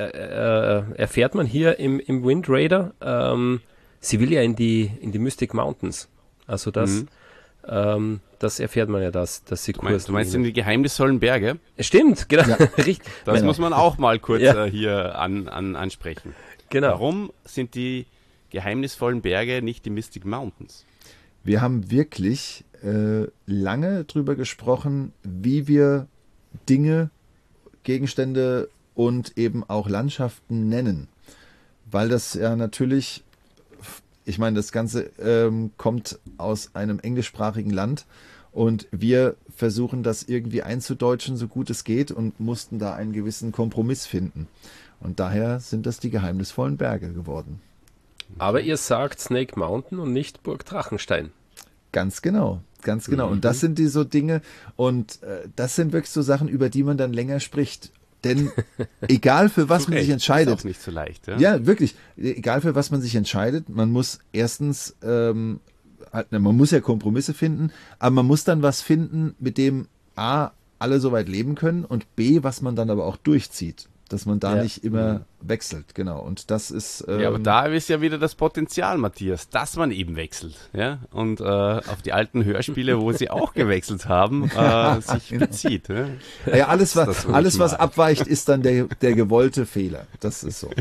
äh, erfährt man hier im, im Wind Raider, ähm, sie will ja in die, in die Mystic Mountains. Also das... Mhm. Ähm, das erfährt man ja, dass, dass sie du meinst, du meinst in die geheimnisvollen Berge? Stimmt, genau. Ja. Richtig. Das genau. muss man auch mal kurz ja. äh, hier an, an, ansprechen. Genau. Warum sind die geheimnisvollen Berge nicht die Mystic Mountains? Wir haben wirklich äh, lange drüber gesprochen, wie wir Dinge, Gegenstände und eben auch Landschaften nennen. Weil das ja natürlich... Ich meine, das Ganze ähm, kommt aus einem englischsprachigen Land und wir versuchen das irgendwie einzudeutschen, so gut es geht und mussten da einen gewissen Kompromiss finden. Und daher sind das die geheimnisvollen Berge geworden. Aber ihr sagt Snake Mountain und nicht Burg Drachenstein. Ganz genau, ganz genau. Mhm. Und das sind die so Dinge und äh, das sind wirklich so Sachen, über die man dann länger spricht. Denn egal für was man sich entscheidet, ist auch nicht so leicht. Ja? ja, wirklich, egal für was man sich entscheidet, man muss erstens, ähm, halt, man muss ja Kompromisse finden, aber man muss dann was finden, mit dem A, alle soweit leben können und B, was man dann aber auch durchzieht. Dass man da ja. nicht immer wechselt, genau. Und das ist. Ähm, ja, aber da ist ja wieder das Potenzial, Matthias, dass man eben wechselt. Ja? Und äh, auf die alten Hörspiele, wo sie auch gewechselt haben, äh, sich genau. bezieht. Ja, ja alles, was, alles, was abweicht, ist dann der, der gewollte Fehler. Das ist so.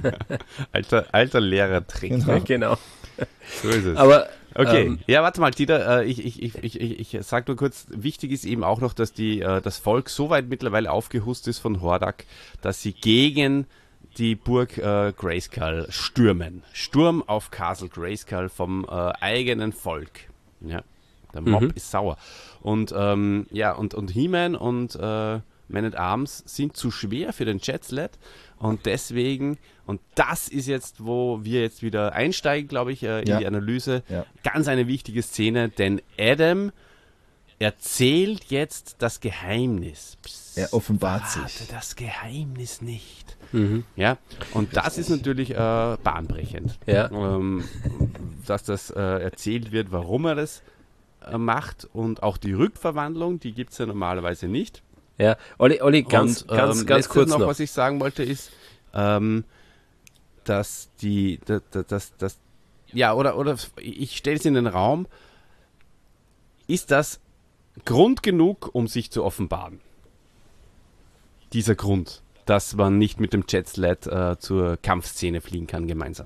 alter, alter Lehrertrick. Genau. genau. So ist es. Aber okay, ähm, ja, warte mal, Dieter, äh, ich, ich, ich, ich, ich, ich sag nur kurz, wichtig ist eben auch noch, dass die, äh, das Volk so weit mittlerweile aufgehust ist von Hordak, dass sie gegen die Burg äh, Grayskull stürmen. Sturm auf Castle Grayskull vom äh, eigenen Volk. Ja, der Mob Mhm. ist sauer. Und ähm, ja, und, und He-Man und äh, Man at Arms sind zu schwer für den Jetsled und deswegen, und das ist jetzt, wo wir jetzt wieder einsteigen, glaube ich, äh, in Ja. die Analyse, Ja. ganz eine wichtige Szene, denn Adam erzählt jetzt das Geheimnis. Psst, Er offenbart verrate sich. das Geheimnis nicht. Mhm. Ja, und das ist natürlich äh, bahnbrechend, Ja. ähm, dass das äh, erzählt wird, warum er das äh, macht und auch die Rückverwandlung, die gibt es ja normalerweise nicht. Ja, Olli, Olli ganz, und, ganz, ähm, ganz letztes kurz noch, noch. was ich sagen wollte, ist, ähm, dass die, dass, dass, dass, ja, oder, oder ich stelle es in den Raum, ist das Grund genug, um sich zu offenbaren? Dieser Grund, dass man nicht mit dem Jetsled äh, zur Kampfszene fliegen kann gemeinsam.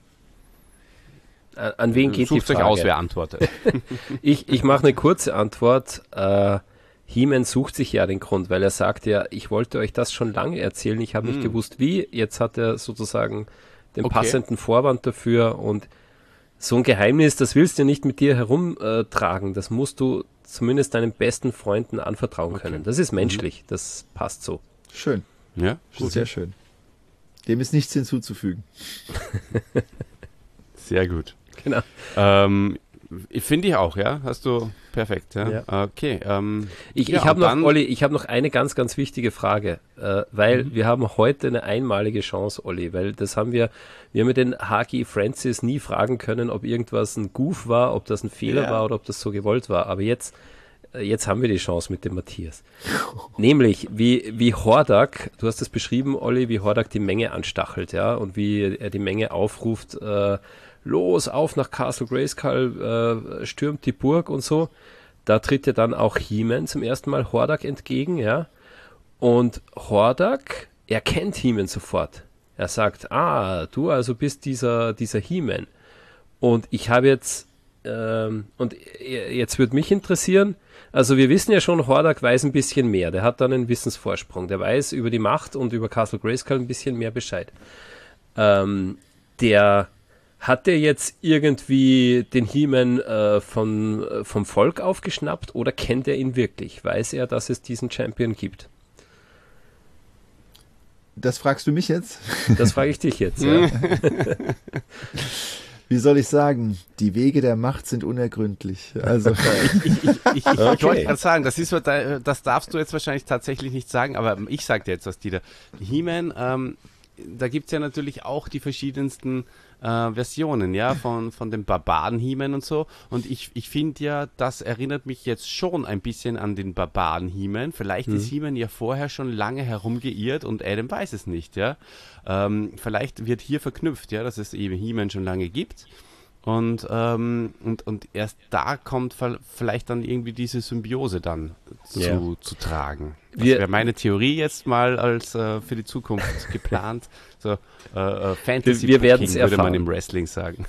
An, an wen geht Sucht die euch Frage? aus, wer antwortet. Ich, ich mache eine kurze Antwort. Äh, He-Man sucht sich ja den Grund, weil er sagt ja, ich wollte euch das schon lange erzählen, ich habe nicht Hm. gewusst wie. Jetzt hat er sozusagen den Okay. passenden Vorwand dafür und so ein Geheimnis, das willst du nicht mit dir herumtragen. Das musst du zumindest deinen besten Freunden anvertrauen Okay. können. Das ist menschlich, das passt so. Schön. Ja, Sehr schön. Dem ist nichts hinzuzufügen. sehr gut. Genau. Ähm, Finde ich auch, ja. Hast du perfekt, ja. ja. Okay. Ähm, ich ja, ich habe noch, Olli, ich habe noch eine ganz, ganz wichtige Frage, äh, weil mhm. wir haben heute eine einmalige Chance, Olli, weil das haben wir, wir haben den H G Francis nie fragen können, ob irgendwas ein Goof war, ob das ein Fehler ja. war oder ob das so gewollt war. Aber jetzt, jetzt haben wir die Chance mit dem Matthias. Nämlich, wie, wie Hordak, du hast es beschrieben, Olli, wie Hordak die Menge anstachelt, ja, und wie er die Menge aufruft, äh, los, auf nach Castle Grayskull, äh, stürmt die Burg und so. Da tritt ja dann auch He-Man zum ersten Mal Hordak entgegen, ja. Und Hordak erkennt He-Man sofort. Er sagt, ah, du also bist dieser, dieser He-Man. Und ich habe jetzt, ähm, und jetzt würde mich interessieren, also wir wissen ja schon, Hordak weiß ein bisschen mehr. Der hat dann einen Wissensvorsprung. Der weiß über die Macht und über Castle Grayskull ein bisschen mehr Bescheid. Ähm, der Hat der jetzt irgendwie den He-Man äh, von, äh, vom Volk aufgeschnappt oder kennt er ihn wirklich? Weiß er, dass es diesen Champion gibt? Das fragst du mich jetzt? Das frage ich dich jetzt, ja. Wie soll ich sagen? Die Wege der Macht sind unergründlich. Also ich, ich, ich, ich, ich okay. wollte gerade sagen, das ist, das darfst du jetzt wahrscheinlich tatsächlich nicht sagen, aber ich sage dir jetzt was, Dieter. He-Man, ähm, da gibt es ja natürlich auch die verschiedensten äh, Versionen, ja, von, von dem Barbaren-He-Man und so. Und ich, ich finde ja, das erinnert mich jetzt schon ein bisschen an den Barbaren-He-Man. Vielleicht mhm. ist He-Man ja vorher schon lange herumgeirrt und Adam weiß es nicht, ja. Ähm, vielleicht wird hier verknüpft, ja, dass es eben He-Man schon lange gibt. Und, ähm, und, und erst da kommt vielleicht dann irgendwie diese Symbiose dann zu, yeah. zu tragen. Das wäre meine Theorie jetzt mal als äh, für die Zukunft geplant. So äh, Fantasy wir, wir werden's würde erfahren. man im Wrestling sagen.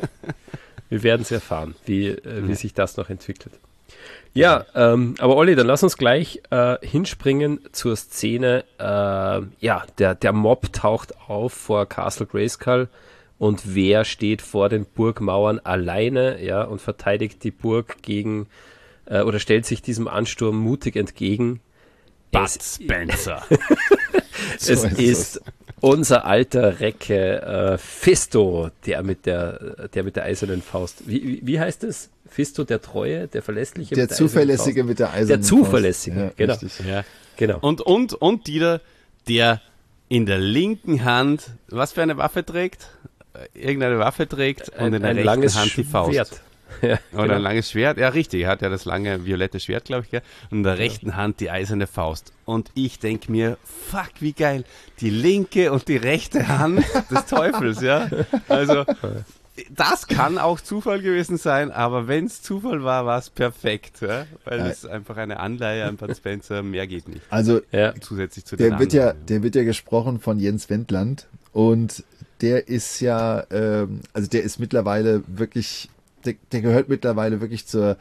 Wir werden es erfahren, wie, äh, wie ja. sich das noch entwickelt. Ja, ähm, aber Olli, dann lass uns gleich äh, hinspringen zur Szene. Äh, ja, der, der Mob taucht auf vor Castle Grayskull. Und wer steht vor den Burgmauern alleine, ja, und verteidigt die Burg gegen, äh, oder stellt sich diesem Ansturm mutig entgegen? Bud Spencer. Es so ist, ist unser alter Recke äh, Fisto, der mit der, der mit der eisernen Faust. Wie, wie, wie heißt es? Fisto der Treue, der Verlässliche der mit der Zuverlässige mit der eisernen Faust. Der Zuverlässige, ja, genau. Ja. genau. Und, und, und Dieter, der in der linken Hand, was für eine Waffe trägt? Irgendeine Waffe trägt ein, und in der ein rechten langes Hand die Faust. Schwert. Ja, Oder genau. ein langes Schwert. Ja, richtig. Er hat ja das lange violette Schwert, glaube ich. Ja. Und in der rechten ja. Hand die eiserne Faust. Und ich denke mir, fuck, wie geil. Die linke und die rechte Hand des Teufels, ja. Also, das kann auch Zufall gewesen sein, aber wenn es Zufall war, war es perfekt. Ja? Weil ja. es einfach eine Anleihe an Bud Spencer, mehr geht nicht. Also, ja. zusätzlich zu der den wird anderen. ja, der wird ja gesprochen von Jens Wendland und der ist ja, ähm, also der ist mittlerweile wirklich, der, der gehört mittlerweile wirklich zur,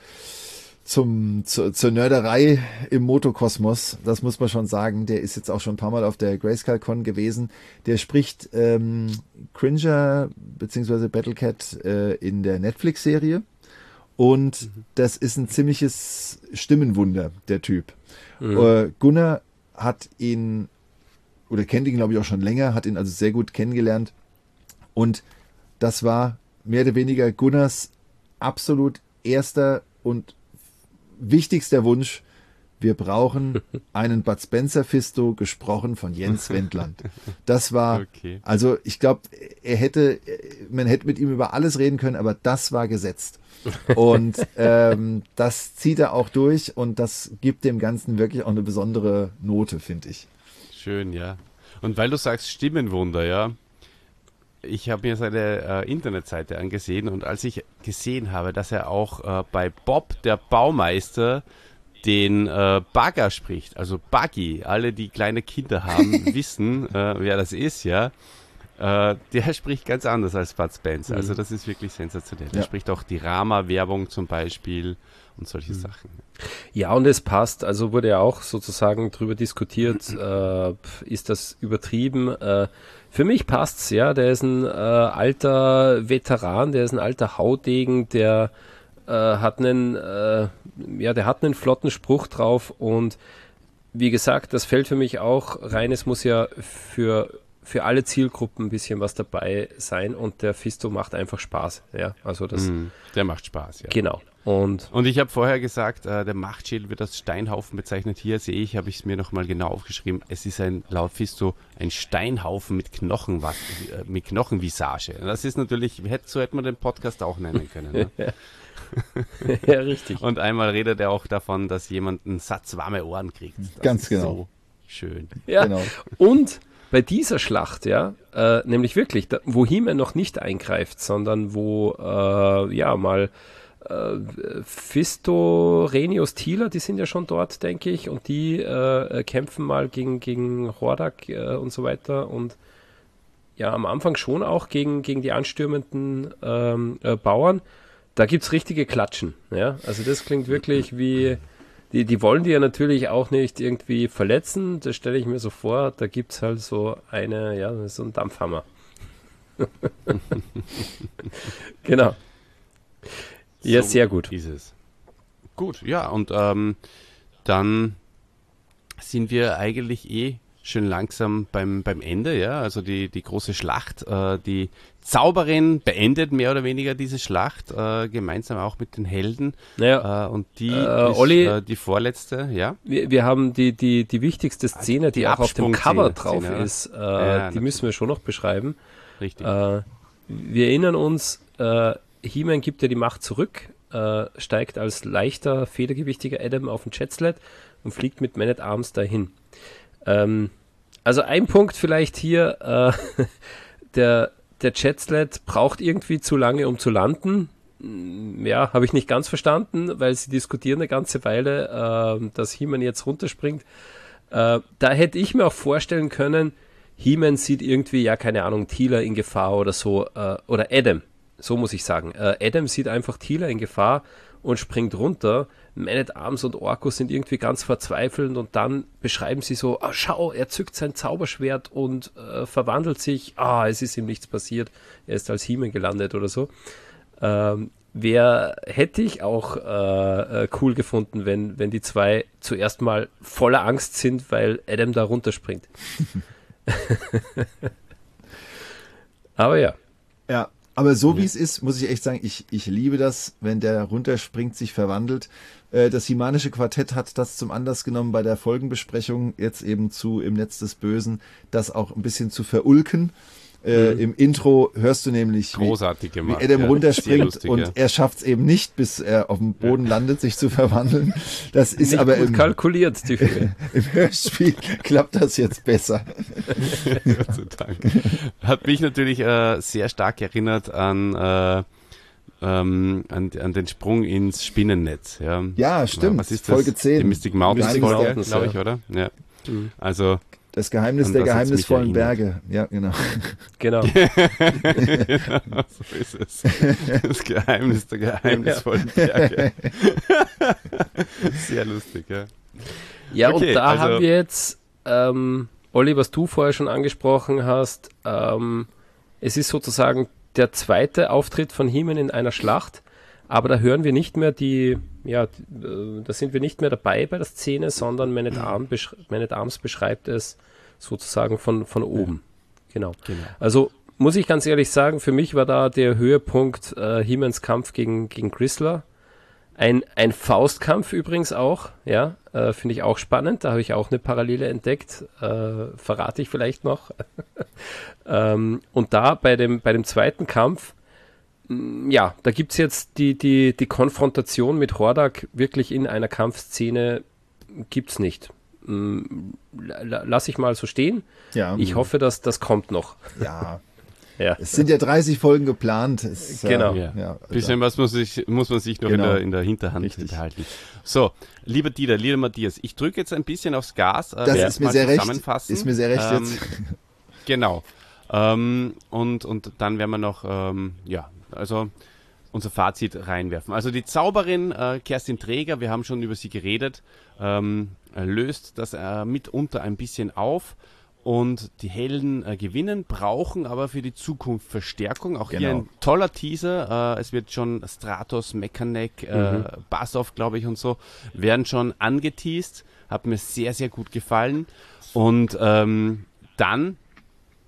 zum, zur, zur Nörderei im Motokosmos. Das muss man schon sagen. Der ist jetzt auch schon ein paar Mal auf der Grayskull-Con gewesen. Der spricht ähm, Cringer bzw. Battlecat äh, in der Netflix-Serie. Und mhm. das ist ein ziemliches Stimmenwunder, der Typ. Mhm. Äh, Gunnar hat ihn, oder kennt ihn glaube ich auch schon länger, hat ihn also sehr gut kennengelernt. Und das war mehr oder weniger Gunnars absolut erster und wichtigster Wunsch. Wir brauchen einen Bud Spencer Fisto, gesprochen von Jens Wendland. Das war, okay. also ich glaube, er hätte, man hätte mit ihm über alles reden können, aber das war gesetzt. Und ähm, das zieht er auch durch und das gibt dem Ganzen wirklich auch eine besondere Note, finde ich. Schön, ja. Und weil du sagst Stimmenwunder, ja, ich habe mir seine äh, Internetseite angesehen und als ich gesehen habe, dass er auch äh, bei Bob, der Baumeister, den äh, Bagger spricht, also Buggy, alle, die kleine Kinder haben, wissen, äh, wer das ist, ja, äh, der spricht ganz anders als Bud Spencer, also das ist wirklich sensationell. Ja. Er spricht auch die Rama-Werbung zum Beispiel und solche mhm. Sachen. Ja, und es passt, also wurde ja auch sozusagen drüber diskutiert, äh, ist das übertrieben? Äh, für mich passt's, ja, der ist ein äh, alter Veteran, der ist ein alter Haudegen, der äh, hat einen, äh, ja, der hat einen flotten Spruch drauf und wie gesagt, das fällt für mich auch rein, es muss ja für für alle Zielgruppen ein bisschen was dabei sein und der Fisto macht einfach Spaß. Ja, also das. Mm, der macht Spaß, ja. Genau. Und, und ich habe vorher gesagt, äh, der Machtschild wird als Steinhaufen bezeichnet. Hier sehe ich, habe ich es mir nochmal genau aufgeschrieben, es ist ein, laut Fisto, ein Steinhaufen mit, Knochen, äh, mit Knochenvisage. Das ist natürlich, so hätte man den Podcast auch nennen können. Ne? Ja, richtig. Und einmal redet er auch davon, dass jemand einen Satz warme Ohren kriegt. Das Ganz ist genau. So schön. Ja, genau. Und bei dieser Schlacht, ja, äh, nämlich wirklich, da, wo He-Man noch nicht eingreift, sondern wo, äh, ja, mal äh, Fisto, Renius, Teela, die sind ja schon dort, denke ich, und die äh, kämpfen mal gegen, gegen Hordak äh, und so weiter und ja, am Anfang schon auch gegen, gegen die anstürmenden ähm, äh, Bauern. Da gibt es richtige Klatschen, ja, also das klingt wirklich wie... Die, die wollen die ja natürlich auch nicht irgendwie verletzen, das stelle ich mir so vor, da gibt es halt so eine, ja, so ein Dampfhammer. Genau. Ja, so sehr gut. Ist es. Gut, ja, und ähm, dann sind wir eigentlich eh schön langsam beim, beim Ende, ja, also die, die große Schlacht, äh, die Zauberin beendet mehr oder weniger diese Schlacht, äh, gemeinsam auch mit den Helden. Naja, äh, und die äh, ist Olli, äh, die vorletzte, ja. Wir, wir haben die, die, die wichtigste Szene, die, die auch auf dem Cover drauf Szene, ist, äh, ja, die müssen wir schon noch beschreiben. Richtig. Äh, wir erinnern uns, äh, He-Man gibt ja die Macht zurück, äh, steigt als leichter, federgewichtiger Adam auf den Jetsled und fliegt mit Man-at-Arms dahin. Ähm, also ein Punkt vielleicht hier, äh, der, der Jetsled braucht irgendwie zu lange, um zu landen. Ja, habe ich nicht ganz verstanden, weil sie diskutieren eine ganze Weile, äh, dass He-Man jetzt runterspringt. Äh, da hätte ich mir auch vorstellen können, He-Man sieht irgendwie, ja, keine Ahnung, Teela in Gefahr oder so, äh, oder Adam, so muss ich sagen. Äh, Adam sieht einfach Teela in Gefahr und springt runter. Man-at-Arms und Orko sind irgendwie ganz verzweifelnd und dann beschreiben sie so, ah, schau, er zückt sein Zauberschwert und äh, verwandelt sich, ah, es ist ihm nichts passiert, er ist als He-Man gelandet oder so. Ähm, wer hätte ich auch äh, äh, cool gefunden, wenn, wenn die zwei zuerst mal voller Angst sind, weil Adam da runterspringt. Aber ja. Ja. Aber so wie es ist, muss ich echt sagen, ich, ich liebe das, wenn der runterspringt, sich verwandelt. Äh, das He-Manische Quartett hat das zum Anlass genommen, bei der Folgenbesprechung jetzt eben zu Im Netz des Bösen, das auch ein bisschen zu verulken. Äh, mhm. Im Intro hörst du nämlich, Großartig wie, gemacht, wie Adam ja, runterspringt lustig, und ja. er schafft es eben nicht, bis er auf dem Boden ja. landet, sich zu verwandeln. Das ist nicht aber gut im, kalkuliert, die im Hörspiel klappt das jetzt besser. Gott sei Dank. Hat mich natürlich äh, sehr stark erinnert an, äh, ähm, an, an den Sprung ins Spinnennetz. Ja, ja stimmt. Was ist das? Folge zehn. Die Mystic Mountains, Mystic Folge, Mountains, glaube ich, ja. oder? Ja. Mhm. Also das Geheimnis an der das hat's mich geheimnisvollen erinnert. Berge. Ja, genau. Genau. Genau, so ist es. Das Geheimnis der geheimnisvollen Berge. Sehr lustig, ja. Ja, Okay, und da also- haben wir jetzt, ähm, Olli, was du vorher schon angesprochen hast, ähm, es ist sozusagen der zweite Auftritt von He-Man in einer Schlacht, aber da hören wir nicht mehr die, ja, die, äh, da sind wir nicht mehr dabei bei der Szene, sondern Man-at-Arms besch- Man-at-Arms beschreibt es sozusagen von, von oben. Genau. Genau. Also muss ich ganz ehrlich sagen, für mich war da der Höhepunkt äh, He-Mans Kampf gegen, gegen Grisler. Ein, ein Faustkampf übrigens auch, ja, äh, finde ich auch spannend. Da habe ich auch eine Parallele entdeckt, äh, verrate ich vielleicht noch. ähm, und da bei dem, bei dem zweiten Kampf, mh, ja, da gibt es jetzt die, die, die Konfrontation mit Hordak wirklich in einer Kampfszene, gibt es nicht. Mh, la, lass ich mal so stehen. Ja. Ich hoffe, dass das kommt noch. Ja. Ja. Es sind ja dreißig Folgen geplant. Es, Genau. Ja. Ja, Bisschen was muss, ich, muss man sich noch Genau. in, der, in der Hinterhand Richtig. behalten. So, lieber Dieter, lieber Matthias, ich drücke jetzt ein bisschen aufs Gas. äh, Das werde ist mir mal sehr recht. zusammenfassen. Ist mir sehr recht Ähm, jetzt. Genau. Ähm, und, und dann werden wir noch, ähm, ja, also unser Fazit reinwerfen. Also die Zauberin äh, Kerstin Träger, wir haben schon über sie geredet, ähm, löst das äh, mitunter ein bisschen auf. Und die Helden äh, gewinnen, brauchen aber für die Zukunft Verstärkung. Auch hier Genau. ein toller Teaser. Äh, es wird schon Stratos, Mekanek, äh, Mhm. Basov, glaube ich, und so, werden schon angeteased. Hat mir sehr, sehr gut gefallen. Und ähm, dann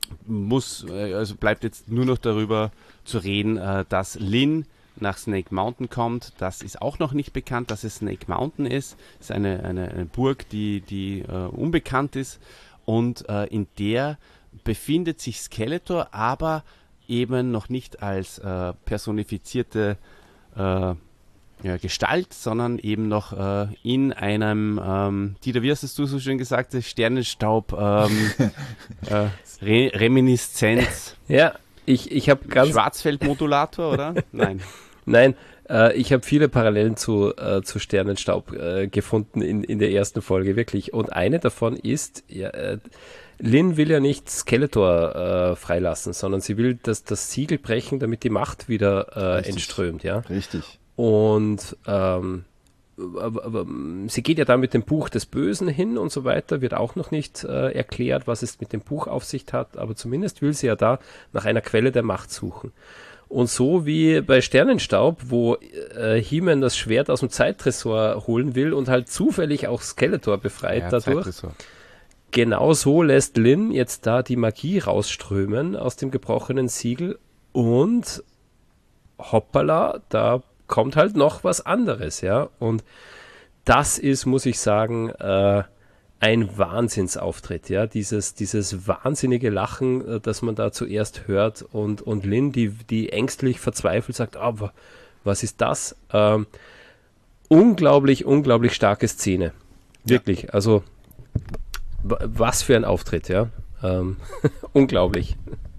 muss, also bleibt jetzt nur noch darüber zu reden, äh, dass Lynn nach Snake Mountain kommt. Das ist auch noch nicht bekannt, dass es Snake Mountain ist. Es ist eine, eine, eine Burg, die, die äh, unbekannt ist und äh, in der befindet sich Skeletor, aber eben noch nicht als äh, personifizierte äh, ja, Gestalt, sondern eben noch äh, in einem, ähm, Dieter, wie hast es du so schön gesagt, Sternenstaub, ähm, äh, Re Reminiszenz. Ja, ich, ich habe ganz... Schwarzfeldmodulator, oder? Nein. Nein, äh, ich habe viele Parallelen zu, äh, zu Sternenstaub äh, gefunden in, in der ersten Folge, wirklich. Und eine davon ist, ja, äh, Lynn will ja nicht Skeletor äh, freilassen, sondern sie will das, das Siegel brechen, damit die Macht wieder äh, Richtig. entströmt. Ja? Richtig. Und ähm, aber, aber, sie geht ja da mit dem Buch des Bösen hin und so weiter, wird auch noch nicht äh, erklärt, was es mit dem Buch auf sich hat, aber zumindest will sie ja da nach einer Quelle der Macht suchen. Und so wie bei Sternenstaub, wo äh, He-Man das Schwert aus dem Zeittresor holen will und halt zufällig auch Skeletor befreit Ja, dadurch, Zeittresor. genau so lässt Lynn jetzt da die Magie rausströmen aus dem gebrochenen Siegel und hoppala, da kommt halt noch was anderes, ja. Und das ist, muss ich sagen, äh, ein Wahnsinnsauftritt, ja. Dieses, dieses wahnsinnige Lachen, äh, das man da zuerst hört und, und Lynn, die, die ängstlich verzweifelt sagt, aber was ist das? Ähm, unglaublich, unglaublich starke Szene. Wirklich, ja. Also was für ein Auftritt, ja. Ähm, unglaublich.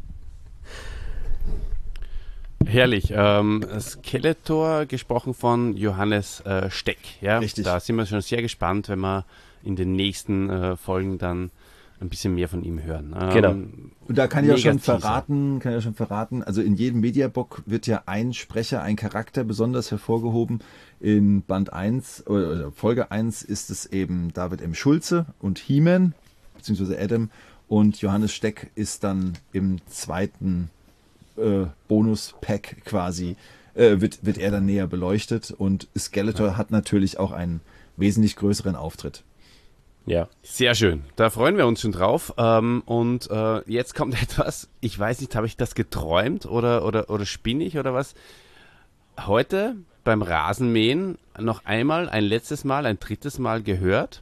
Herrlich. Ähm, Skeletor, gesprochen von Johannes äh, Steck. Ja? Richtig. Da sind wir schon sehr gespannt, wenn wir in den nächsten äh, Folgen dann ein bisschen mehr von ihm hören. Ähm, Genau. Und da kann ich auch schon Teaser. verraten, kann ich auch schon verraten, also in jedem Mediabook wird ja ein Sprecher, ein Charakter besonders hervorgehoben. In Band eins oder Folge eins ist es eben David M. Schulze und He-Man, beziehungsweise Adam, und Johannes Steck ist dann im zweiten äh, Bonus-Pack quasi, äh, wird, wird er dann näher beleuchtet und Skeletor ja. hat natürlich auch einen wesentlich größeren Auftritt. Ja. Sehr schön. Da freuen wir uns schon drauf. Ähm, und äh, jetzt kommt etwas, ich weiß nicht, habe ich das geträumt oder, oder, oder spinne ich oder was? Heute beim Rasenmähen noch einmal, ein letztes Mal, ein drittes Mal gehört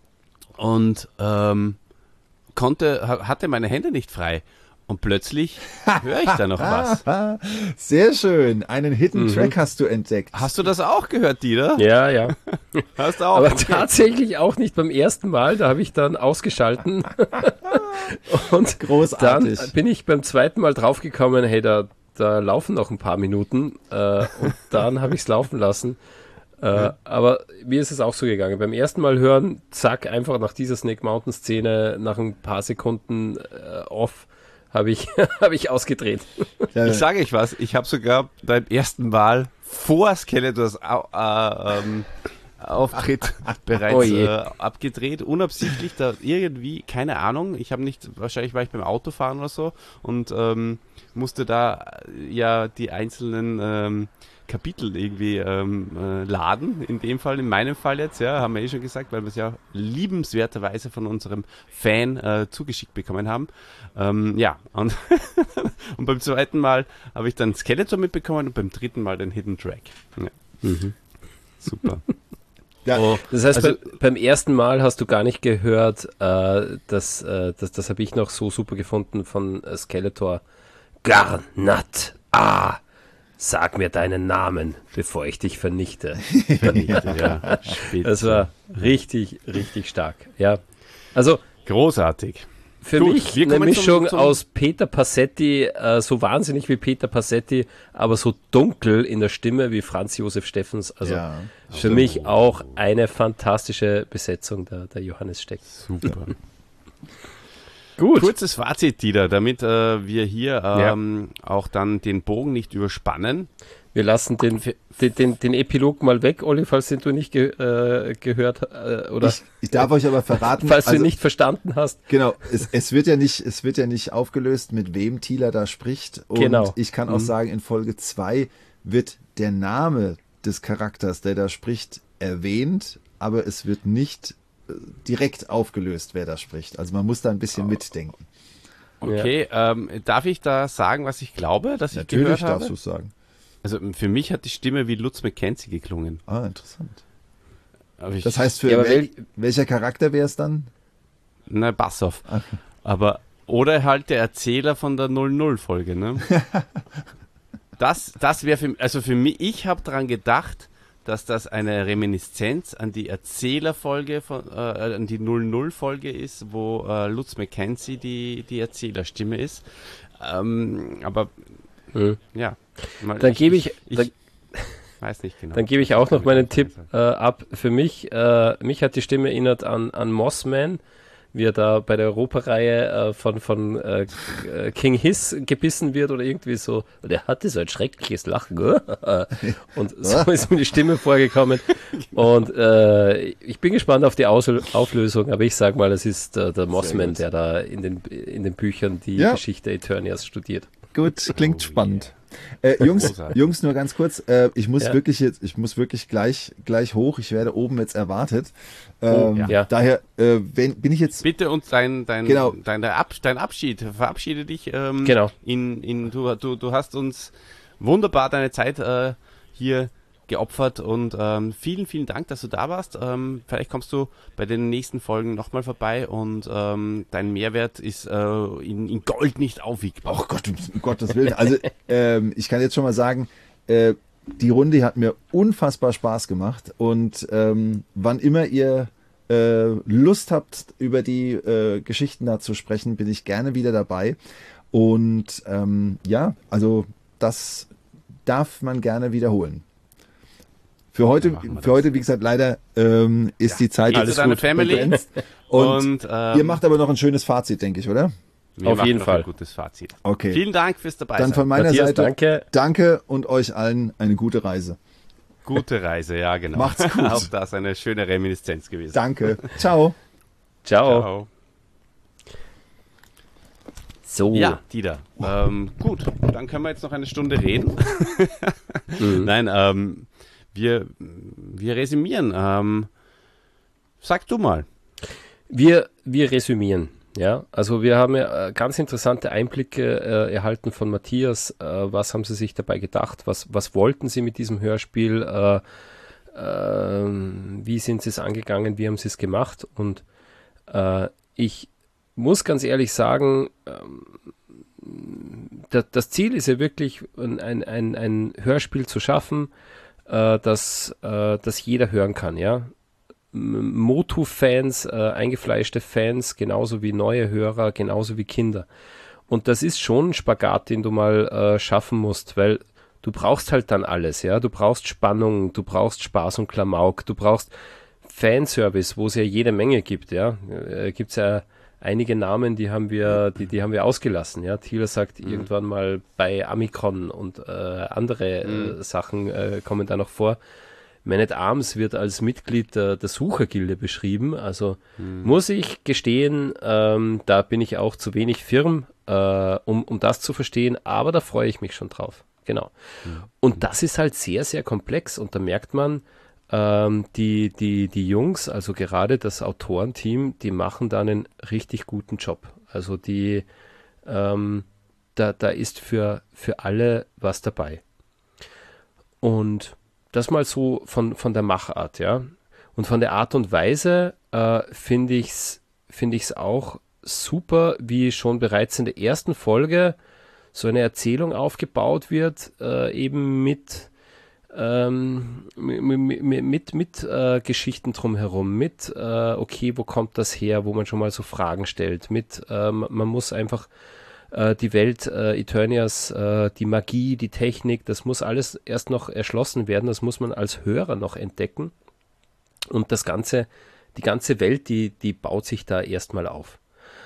und ähm, konnte, hatte meine Hände nicht frei. Und plötzlich höre ich da noch was. Sehr schön. Einen Hidden Mhm. Track hast du entdeckt. Hast du das auch gehört, Dieter? Ja, ja. Hast du auch? Aber Okay. tatsächlich auch nicht beim ersten Mal, da habe ich dann ausgeschalten. Und Großartig. dann bin ich beim zweiten Mal draufgekommen, hey, da, da laufen noch ein paar Minuten. Äh, und dann habe ich es laufen lassen. Äh, aber mir ist es auch so gegangen. Beim ersten Mal hören, zack, einfach nach dieser Snake Mountain Szene, nach ein paar Sekunden äh, off, habe ich, hab ich ausgedreht. Ja, Ich sage euch was, ich habe sogar beim ersten Mal vor Skeletors Au- äh, ähm, Auftritt bereits Oh je. äh, abgedreht, unabsichtlich, da irgendwie, keine Ahnung, ich habe nicht, wahrscheinlich war ich beim Autofahren oder so und ähm, musste da äh, ja die einzelnen ähm, Kapitel irgendwie ähm, äh, laden, in dem Fall, in meinem Fall jetzt, ja, haben wir eh schon gesagt, weil wir es ja liebenswerterweise von unserem Fan äh, zugeschickt bekommen haben. Ähm, ja, und, und beim zweiten Mal habe ich dann Skeletor mitbekommen und beim dritten Mal den Hidden Track. Ja. Mhm. Super. ja. Oh, das heißt, Also- bei, beim ersten Mal hast du gar nicht gehört, äh, das, äh, das, das habe ich noch so super gefunden von äh, Skeletor. Garnat, ah, sag mir deinen Namen, bevor ich dich vernichte. Vernichtet, ja. Spitze. Das war richtig, richtig stark. Ja, also großartig. für Gut, mich wir eine kommen zum- Mischung zum- aus Peter Passetti, äh, so wahnsinnig wie Peter Passetti, aber so dunkel in der Stimme wie Franz Josef Steffens. Also Ja, für mich auch eine fantastische Besetzung der, der Johannes Steck. Super. Gut. Kurzes Fazit, Dieter, damit äh, wir hier ähm, auch dann den Bogen nicht überspannen. Wir lassen den, den, den, den Epilog mal weg, Olli, falls den du nicht ge, äh, gehört äh, oder Ich, ich darf euch aber verraten, falls du also, ihn nicht verstanden hast. genau, es, es wird ja nicht, es wird ja nicht aufgelöst, mit wem Thieler da spricht. Und Genau. ich kann auch Mhm. sagen, in Folge zwei wird der Name des Charakters, der da spricht, erwähnt, aber es wird nicht äh, direkt aufgelöst, wer da spricht. Also man muss da ein bisschen mitdenken. Okay, ja. ähm, darf ich da sagen, was ich glaube, dass ich Natürlich gehört habe? darfst du es sagen. Also für mich hat die Stimme wie Lutz McKenzie geklungen. Ah, interessant. Aber ich, Das heißt, für Ja, aber wel welcher Charakter wäre es dann? Na, Bassoff. Okay. Aber, oder halt der Erzähler von der null null Folge, ne? das das wäre für, also für mich, ich habe daran gedacht, dass das eine Reminiszenz an die Erzählerfolge, von, äh, an die null null Folge ist, wo äh, Lutz McKenzie die, die Erzählerstimme ist. Ähm, aber, hm. ja. Mal, Dann gebe ich, ich, dann, weiß nicht genau. Dann gebe ich auch noch meinen Tipp äh, ab. Für mich, äh, mich hat die Stimme erinnert an, an Mossman, wie er da bei der Europareihe äh, von, von äh, King Hiss gebissen wird oder irgendwie so. Und er hatte so ein schreckliches Lachen. Und so ist mir die Stimme vorgekommen. Und äh, ich bin gespannt auf die Aus Auflösung, aber ich sage mal, es ist äh, der Mossman, der da in den, in den Büchern die ja. Geschichte Eternias studiert. Gut, klingt oh, spannend. Yeah. Äh, Jungs, Jungs, nur ganz kurz. Äh, ich muss ja. wirklich jetzt, ich muss wirklich gleich, gleich hoch. Ich werde oben jetzt erwartet. Ähm, oh, ja. Daher äh, wenn, bin ich jetzt. Bitte uns dein, dein, genau. dein, dein, Ab, dein Abschied. Verabschiede dich. Ähm, genau. In, in, du, du, du hast uns wunderbar deine Zeit äh, hier geopfert und ähm, vielen, vielen Dank, dass du da warst. Ähm, vielleicht kommst du bei den nächsten Folgen nochmal vorbei und ähm, dein Mehrwert ist äh, in, in Gold nicht aufwiegbar. Oh Gott, um Gottes Willen. Also ähm, ich kann jetzt schon mal sagen, äh, die Runde hat mir unfassbar Spaß gemacht und ähm, wann immer ihr äh, Lust habt, über die äh, Geschichten da zu sprechen, bin ich gerne wieder dabei. Und ähm, ja, also das darf man gerne wiederholen. Für heute, für heute, wie gesagt, leider ähm, ist ja, die Zeit alles gut begrenzt. Und, und ähm, ihr macht aber noch ein schönes Fazit, denke ich, oder? Wir Auf jeden Fall. Ein gutes Fazit. Okay. Vielen Dank fürs dabei Dann sein. von meiner Matthias, Seite danke. danke und euch allen eine gute Reise. Gute Reise, ja genau. Macht's gut. Auch das eine schöne Reminiszenz gewesen. Danke. Ciao. Ciao. Ciao. So. Ja, Dieter. Ähm, gut, dann können wir jetzt noch eine Stunde reden. mhm. Nein, ähm, wir, wir resümieren. Ähm, sag du mal. Wir, wir resümieren. Ja, also wir haben ja ganz interessante Einblicke äh, erhalten von Matthias. Äh, was haben Sie sich dabei gedacht? Was, was wollten Sie mit diesem Hörspiel? Äh, äh, wie sind Sie es angegangen? Wie haben Sie es gemacht? Und äh, ich muss ganz ehrlich sagen, ähm, da, das Ziel ist ja wirklich, ein, ein, ein Hörspiel zu schaffen, äh, das, äh, das jeder hören kann, ja. Motu-Fans, äh, eingefleischte Fans, genauso wie neue Hörer, genauso wie Kinder. Und das ist schon ein Spagat, den du mal äh, schaffen musst, weil du brauchst halt dann alles, ja. Du brauchst Spannung, du brauchst Spaß und Klamauk, du brauchst Fanservice, wo es ja jede Menge gibt, ja. Äh, gibt es ja einige Namen, die haben wir, die, die haben wir ausgelassen, ja. Thieler sagt mhm. irgendwann mal bei Amicron und äh, andere mhm. äh, Sachen äh, kommen da noch vor. Man at Arms wird als Mitglied der, der Suchergilde beschrieben, also hm. muss ich gestehen, ähm, da bin ich auch zu wenig firm, äh, um, um das zu verstehen, aber da freue ich mich schon drauf, genau. Hm. Und das ist halt sehr, sehr komplex und da merkt man, ähm, die, die, die Jungs, also gerade das Autorenteam, die machen da einen richtig guten Job, also die, ähm, da, da ist für, für alle was dabei. Und das mal so von, von der Machart, ja. Und von der Art und Weise äh, finde ich es find ich's auch super, wie schon bereits in der ersten Folge so eine Erzählung aufgebaut wird, äh, eben mit, ähm, mit, mit, mit, mit äh, Geschichten drumherum, mit, äh, okay, wo kommt das her, wo man schon mal so Fragen stellt, mit, ähm, man muss einfach die Welt äh, Eternias, äh, die Magie, die Technik, das muss alles erst noch erschlossen werden, das muss man als Hörer noch entdecken und das ganze, die ganze Welt, die, die baut sich da erstmal auf.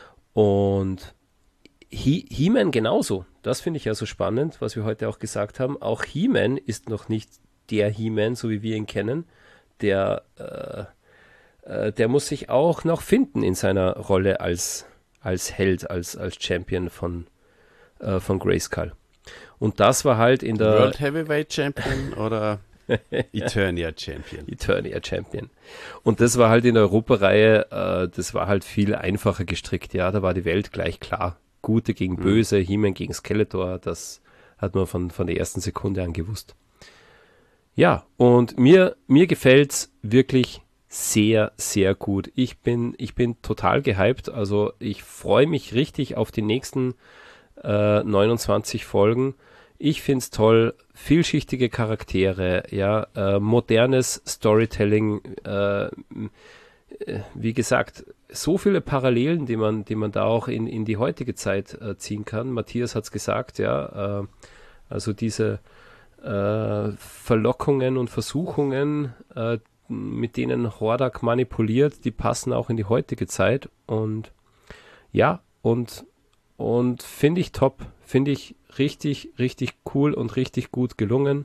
Und He- He-Man genauso, das finde ich ja so spannend, was wir heute auch gesagt haben, auch He-Man ist noch nicht der He-Man, so wie wir ihn kennen, der, äh, äh, der muss sich auch noch finden in seiner Rolle als als Held, als, als Champion von, äh, von Grayskull. Und das war halt in der... World Heavyweight Champion oder Eternia Champion? Eternia Champion. Und das war halt in der Europareihe, äh, das war halt viel einfacher gestrickt. Ja, da war die Welt gleich klar. Gute gegen Mhm. Böse, He-Man gegen Skeletor, das hat man von, von der ersten Sekunde an gewusst. Ja, und mir, mir gefällt es wirklich sehr, sehr gut. Ich bin, ich bin total gehypt. Also ich freue mich richtig auf die nächsten äh, neunundzwanzig Folgen. Ich finde es toll, vielschichtige Charaktere, ja, äh, modernes Storytelling, äh, wie gesagt, so viele Parallelen, die man, die man da auch in, in die heutige Zeit äh, ziehen kann. Matthias hat es gesagt, ja, äh, also diese äh, Verlockungen und Versuchungen, äh, mit denen Hordak manipuliert, die passen auch in die heutige Zeit und ja, und, und finde ich top, finde ich richtig, richtig cool und richtig gut gelungen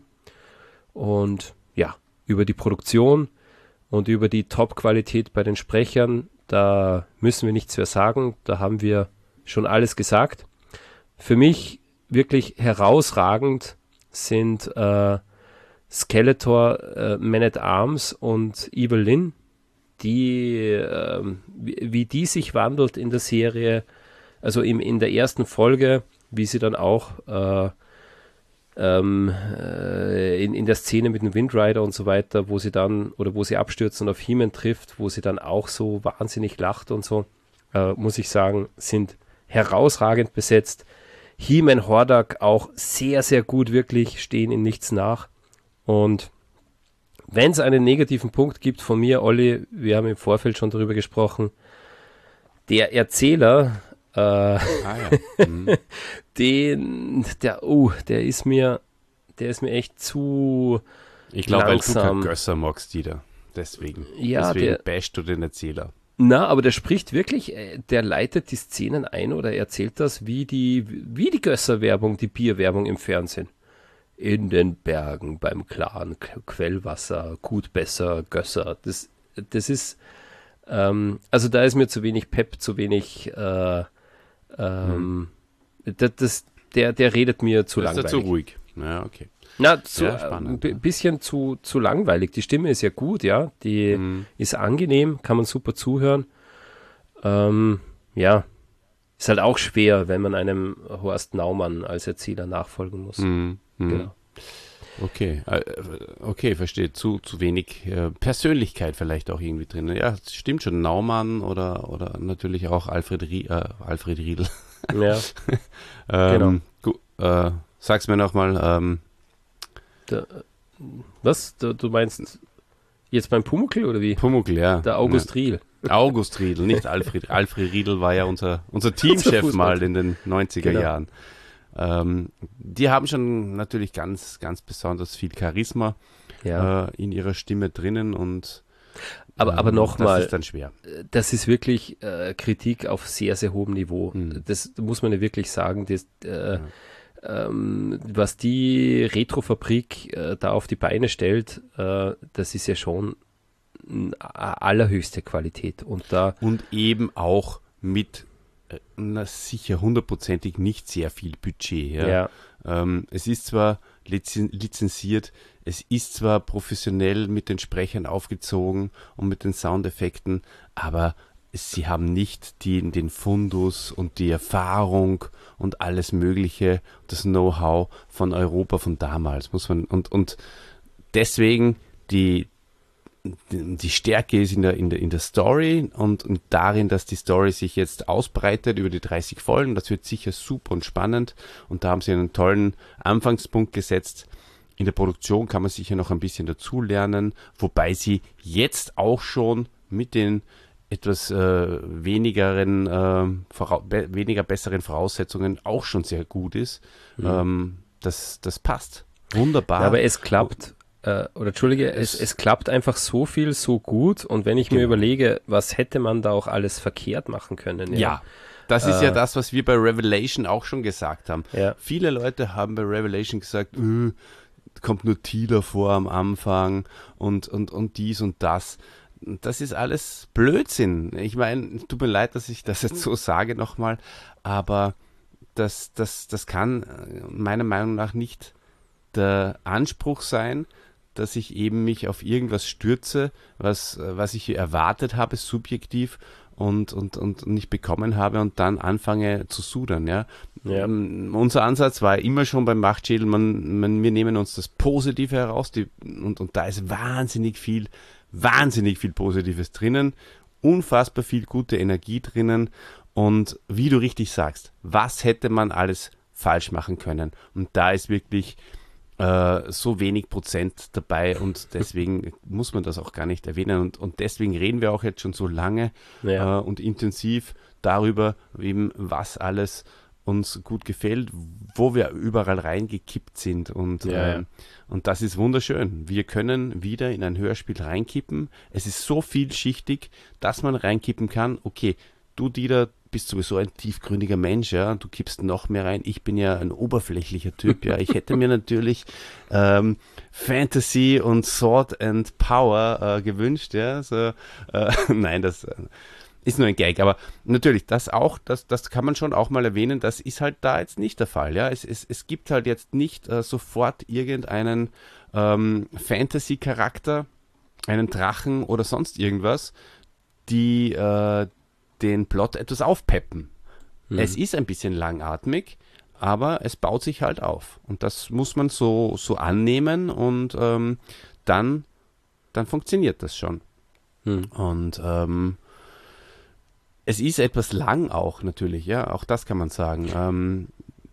und ja, über die Produktion und über die Top-Qualität bei den Sprechern, da müssen wir nichts mehr sagen, da haben wir schon alles gesagt. Für mich wirklich herausragend sind äh, Skeletor, äh, Man at Arms und Evil Lyn, die, äh, wie, wie die sich wandelt in der Serie, also im, in der ersten Folge, wie sie dann auch äh, ähm, äh, in, in der Szene mit dem Windrider und so weiter, wo sie dann, oder wo sie abstürzt und auf He-Man trifft, wo sie dann auch so wahnsinnig lacht und so, äh, muss ich sagen, sind herausragend besetzt. He-Man, Hordak auch sehr, sehr gut, wirklich, stehen in nichts nach. Und wenn es einen negativen Punkt gibt von mir, Olli, wir haben im Vorfeld schon darüber gesprochen, der Erzähler, äh, Ah, ja. Mhm. den, der, oh, der ist mir, der ist mir echt zu Ich glaube, weil du langsam. kein Gösser magst, Dieter. Deswegen. Ja, Deswegen der- bashst du den Erzähler. Na, aber der spricht wirklich, äh, der leitet die Szenen ein oder erzählt das wie die, wie die Gösser-Werbung, die Bierwerbung im Fernsehen. In den Bergen beim klaren K- Quellwasser, gut besser, Gösser. Das, das ist, ähm, also da ist mir zu wenig Pep, zu wenig, äh, ähm, das, das, der, der redet mir zu Hm. Das ist ja langweilig. zu ruhig. Ja, okay. Na, zu, Ja, äh, spannend, ein bi- ja. bisschen zu, zu langweilig. Die Stimme ist ja gut, ja. Die Mhm. ist angenehm, kann man super zuhören. Ähm, ja, ist halt auch schwer, wenn man einem Horst Naumann als Erzähler nachfolgen muss. Mhm. Mhm. Genau. Okay, äh, okay, verstehe. Zu, zu wenig äh, Persönlichkeit vielleicht auch irgendwie drin. Ja, es stimmt schon. Naumann oder, oder natürlich auch Alfred, Rie, äh, Alfred Riedl. Ja, ähm, gu- äh, sag's mir nochmal. Ähm, der, was? Du, du meinst jetzt beim Pumuckl oder wie? Pumuckl, ja. Der August Riel. Ja. August Riedl, nicht Alfred. Alfred Riedl war ja unser, unser Teamchef Fußball- mal in den neunziger Genau. Jahren. Ähm, die haben schon natürlich ganz, ganz besonders viel Charisma Ja. äh, in ihrer Stimme drinnen und Aber, aber ähm, nochmal, das ist dann schwer. das ist wirklich äh, Kritik auf sehr, sehr hohem Niveau. Hm. Das muss man ja wirklich sagen. Das, äh, ähm, was die Retrofabrik äh, da auf die Beine stellt, äh, das ist ja schon n- a- allerhöchste Qualität. Und da, Und eben auch mit, äh, na sicher, hundertprozentig nicht sehr viel Budget. Ja. ja, Ähm, es ist zwar lizen lizenziert, es ist zwar professionell mit den Sprechern aufgezogen und mit den Soundeffekten, aber sie haben nicht die, den Fundus und die Erfahrung und alles Mögliche, das Know-how von Europa von damals, muss man, und, und deswegen die, die die Stärke ist in der, in der, in der Story und, und darin, dass die Story sich jetzt ausbreitet über die dreißig Folgen. Das wird sicher super und spannend. Und da haben sie einen tollen Anfangspunkt gesetzt. In der Produktion kann man sicher noch ein bisschen dazulernen, wobei sie jetzt auch schon mit den etwas äh, wenigeren, äh, vorau- be weniger besseren Voraussetzungen auch schon sehr gut ist. Mhm. Ähm, das, das passt. Wunderbar. aber es klappt, äh, oder Entschuldige, es, Es- es klappt einfach so viel, so gut. Und wenn ich mir Genau. überlege, was hätte man da auch alles verkehrt machen können. Ja, das ist ja Äh, das, was wir bei Revelation auch schon gesagt haben. Ja. Viele Leute haben bei Revelation gesagt, äh, kommt nur Tila vor am Anfang und, und, und dies und das. Das ist alles Blödsinn. Ich meine, tut mir leid, dass ich das jetzt so sage nochmal, aber das, das, das kann äh, meiner Meinung nach nicht der Anspruch sein, dass ich eben mich auf irgendwas stürze, was, äh, was ich erwartet habe, subjektiv, und, und, und nicht bekommen habe und dann anfange zu sudern, ja. Ja. Um, unser Ansatz war immer schon beim Machtschädel, man, man, wir nehmen uns das Positive heraus, die, und, und da ist wahnsinnig viel, wahnsinnig viel Positives drinnen, unfassbar viel gute Energie drinnen und wie du richtig sagst, was hätte man alles falsch machen können? Und da ist wirklich äh, so wenig Prozent dabei und deswegen muss man das auch gar nicht erwähnen und, und deswegen reden wir auch jetzt schon so lange Ja. äh, und intensiv darüber, eben was alles uns gut gefällt, wo wir überall reingekippt sind und, Ja, ja. äh, und das ist wunderschön. Wir können wieder in ein Hörspiel reinkippen. Es ist so vielschichtig, dass man reinkippen kann. Okay, du, Dieter, bist sowieso ein tiefgründiger Mensch, ja, du kippst noch mehr rein. Ich bin ja ein oberflächlicher Typ, ja. Ich hätte mir natürlich ähm, Fantasy und Sword and Power äh, gewünscht, ja. So, äh, nein, das äh, ist nur ein Gag, aber natürlich, das auch, das, das kann man schon auch mal erwähnen, das ist halt da jetzt nicht der Fall, ja. Es, es, es gibt halt jetzt nicht äh, sofort irgendeinen ähm, Fantasy-Charakter, einen Drachen oder sonst irgendwas, die äh, den Plot etwas aufpeppen. Mhm. Es ist ein bisschen langatmig, aber es baut sich halt auf. Und das muss man so, so annehmen und ähm, dann, dann funktioniert das schon. Mhm. Und ähm, es ist etwas lang auch natürlich, ja, auch das kann man sagen. Ähm,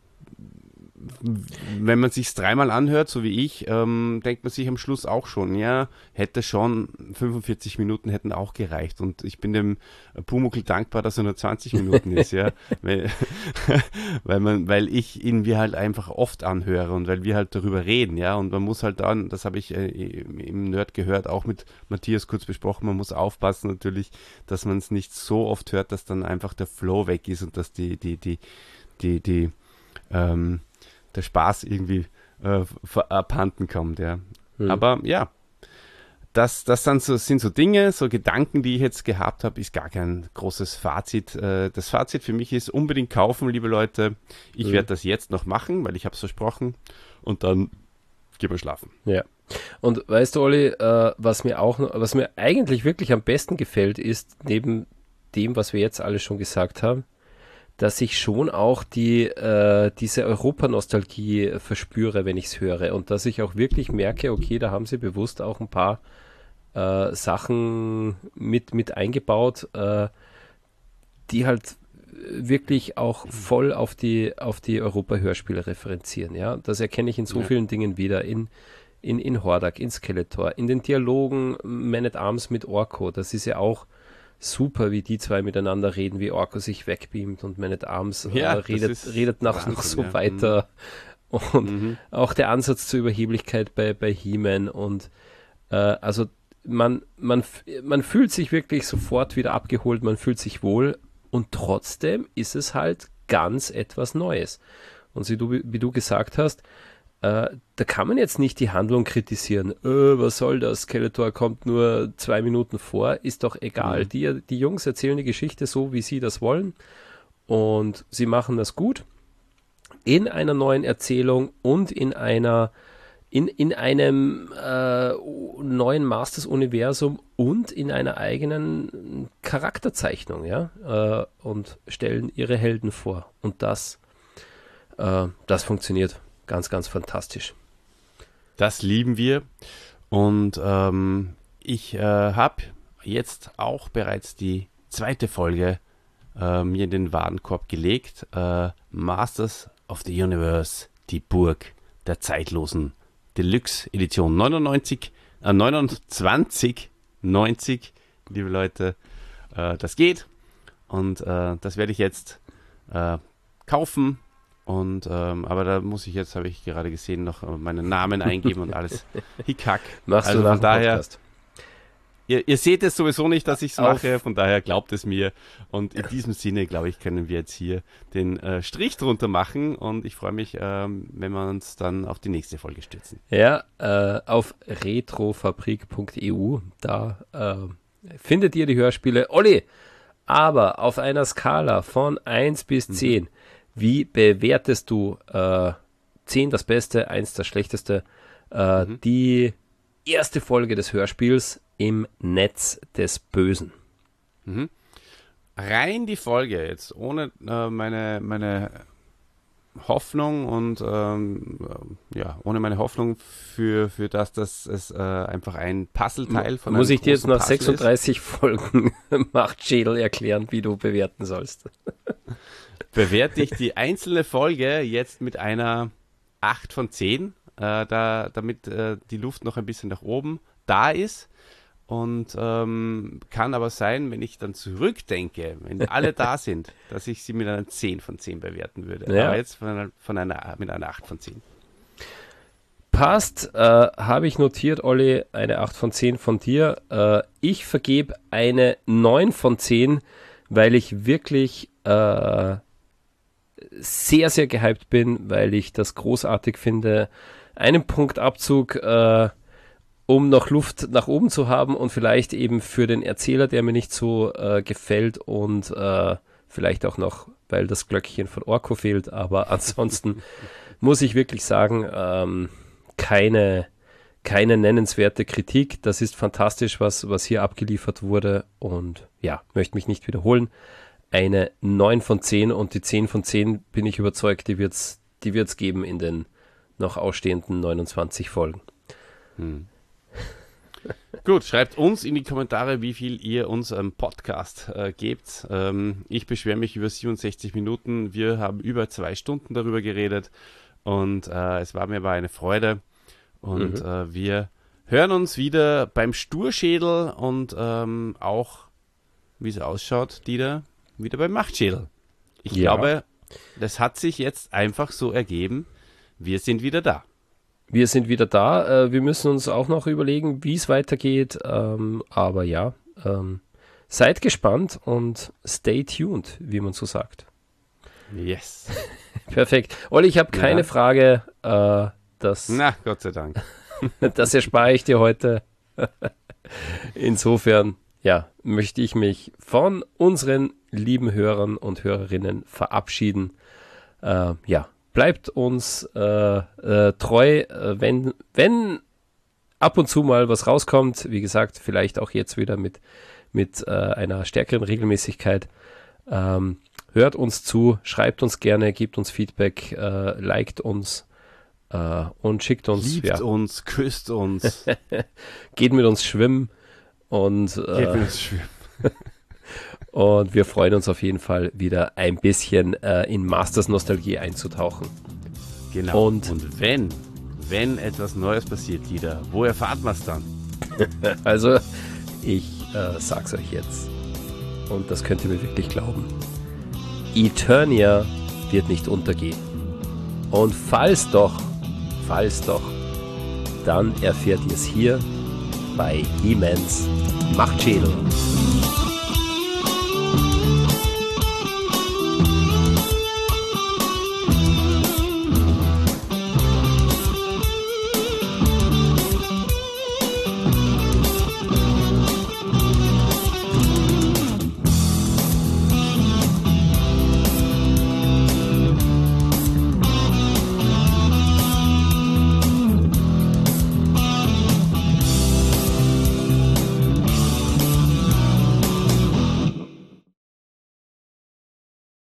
wenn man sich dreimal anhört, so wie ich, ähm, denkt man sich am Schluss auch schon, ja, hätte schon, fünfundvierzig Minuten hätten auch gereicht und ich bin dem Pumuckl dankbar, dass er nur zwanzig Minuten ist, ja, weil, weil man, weil ich ihn wir halt einfach oft anhöre und weil wir halt darüber reden, ja, und man muss halt dann, das habe ich äh, im Nerd gehört, auch mit Matthias kurz besprochen, man muss aufpassen natürlich, dass man es nicht so oft hört, dass dann einfach der Flow weg ist und dass die, die, die, die, die, ähm, der Spaß irgendwie äh, abhanden kommt, ja. Hm. Aber ja, das, das sind, so, sind so Dinge, so Gedanken, die ich jetzt gehabt habe, ist gar kein großes Fazit. Äh, das Fazit für mich ist unbedingt kaufen, liebe Leute. Ich hm. werde das jetzt noch machen, weil ich habe es versprochen und dann gehen wir schlafen. Ja. Und weißt du, Olli, äh, was mir auch, was mir eigentlich wirklich am besten gefällt, ist neben dem, was wir jetzt alles schon gesagt haben, dass ich schon auch die äh, diese Europa-Nostalgie verspüre, wenn ich es höre und dass ich auch wirklich merke, okay, da haben sie bewusst auch ein paar äh, Sachen mit, mit eingebaut, äh, die halt wirklich auch voll auf die, auf die Europa-Hörspiele referenzieren. Ja? Das erkenne ich in so ja. vielen Dingen wieder, in, in, in Hordak, in Skeletor, in den Dialogen Man at Arms mit Orko, das ist ja auch super, wie die zwei miteinander reden, wie Orko sich wegbeamt und Man at Arms ja, äh, redet, redet nach, Wahnsinn, noch so ja. weiter. Und mhm. auch der Ansatz zur Überheblichkeit bei, bei He-Man und äh, also man, man, man fühlt sich wirklich sofort wieder abgeholt, man fühlt sich wohl und trotzdem ist es halt ganz etwas Neues. Und wie du, wie du gesagt hast, äh, da kann man jetzt nicht die Handlung kritisieren. Äh, was soll das? Skeletor kommt nur zwei Minuten vor. Ist doch egal. Mhm. Die, die Jungs erzählen die Geschichte so, wie sie das wollen. Und sie machen das gut. In einer neuen Erzählung und in einer in, in einem äh, neuen Masters-Universum und in einer eigenen Charakterzeichnung, ja, äh, und stellen ihre Helden vor. Und das, äh, das funktioniert ganz, ganz fantastisch. Das lieben wir. Und ähm, ich äh, habe jetzt auch bereits die zweite Folge äh, mir in den Warenkorb gelegt. Äh, Masters of the Universe, die Burg der zeitlosen Deluxe-Edition neunundneunzig, äh, neunundzwanzig neunzig, liebe Leute, äh, das geht und äh, das werde ich jetzt äh, kaufen und ähm, aber da muss ich jetzt, habe ich gerade gesehen, noch meinen Namen eingeben und alles. Hickhack. Machst also du nach von daher, Podcast. Ihr, ihr seht es sowieso nicht, dass ich es mache, von daher glaubt es mir. Und in diesem Sinne, glaube ich, können wir jetzt hier den äh, Strich drunter machen. Und ich freue mich, ähm, wenn wir uns dann auf die nächste Folge stützen. Ja, äh, auf retrofabrik punkt e u, da äh, findet ihr die Hörspiele. Olli, aber auf einer Skala von eins bis zehn, mhm. wie bewertest du äh, zehn das Beste, eins das Schlechteste, äh, mhm. die erste Folge des Hörspiels im Netz des Bösen? Mhm. rein die Folge jetzt, ohne äh, meine, meine Hoffnung und ähm, ja, ohne meine Hoffnung für, für das, dass es äh, einfach ein Puzzleteil von Muss einem ich dir jetzt nach Puzzle sechsunddreißig ist. Folgen Machtschädel erklären, wie du bewerten sollst? Bewerte ich die einzelne Folge jetzt mit einer acht von zehn, äh, da, damit äh, die Luft noch ein bisschen nach oben da ist. Und ähm, kann aber sein, wenn ich dann zurückdenke, wenn die alle da sind, dass ich sie mit einer zehn von zehn bewerten würde. Ja. Aber jetzt von einer, von einer, mit einer acht von zehn. Passt, äh, habe ich notiert, Olli, eine acht von zehn von dir. Äh, ich vergebe eine neun von zehn, weil ich wirklich äh, sehr, sehr gehypt bin, weil ich das großartig finde. Einen Punkt Abzug, äh, um noch Luft nach oben zu haben und vielleicht eben für den Erzähler, der mir nicht so äh, gefällt und äh, vielleicht auch noch, weil das Glöckchen von Orko fehlt, aber ansonsten muss ich wirklich sagen, ähm, keine, keine nennenswerte Kritik. Das ist fantastisch, was, was hier abgeliefert wurde und ja, möchte mich nicht wiederholen. Eine neun von zehn und die zehn von zehn bin ich überzeugt, die wird es die wird's geben in den noch ausstehenden neunundzwanzig Folgen. Hm. Gut, schreibt uns in die Kommentare, wie viel ihr unserem Podcast äh, gebt. Ähm, ich beschwere mich über siebenundsechzig Minuten. Wir haben über zwei Stunden darüber geredet und äh, es war mir aber eine Freude. Und mhm. äh, wir hören uns wieder beim Sturschädel und ähm, auch, wie es ausschaut, Dieter, wieder beim Machtschädel. Ich ja. glaube, das hat sich jetzt einfach so ergeben. Wir sind wieder da. Wir sind wieder da. Wir müssen uns auch noch überlegen, wie es weitergeht. Aber ja, seid gespannt und stay tuned, wie man so sagt. Yes. Perfekt. Olli, ich habe keine ja. Frage. Das, Na, Gott sei Dank. Das erspare ich dir heute. Insofern, ja, möchte ich mich von unseren lieben Hörern und Hörerinnen verabschieden. Ja. Bleibt uns äh, äh, treu, äh, wenn, wenn ab und zu mal was rauskommt, wie gesagt, vielleicht auch jetzt wieder mit, mit äh, einer stärkeren Regelmäßigkeit. Ähm, hört uns zu, schreibt uns gerne, gebt uns Feedback, äh, liked uns äh, und schickt uns. Liebt ja. uns, küsst uns. Geht mit uns schwimmen und äh, Geht mit uns schwimmen. Und wir freuen uns auf jeden Fall wieder ein bisschen äh, in Masters Nostalgie einzutauchen. Genau. Und, und wenn, wenn etwas Neues passiert, Dieter, wo erfahrt man es dann? Also, ich äh, sag's euch jetzt. Und das könnt ihr mir wirklich glauben. Eternia wird nicht untergehen. Und falls doch, falls doch, dann erfährt ihr es hier bei He-Mans Machtschädel.